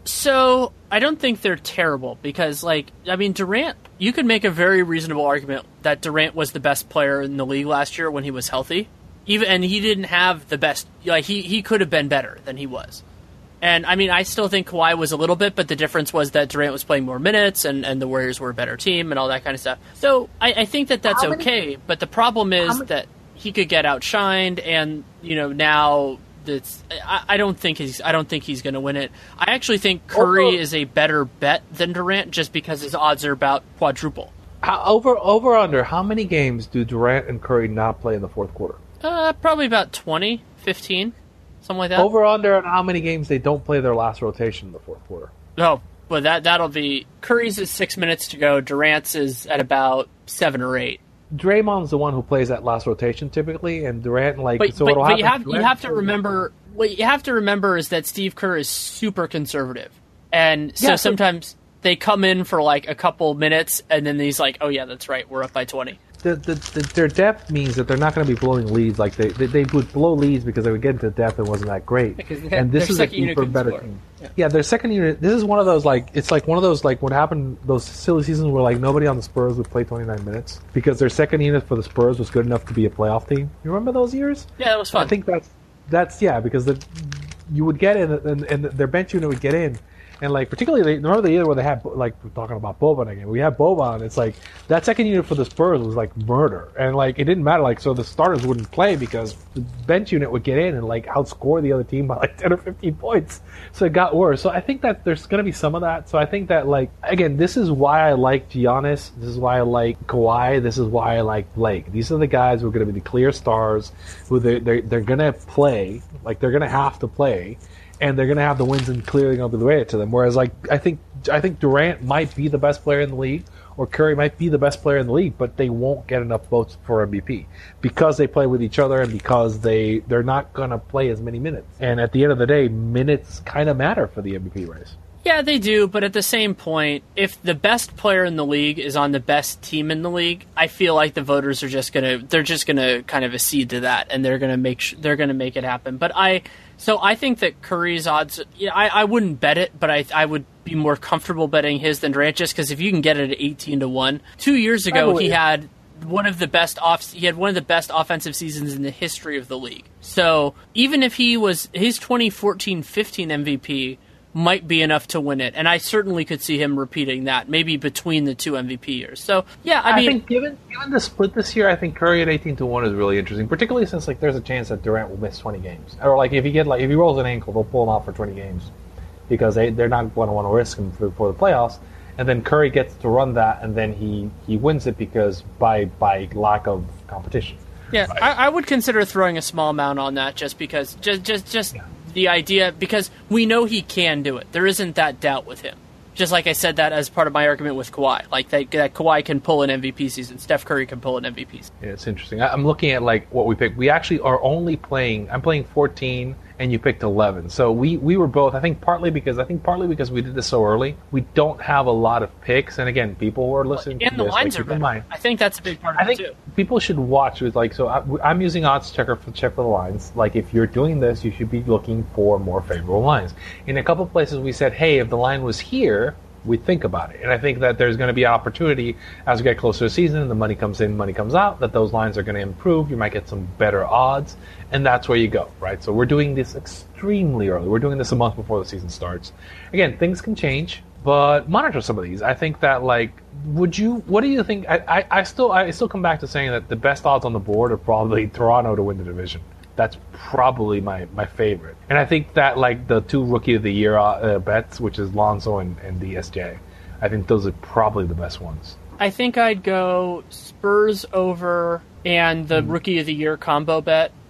So I don't think they're terrible because, like, I mean, Durant. You could make a very reasonable argument that Durant was the best player in the league last year when he was healthy. Even and he didn't have the best. Like he, he could have been better than he was. And I mean, I still think Kawhi was a little bit, but the difference was that Durant was playing more minutes, and, and the Warriors were a better team, and all that kind of stuff. So I, I think that that's How many- okay. But the problem is How many- that he could get outshined, and you know now that's. I, I don't think he's. I don't think he's going to win it. I actually think Curry Over- is a better bet than Durant, just because his odds are about quadruple. How, over over under how many games do Durant and Curry not play in the fourth quarter? Uh, probably about twenty, fifteen, something like that. Over under on how many games they don't play their last rotation in the fourth quarter? Oh, but that that'll be Curry's is six minutes to go. Durant's is at about seven or eight. Draymond's the one who plays that last rotation typically, and Durant like But, so. but, what'll but you happen- have you have to remember what you have to remember is that Steve Kerr is super conservative, and so Yeah, so- sometimes they come in for like a couple minutes, and then he's like, "Oh yeah, that's right, we're up by twenty." The, the, the, their depth means that they're not going to be blowing leads like they, they they would blow leads because they would get into depth and wasn't that great. Because they- And this their is a second unit deeper, couldn't better score. team. Yeah. Yeah. their second unit. This is one of those like it's like one of those like what happened those silly seasons where like nobody on the Spurs would play twenty-nine minutes because their second unit for the Spurs was good enough to be a playoff team. You remember those years? Yeah, that was fun. I think that's that's yeah because the you would get in and, and their bench unit would get in. And like particularly, they, remember the year where they had like we're talking about Boban again. We had Boban. It's like that second unit for the Spurs was like murder, and like it didn't matter. Like so, the starters wouldn't play because the bench unit would get in and like outscore the other team by like ten or fifteen points. So it got worse. So I think that there's going to be some of that. So I think that like again, this is why I like Giannis. This is why I like Kawhi. This is why I like Blake. These are the guys who are going to be the clear stars, who they they're, they're going to play. Like they're going to have to play. And they're going to have the wins and clearly going to be the way to them. Whereas, like, I think I think Durant might be the best player in the league, or Curry might be the best player in the league, but they won't get enough votes for M V P because they play with each other and because they they're not going to play as many minutes. And at the end of the day, minutes kind of matter for the M V P race. Yeah, they do, but at the same point, if the best player in the league is on the best team in the league, I feel like the voters are just gonna they're just gonna kind of accede to that, and they're gonna make sh- they're gonna make it happen. But I so I think that Curry's odds, yeah, I, I wouldn't bet it, but I I would be more comfortable betting his than Durant just because if you can get it at eighteen to one, two years ago Probably. he had one of the best off he had one of the best offensive seasons in the history of the league. So even if he was his twenty fourteen fifteen M V P might be enough to win it, and I certainly could see him repeating that, maybe between the two M V P years. So, yeah, I, I, mean, think given given the split this year, I think Curry at eighteen to one is really interesting, particularly since like there's a chance that Durant will miss twenty games, or like if he get like if he rolls an ankle, they'll pull him out for twenty games because they they're not going to want to risk him for, for the playoffs. And then Curry gets to run that, and then he, he wins it because by by lack of competition. yeah, I, I would consider throwing a small amount on that just because, just just just Yeah. the idea, because we know he can do it. There isn't that doubt with him. Just like I said that as part of my argument with Kawhi, like that, that Kawhi can pull an M V P season, Steph Curry can pull an M V P season. Yeah, it's interesting. I, I'm looking at like what we picked. We actually are only playing. I'm playing fourteen, and you picked eleven. So we, we were both. I think partly because I think partly because we did this so early. We don't have a lot of picks. And again, people who are listening And to the this, lines like, are keep in better. mind. I think that's a big part of I it think too. people should watch with like so. I, I'm using odds checker for check for the lines. Like if you're doing this, you should be looking for more favorable lines. In a couple places, we said, hey, if the line was here, we'd think about it. And I think that there's going to be an opportunity as we get closer to the season, and the money comes in, money comes out, that those lines are going to improve. You might get some better odds, and that's where you go, right? So we're doing this extremely early. We're doing this a month before the season starts. Again, things can change, but monitor some of these. I think that like. Would you? What do you think? I, I, I still I still come back to saying that the best odds on the board are probably Toronto to win the division. That's probably my, my favorite. And I think that like the two Rookie of the Year uh, bets, which is Lonzo and, and D S J, I think those are probably the best ones. I think I'd go Spurs over and the Rookie of the Year combo bet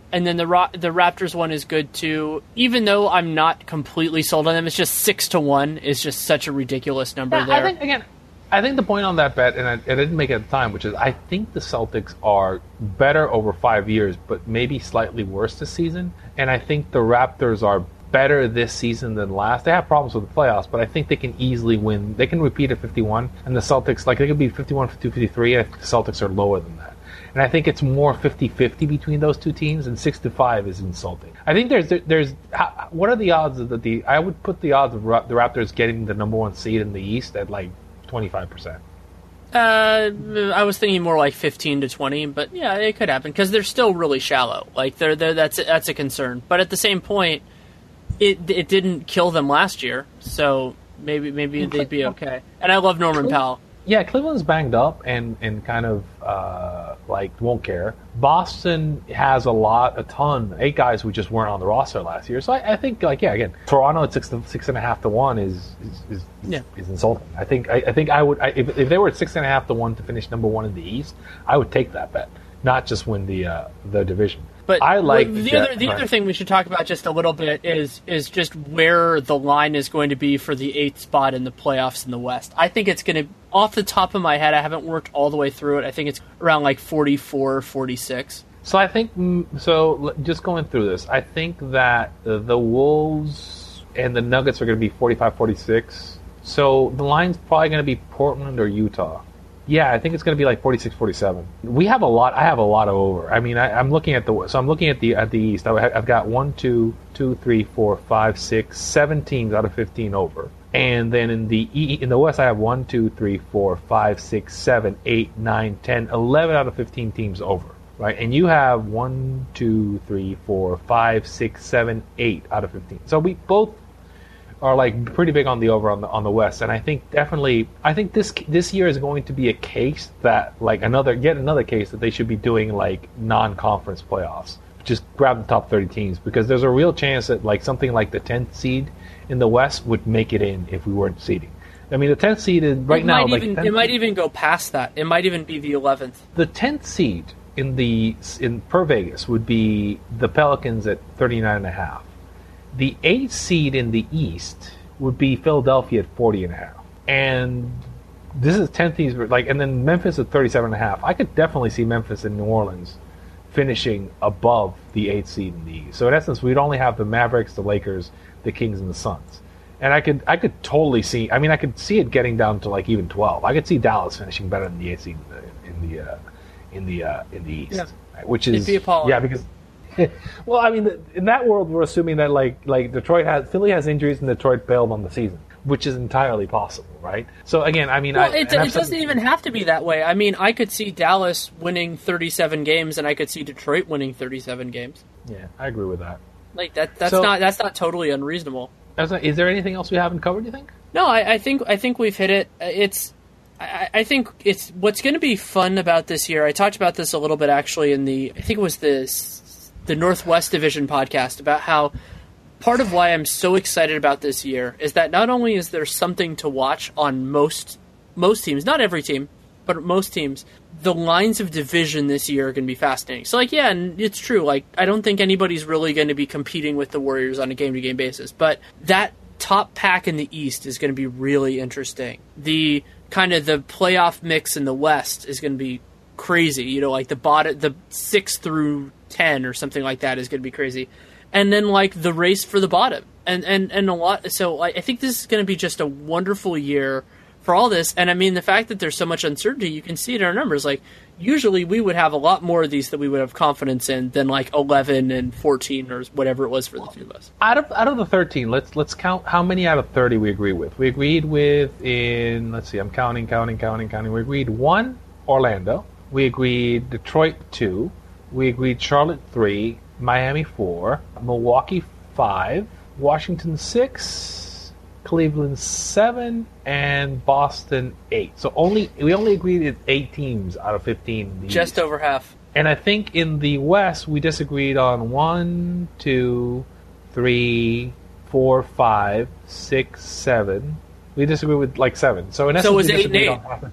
And then the Ra- the Raptors one is good too. Even though I'm not completely sold on them, it's just six to one is just such a ridiculous number yeah, there. I think again, I think the point on that bet, and I, I didn't make it at the time, which is I think the Celtics are better over five years, but maybe slightly worse this season. And I think the Raptors are better this season than last. They have problems with the playoffs, but I think they can easily win. They can repeat at fifty-one, and the Celtics, like they could be fifty-one, fifty-two, fifty-three. I think the Celtics are lower than that. And I think it's more fifty-fifty between those two teams, and six to five is insulting. I think there's there's what are the odds of the I would put the odds of the Raptors getting the number one seed in the East at like twenty-five percent. Uh, I was thinking more like fifteen to twenty, but yeah, it could happen because they're still really shallow. Like they're, they're that's that's a concern. But at the same point, it it didn't kill them last year, so maybe maybe they'd be okay. And I love Norman Powell. Yeah, Cleveland's banged up and, and kind of uh, like won't care. Boston has a lot, a ton, eight guys who just weren't on the roster last year. So I, I think, like, yeah, again, Toronto at six to, six and a half to one is is is, yeah. is insulting. I think I, I think I would I, if if they were at six and a half to one to finish number one in the East, I would take that bet, not just win the uh, the division. But I like the, the, other the right. other thing we should talk about just a little bit is is just where the line is going to be for the eighth spot in the playoffs in the West. I think it's going to, off the top of my head, I haven't worked all the way through it. I think it's around like forty-four, forty-six. So I think, so just going through this, I think that the Wolves and the Nuggets are going to be forty-five, forty-six. So the line's probably going to be Portland or Utah. Yeah, I think it's going to be like forty-six, forty-seven. We have a lot. I have a lot of over. I mean, I, I'm looking at the. So I'm looking at the at the East. I, I've got one, two, two, three, four, five, six, seven teams out of fifteen over. And then in the E, in the West, I have one, two, three, four, five, six, seven, eight, nine, ten, eleven out of fifteen teams over. Right, and you have one, two, three, four, five, six, seven, eight out of fifteen. So we both are like pretty big on the over on the on the West, and I think definitely I think this this year is going to be a case that like another yet another case that they should be doing like non-conference playoffs. Just grab the top thirty teams because there's a real chance that like something like the tenth seed in the West would make it in if we weren't seeding. I mean, the tenth seed is right it now. Might like even, it might even go past that. It might even be the eleventh. The tenth seed in the in per Vegas would be the Pelicans at thirty-nine and a half. The eighth seed in the East would be Philadelphia at forty and a half. And this is tenth seed, like, and then Memphis at thirty-seven and a half. I could definitely see Memphis and New Orleans finishing above the eighth seed in the East. So in essence, we'd only have the Mavericks, the Lakers, the Kings, and the Suns. And I could, I could totally see. I mean, I could see it getting down to like even twelve. I could see Dallas finishing better than the eighth seed in the, in the, uh, in the, uh, in the East, yeah. right? Which is It'd be appalling. Yeah, because. Well, I mean, in that world, we're assuming that like like Detroit has Philly has injuries and Detroit bailed on the season, which is entirely possible, right? So again, I mean, well, I, it, it doesn't even have to be that way. I mean, I could see Dallas winning thirty-seven games, and I could see Detroit winning thirty-seven games. Yeah, I agree with that. Like that, that's So- not that's not totally unreasonable. Is there anything else we haven't covered? Do you think? No, I, I think I think we've hit it. It's I, I think it's what's going to be fun about this year. I talked about this a little bit actually in the I think it was the the Northwest Division podcast about how part of why I'm so excited about this year is that not only is there something to watch on most most teams, not every team, but most teams, the lines of division this year are going to be fascinating. So, like, yeah, and it's true. Like, I don't think anybody's really going to be competing with the Warriors on a game-to-game basis, but that top pack in the East is going to be really interesting. The kind of the playoff mix in the West is going to be crazy. You know, like the bottom, the six through ten or something like that is going to be crazy. And then like the race for the bottom and, and, and a lot. So I think this is going to be just a wonderful year for all this. And I mean, the fact that there's so much uncertainty, you can see it in our numbers. Like usually we would have a lot more of these that we would have confidence in than like eleven and fourteen or whatever it was for the two of us. Out of out of the thirteen, let's let's count how many out of thirty we agree with. We agreed with in let's see, I'm counting, counting, counting, counting. We agreed one, Orlando. We agreed Detroit two. We agreed Charlotte three, Miami four, Milwaukee five, Washington six, Cleveland seven, and Boston eight. So only we only agreed at eight teams out of fifteen. In the Just East. over half. And I think in the West we disagreed on one, two, three, four, five, six, seven. We disagreed with like seven. So in essence, So it was we eight and disagreed eight. on half the teams.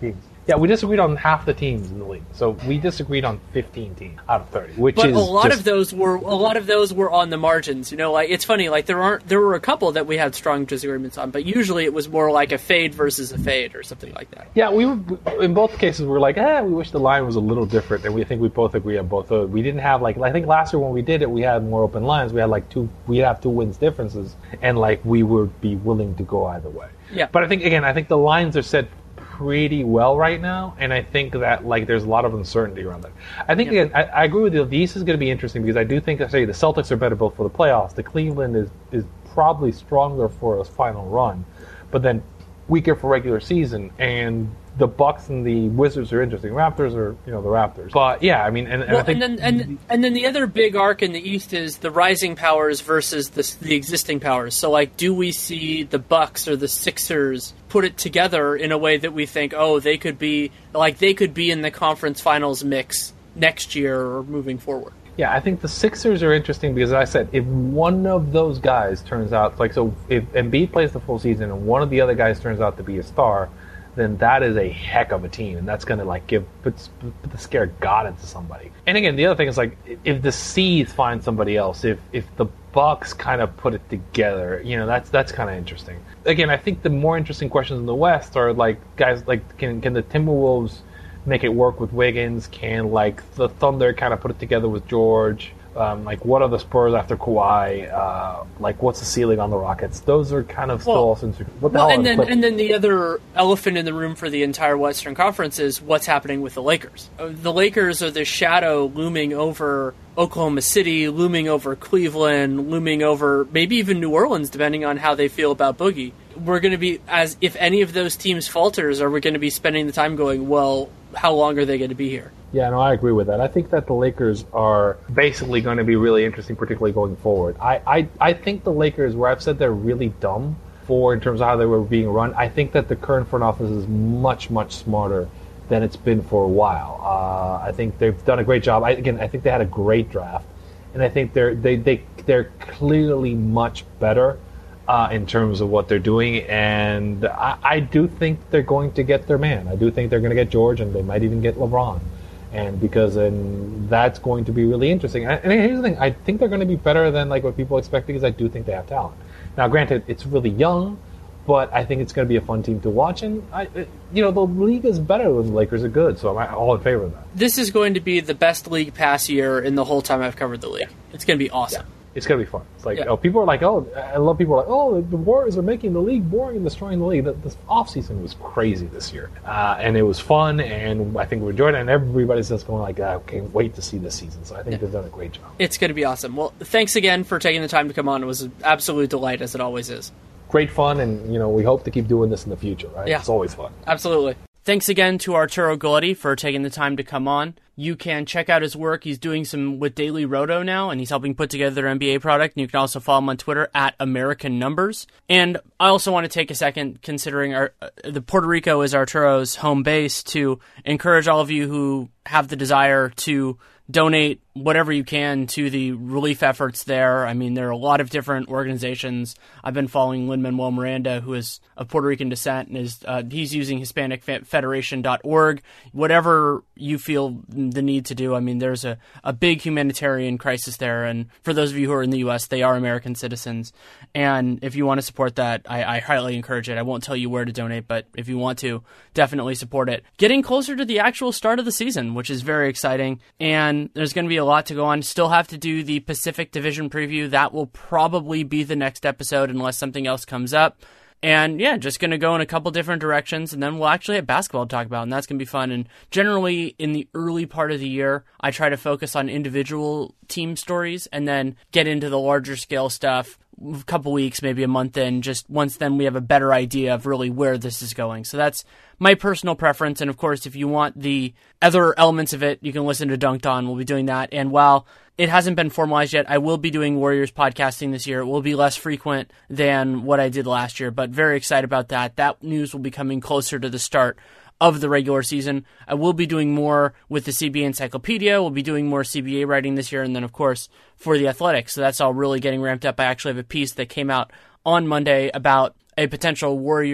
Yeah, we disagreed on half the teams in the league. So we disagreed on fifteen teams out of thirty, which but is a lot just... of those were a lot of those were on the margins. You know, like it's funny. Like there aren't there were a couple that we had strong disagreements on, but usually it was more like a fade versus a fade or something like that. Yeah, we were in both cases. We were like, eh, we wish the line was a little different, and we think we both agree on both. Of, we didn't have like I think last year when we did it, we had more open lines. We had like two, we have two wins differences, and like we would be willing to go either way. Yeah, but I think again, I think the lines are set pretty well right now, and I think that like there's a lot of uncertainty around that. I think yep. again, I, I agree with you. The East is going to be interesting because I do think I say the Celtics are better built for the playoffs. The Cleveland is is probably stronger for a final run, but then weaker for regular season. And the Bucks and the Wizards are interesting. Raptors are you know the Raptors. But yeah, I mean, and, and well, I think and then and and then the other big arc in the East is the rising powers versus the the existing powers. So like, do we see the Bucks or the Sixers put it together in a way that we think, oh, they could be like they could be in the conference finals mix next year or moving forward? Yeah, I think the Sixers are interesting because, as I said, if one of those guys turns out like so, if Embiid plays the full season and one of the other guys turns out to be a star, then that is a heck of a team, and that's going to like give put, put the scare of God into somebody. And again, the other thing is like if the Seas find somebody else, if if the Bucks kind of put it together, you know, that's that's kind of interesting. Again, I think the more interesting questions in the West are like guys like can can the Timberwolves make it work with Wiggins? Can like the Thunder kind of put it together with George? Um, like what are the Spurs after Kawhi? Uh, like what's the ceiling on the Rockets? Those are kind of still well, also what the well, hell and then the and then the other elephant in the room for the entire Western Conference is what's happening with the Lakers. The Lakers are the shadow looming over Oklahoma City, looming over Cleveland, looming over maybe even New Orleans, depending on how they feel about Boogie. We're going to be, as if any of those teams falters, are we going to be spending the time going, well, how long are they going to be here? Yeah, no, I agree with that. I think that the Lakers are basically going to be really interesting, particularly going forward. I, I, I think the Lakers, where I've said they're really dumb for in terms of how they were being run, I think that the current front office is much, much smarter than it's been for a while. Uh, I think they've done a great job. I, again, I think they had a great draft, and I think they're they they they're clearly much better uh, in terms of what they're doing. And I, I do think they're going to get their man. I do think they're going to get George, and they might even get LeBron. And because and that's going to be really interesting. And, and here's the thing: I think they're going to be better than like what people expect because I do think they have talent. Now, granted, it's really young. But I think it's going to be a fun team to watch, and I, you know, the league is better when the Lakers are good, so I'm all in favor of that. This is going to be the best league pass year in the whole time I've covered the league. It's going to be awesome. Yeah. It's going to be fun. It's like, yeah. oh, people are like, oh, I love people are like, oh, the Warriors are making the league boring and destroying the league. The, the offseason was crazy this year, uh, and it was fun, and I think we enjoyed it, and everybody's just going like, I can't wait to see this season. So I think yeah. they've done a great job. It's going to be awesome. Well, thanks again for taking the time to come on. It was an absolute delight, as it always is. Great fun, and you know we hope to keep doing this in the future, right? Yeah. It's always fun. Absolutely. Thanks again to Arturo Galletti for taking the time to come on. You can check out his work. He's doing some with Daily Roto now, and he's helping put together their N B A product. And you can also follow him on Twitter at American Numbers. And I also want to take a second, considering our, uh, the Puerto Rico is Arturo's home base, to encourage all of you who have the desire to donate whatever you can to the relief efforts there. I mean, there are a lot of different organizations. I've been following Lin-Manuel Miranda, who is of Puerto Rican descent, and is uh, he's using Hispanic Federation dot org. Whatever you feel the need to do. I mean, there's a, a big humanitarian crisis there, and for those of you who are in the U S, they are American citizens. And if you want to support that, I, I highly encourage it. I won't tell you where to donate, but if you want to, definitely support it. Getting closer to the actual start of the season, which is very exciting, and there's going to be a lot to go on. Still have to do the Pacific Division preview. That will probably be the next episode unless something else comes up. And yeah, just going to go in a couple different directions, and then we'll actually have basketball to talk about, and that's going to be fun. And generally, in the early part of the year, I try to focus on individual team stories and then get into the larger scale stuff a couple weeks, maybe a month in, just once then we have a better idea of really where this is going. So that's my personal preference. And of course, if you want the other elements of it, you can listen to Dunked On. We'll be doing that. And while it hasn't been formalized yet, I will be doing Warriors podcasting this year. It will be less frequent than what I did last year, but very excited about that. That news will be coming closer to the start of the regular season. I will be doing more with the C B A Encyclopedia. We'll be doing more C B A writing this year, and then, of course, for the Athletics. So that's all really getting ramped up. I actually have a piece that came out on Monday about a potential Warriors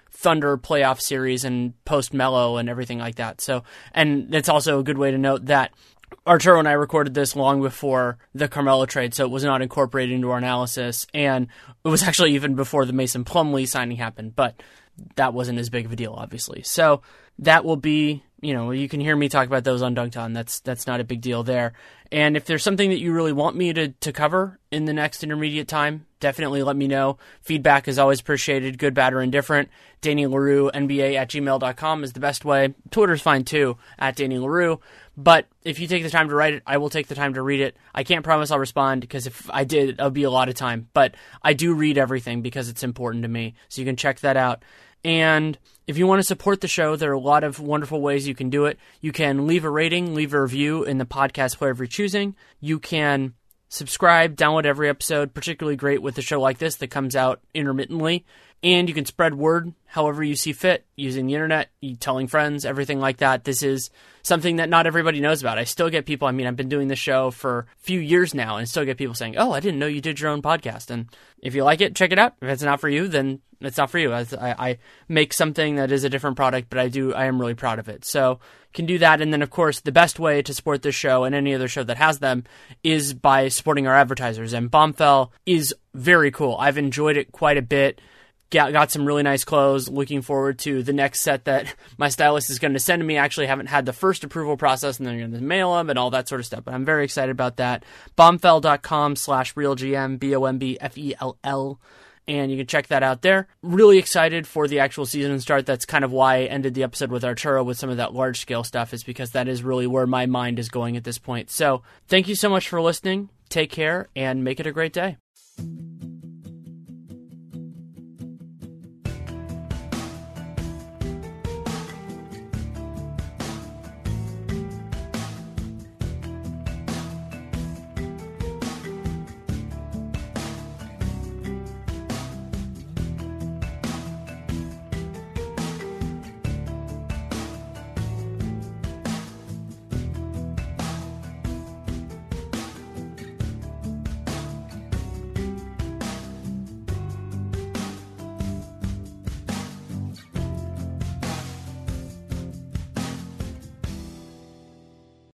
Thunder playoff series and post-Melo and everything like that. So, and it's also a good way to note that Arturo and I recorded this long before the Carmelo trade, so it was not incorporated into our analysis, and it was actually even before the Mason Plumlee signing happened, but that wasn't as big of a deal, obviously. So that will be, you know, you can hear me talk about those on Dunked On. That's that's not a big deal there. And if there's something that you really want me to, to cover in the next intermediate time, definitely let me know. Feedback is always appreciated, good, bad, or indifferent. Danny Leroux, N B A at gmail dot com is the best way. Twitter's fine too, at Danny Leroux. But if you take the time to write it, I will take the time to read it. I can't promise I'll respond, because if I did, it'll be a lot of time. But I do read everything because it's important to me. So you can check that out. And if you want to support the show, there are a lot of wonderful ways you can do it. You can leave a rating, leave a review in the podcast player of your choosing. You can subscribe, download every episode, particularly great with a show like this that comes out intermittently. And you can spread word however you see fit, using the internet, telling friends, everything like that. This is something that not everybody knows about. I still get people, I mean, I've been doing this show for a few years now, and still get people saying, oh, I didn't know you did your own podcast. And if you like it, check it out. If it's not for you, then it's not for you. I, I make something that is a different product, but I do, I am really proud of it. So can do that. And then, of course, the best way to support this show and any other show that has them is by supporting our advertisers. And Bombfell is very cool. I've enjoyed it quite a bit. Got, got some really nice clothes. Looking forward to the next set that my stylist is going to send to me. I actually haven't had the first approval process, and then you're going to mail them and all that sort of stuff. But I'm very excited about that. Bombfell.com slash RealGM, B O M B F E L L. And you can check that out there. Really excited for the actual season start. That's kind of why I ended the episode with Arturo with some of that large-scale stuff, is because that is really where my mind is going at this point. So thank you so much for listening. Take care, and make it a great day.